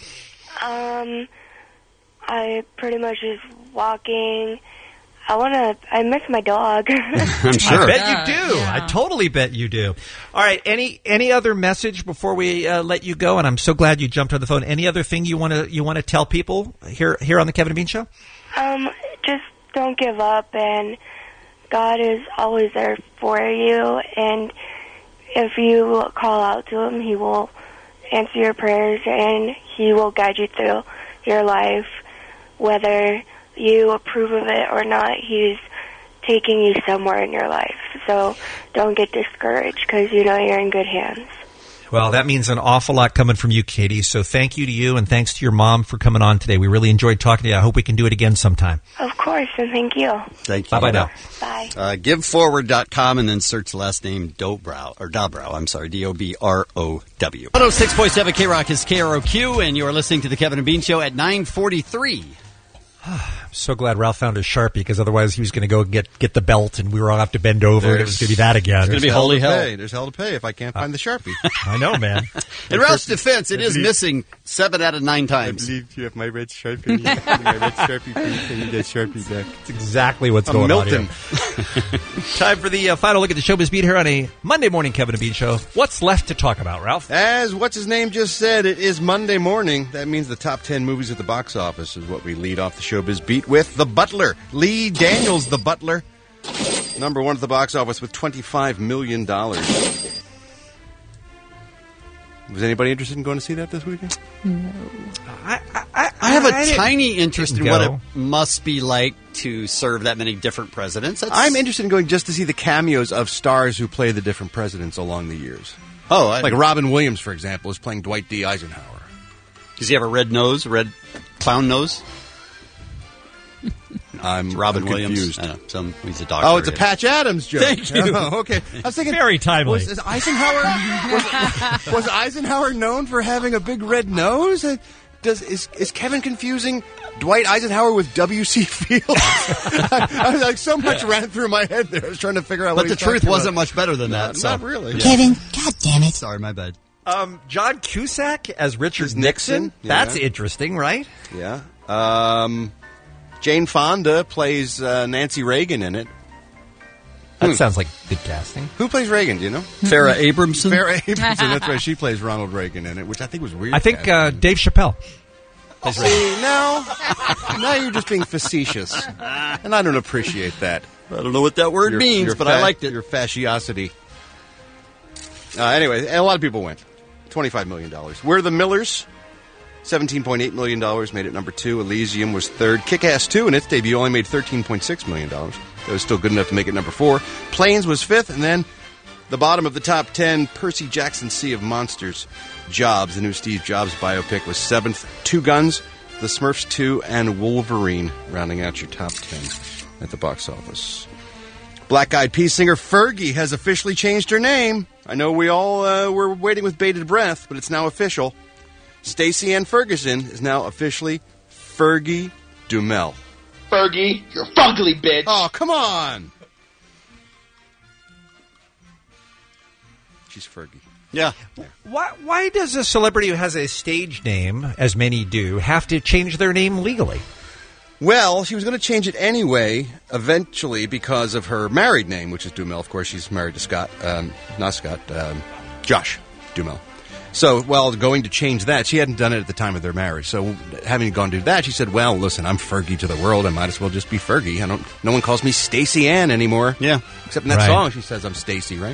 I pretty much just walking. I miss my dog. I'm sure. I bet you do. Yeah. I totally bet you do. All right. Any other message before we let you go? And I'm so glad you jumped on the phone. Any other thing you want to tell people here on the Kevin and Bean Show? Just don't give up, and God is always there for you. And if you call out to Him, He will answer your prayers, and He will guide you through your life, whether you approve of it or not. He's taking you somewhere in your life. So don't get discouraged, because you're in good hands. Well, that means an awful lot coming from you, Katie. So thank you to you, and thanks to your mom for coming on today. We really enjoyed talking to you. I hope we can do it again sometime. Of course, and thank you. Thank you. Bye-bye now. Bye. GiveForward.com, and then search the last name Dobrow, D-O-B-R-O-W. 106.7 K-Rock is KROQ, and you're listening to the Kevin and Bean Show at 9:43. I'm so glad Ralph found his Sharpie, because otherwise he was going to go get the belt, and we were all have to bend over, and it was going to be that again. It's going to be holy hell. There's hell to pay if I can't find the Sharpie. I know, man. In Ralph's defense, it is missing 7 out of 9 times. I believe you have my red Sharpie. My red Sharpie, please. I need that Sharpie back. That's exactly what's going on here. Time for the final look at the Showbiz Beat here on a Monday morning Kevin and Bean Show. What's left to talk about, Ralph? As what's-his-name just said, it is Monday morning. That means the top 10 movies at the box office is what we lead off the Showbiz Beat with. The Butler. Lee Daniels, The Butler. Number 1 at the box office with $25 million. Was anybody interested in going to see that this weekend? No. I have a tiny interest in what it must be like to serve that many different presidents. I'm interested in going just to see the cameos of stars who play the different presidents along the years. Oh, like Robin Williams, for example, is playing Dwight D. Eisenhower. Does he have a red nose, red clown nose? I'm Robin Williams. Confused. He's a doctor. Oh, it's a Patch Adams joke. Thank you. Oh, okay. I was thinking, very timely. Was Eisenhower known for having a big red nose? Is Kevin confusing Dwight Eisenhower with W.C. Fields. I was like, so much ran through my head there. I was trying to figure out what But the truth wasn't much better than that. So. Not really. Kevin, God damn it. Sorry, my bad. John Cusack as Richard Nixon? Nixon. That's Yeah. interesting, right? Yeah. Jane Fonda plays Nancy Reagan in it. That sounds like good casting. Who plays Reagan, do you know? Farrah Abramson. Farrah Abramson, that's right. She plays Ronald Reagan in it, which I think was weird. I think Dave Chappelle. See, now you're just being facetious. And I don't appreciate that. I don't know what that word means, but I liked it. Your fasciosity. Anyway, a lot of people went. $25 million. We're the Millers. $17.8 million, made it number 2. Elysium was third. Kick-Ass 2 in its debut only made $13.6 million. That was still good enough to make it number 4. Planes was 5th, and then the bottom of the top 10, Percy Jackson's Sea of Monsters. Jobs, the new Steve Jobs biopic, was 7th. Two Guns, The Smurfs 2, and Wolverine, rounding out your top 10 at the box office. Black Eyed Peas singer Fergie has officially changed her name. I know we all were waiting with bated breath, but it's now official. Stacey Ann Ferguson is now officially Fergie Dumel. Fergie, you're fugly, bitch. Oh, come on. She's Fergie. Yeah. Why does a celebrity who has a stage name, as many do, have to change their name legally? Well, she was going to change it anyway, eventually, because of her married name, which is Dumel. Of course, she's married to Josh Dumel. So, while going to change that, she hadn't done it at the time of their marriage. So, having gone to do that, she said, well, listen, I'm Fergie to the world. I might as well just be Fergie. No one calls me Stacey Ann anymore. Yeah. Except in that song, she says I'm Stacey, right?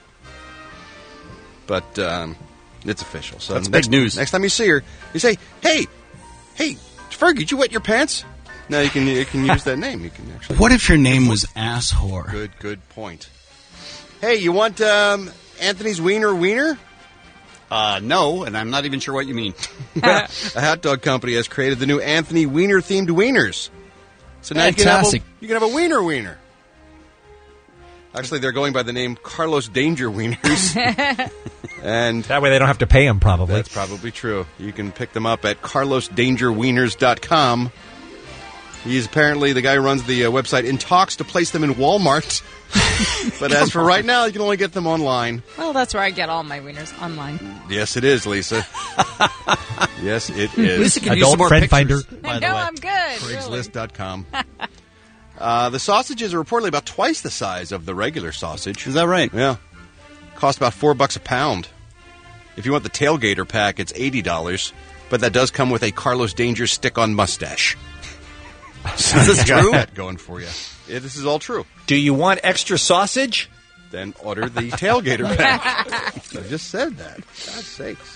But it's official. So that's big news. Next time you see her, you say, hey, Fergie, did you wet your pants? Now you can use that name. You can actually. What if your name was Asshole? Good point. Hey, you want Anthony's Wiener? No, and I'm not even sure what you mean. A hot dog company has created the new Anthony Wiener themed wieners. So now fantastic. you can have a wiener. Actually, they're going by the name Carlos Danger Wieners. And that way they don't have to pay him, probably. That's probably true. You can pick them up at carlosdangerwieners.com. He's apparently the guy who runs the website in talks to place them in Walmart. But as for right now, you can only get them online. Well, that's where I get all my wieners, online. Yes, it is, Lisa. Yes, it is. Lisa can Adult use some more friend pictures, finder. by the No, way. I'm good. Craigslist.com. The sausages are reportedly about twice the size of the regular sausage. Is that right? Yeah. Cost about $4 a pound. If you want the tailgater pack, it's $80. But that does come with a Carlos Danger stick-on mustache. So is this true? That going for you. Yeah, this is all true. Do you want extra sausage? Then order the tailgater pack. I just said that. God's sakes.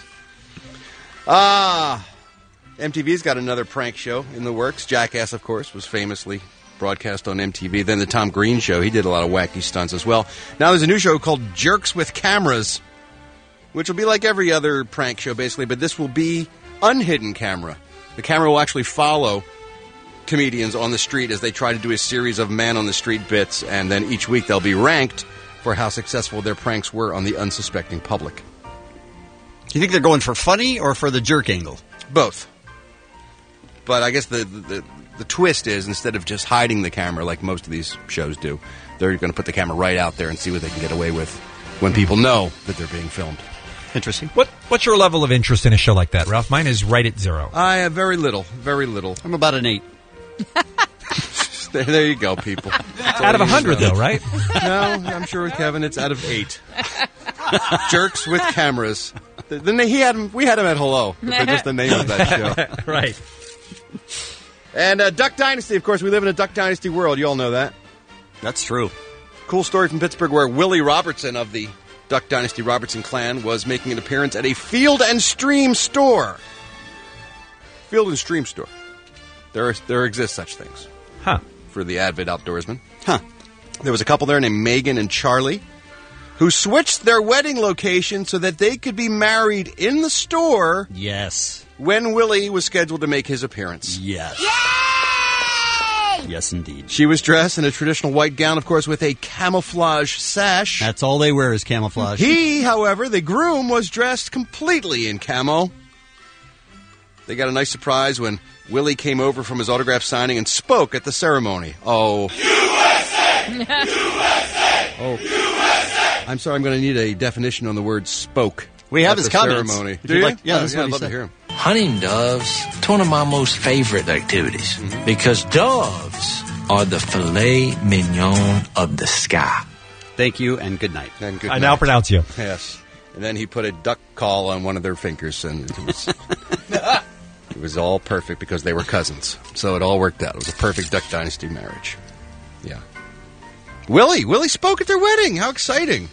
MTV's got another prank show in the works. Jackass, of course, was famously broadcast on MTV. Then the Tom Green Show. He did a lot of wacky stunts as well. Now there's a new show called Jerks with Cameras, which will be like every other prank show, basically, but this will be unhidden camera. The camera will actually follow comedians on the street as they try to do a series of man-on-the-street bits, and then each week they'll be ranked for how successful their pranks were on the unsuspecting public. Do you think they're going for funny or for the jerk angle? Both. But I guess the twist is, instead of just hiding the camera like most of these shows do, they're going to put the camera right out there and see what they can get away with when people know that they're being filmed. Interesting. What's your level of interest in a show like that, Ralph? Mine is right at 0. I have very little. I'm about an 8. There you go, people. Out of 100, though, right? No, I'm sure with Kevin, it's out of 8. Jerks with Cameras. We had him at Hello. That's just the name of that show. Right. And Duck Dynasty, of course, we live in a Duck Dynasty world. You all know that. That's true. Cool story from Pittsburgh where Willie Robertson of the Duck Dynasty Robertson clan was making an appearance at a Field and Stream store. Field and Stream store. There exist such things. Huh. For the avid outdoorsman. Huh. There was a couple there named Megan and Charlie who switched their wedding location so that they could be married in the store. Yes. When Willie was scheduled to make his appearance. Yes. Yay! Yes, indeed. She was dressed in a traditional white gown, of course, with a camouflage sash. That's all they wear is camouflage. He, however, the groom, was dressed completely in camo. They got a nice surprise when Willie came over from his autograph signing and spoke at the ceremony. Oh. USA! USA! Oh. USA! I'm sorry, I'm going to need a definition on the word spoke. We have at his the comments. Ceremony. Do you? Like, yeah, that's I'd love to hear him. Hunting doves, it's one of my most favorite activities because doves are the filet mignon of the sky. Thank you and good night. And good I night. now pronounce you. Yes. And then he put a duck call on one of their fingers, and it was all perfect because they were cousins. So it all worked out. It was a perfect Duck Dynasty marriage. Yeah. Willie spoke at their wedding. How exciting.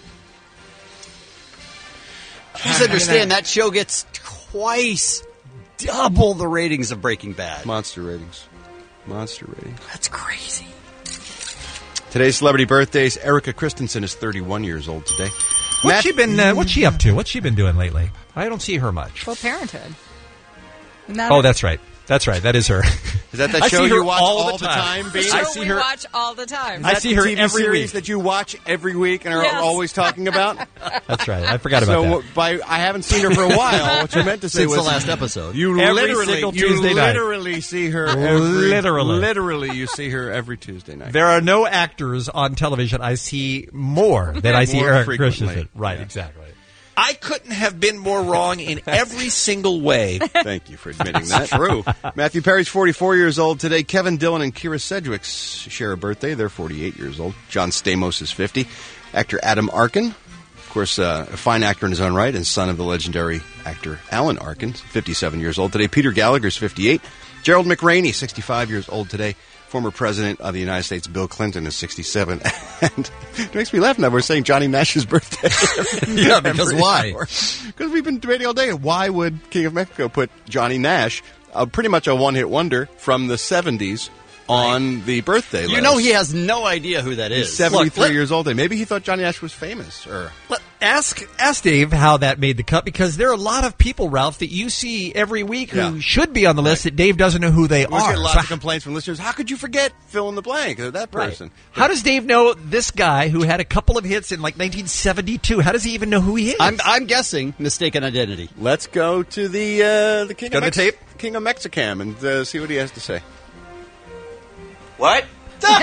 Please understand that show gets twice double the ratings of Breaking Bad. Monster ratings. That's crazy. Today's celebrity birthdays. Erica Christensen is 31 years old today. What's she up to? What's she been doing lately? I don't see her much. Well, Parenthood. Oh, that's right. That's right. That is her. Is that the show you watch all the time? The show we watch all the time. I see her TV every series week. that you watch every week and are always talking about? That's right. I forgot about that. I haven't seen her for a while. What you meant to say Since was the last episode. You Every single Tuesday night. literally see her literally you see her every Tuesday night. There are no actors on television I see more than I see More Eric frequently. Christensen. Right, Yeah. exactly. I couldn't have been more wrong in every single way. Thank you for admitting that. True. Matthew Perry's 44 years old today. Kevin Dillon and Kira Sedgwick share a birthday. They're 48 years old. John Stamos is 50. Actor Adam Arkin, of course, a fine actor in his own right and son of the legendary actor Alan Arkin, 57 years old today. Peter Gallagher's 58. Gerald McRaney, 65 years old today. Former President of the United States, Bill Clinton, is 67. And it makes me laugh now. We're saying Johnny Nash's birthday. Yeah, because why? Because we've been debating all day. Why would King of Mexico put Johnny Nash, pretty much a one-hit wonder from the 70s, on the birthday list? You know he has no idea who that is. He's 73 years old. And maybe he thought Johnny Nash was famous. Or Ask Dave how that made the cut, because there are a lot of people, Ralph, that you see every week who should be on the list that Dave doesn't know who they we are. get lots of complaints from listeners. How could you forget fill in the blank of that person? Right. How does Dave know this guy who had a couple of hits in like 1972? How does he even know who he is? I'm guessing mistaken identity. Let's go to the King Go of to tape? King of Mexicam and see what he has to say. What?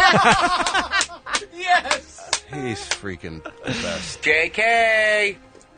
Yes! He's freaking the best. JK!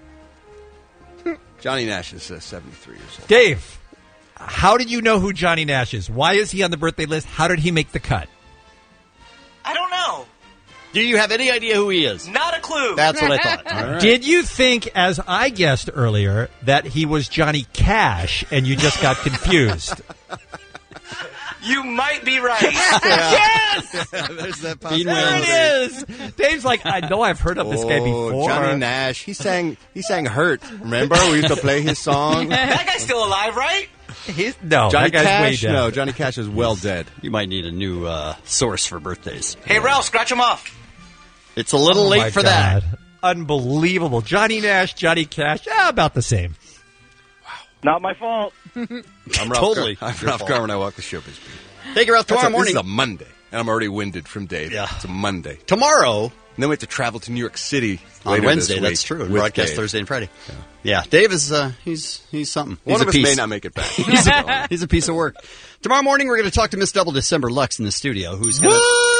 Johnny Nash is 73 years old. Dave, how did you know who Johnny Nash is? Why is he on the birthday list? How did he make the cut? I don't know. Do you have any idea who he is? Not a clue. That's what I thought. All right. Did you think, as I guessed earlier, that he was Johnny Cash and you just got confused? You might be right. Yes! There's that There it is! Dave's like, I know I've heard of this guy before. Johnny Nash. He sang Hurt. Remember? We used to play his song. That guy's still alive, right? No, Johnny that guy's Cash? way dead. No, Johnny Cash is well dead. You might need a new source for birthdays. Hey, Ralph, scratch him off. It's a little Oh, my late for God. that. Unbelievable. Johnny Nash, Johnny Cash, about the same. Not my fault. I'm Totally. I'm your Ralph fault. Carmen. I walk the showbiz beat. Take her out tomorrow morning. This is a Monday, and I'm already winded from Dave. Yeah. It's a Monday. Tomorrow, And then we have to travel to New York City on later Wednesday, this week that's true. And with broadcast Dave. Thursday and Friday. Yeah, Dave is he's something. One He's of a us piece. may not make it back. He's a piece of work. Tomorrow morning, we're going to talk to Miss Double December Lux in the studio, who's going to...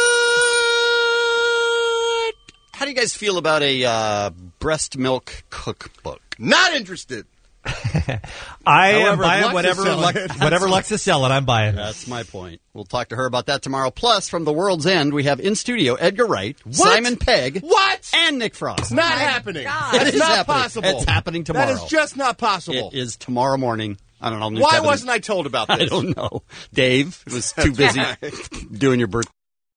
How do you guys feel about a breast milk cookbook? Not interested. I am However, buying Lux is whatever selling it. whatever Lux is selling, I'm buying. That's my point. We'll talk to her about that tomorrow. Plus, from the World's End, we have in studio Edgar Wright, Simon Pegg, What? and Nick Frost. Not happening. It It's is not happening. possible. It's happening tomorrow. That is just not possible. It is tomorrow morning. I don't know. Why wasn't I told about this? I don't know. Dave was too busy doing your birthday.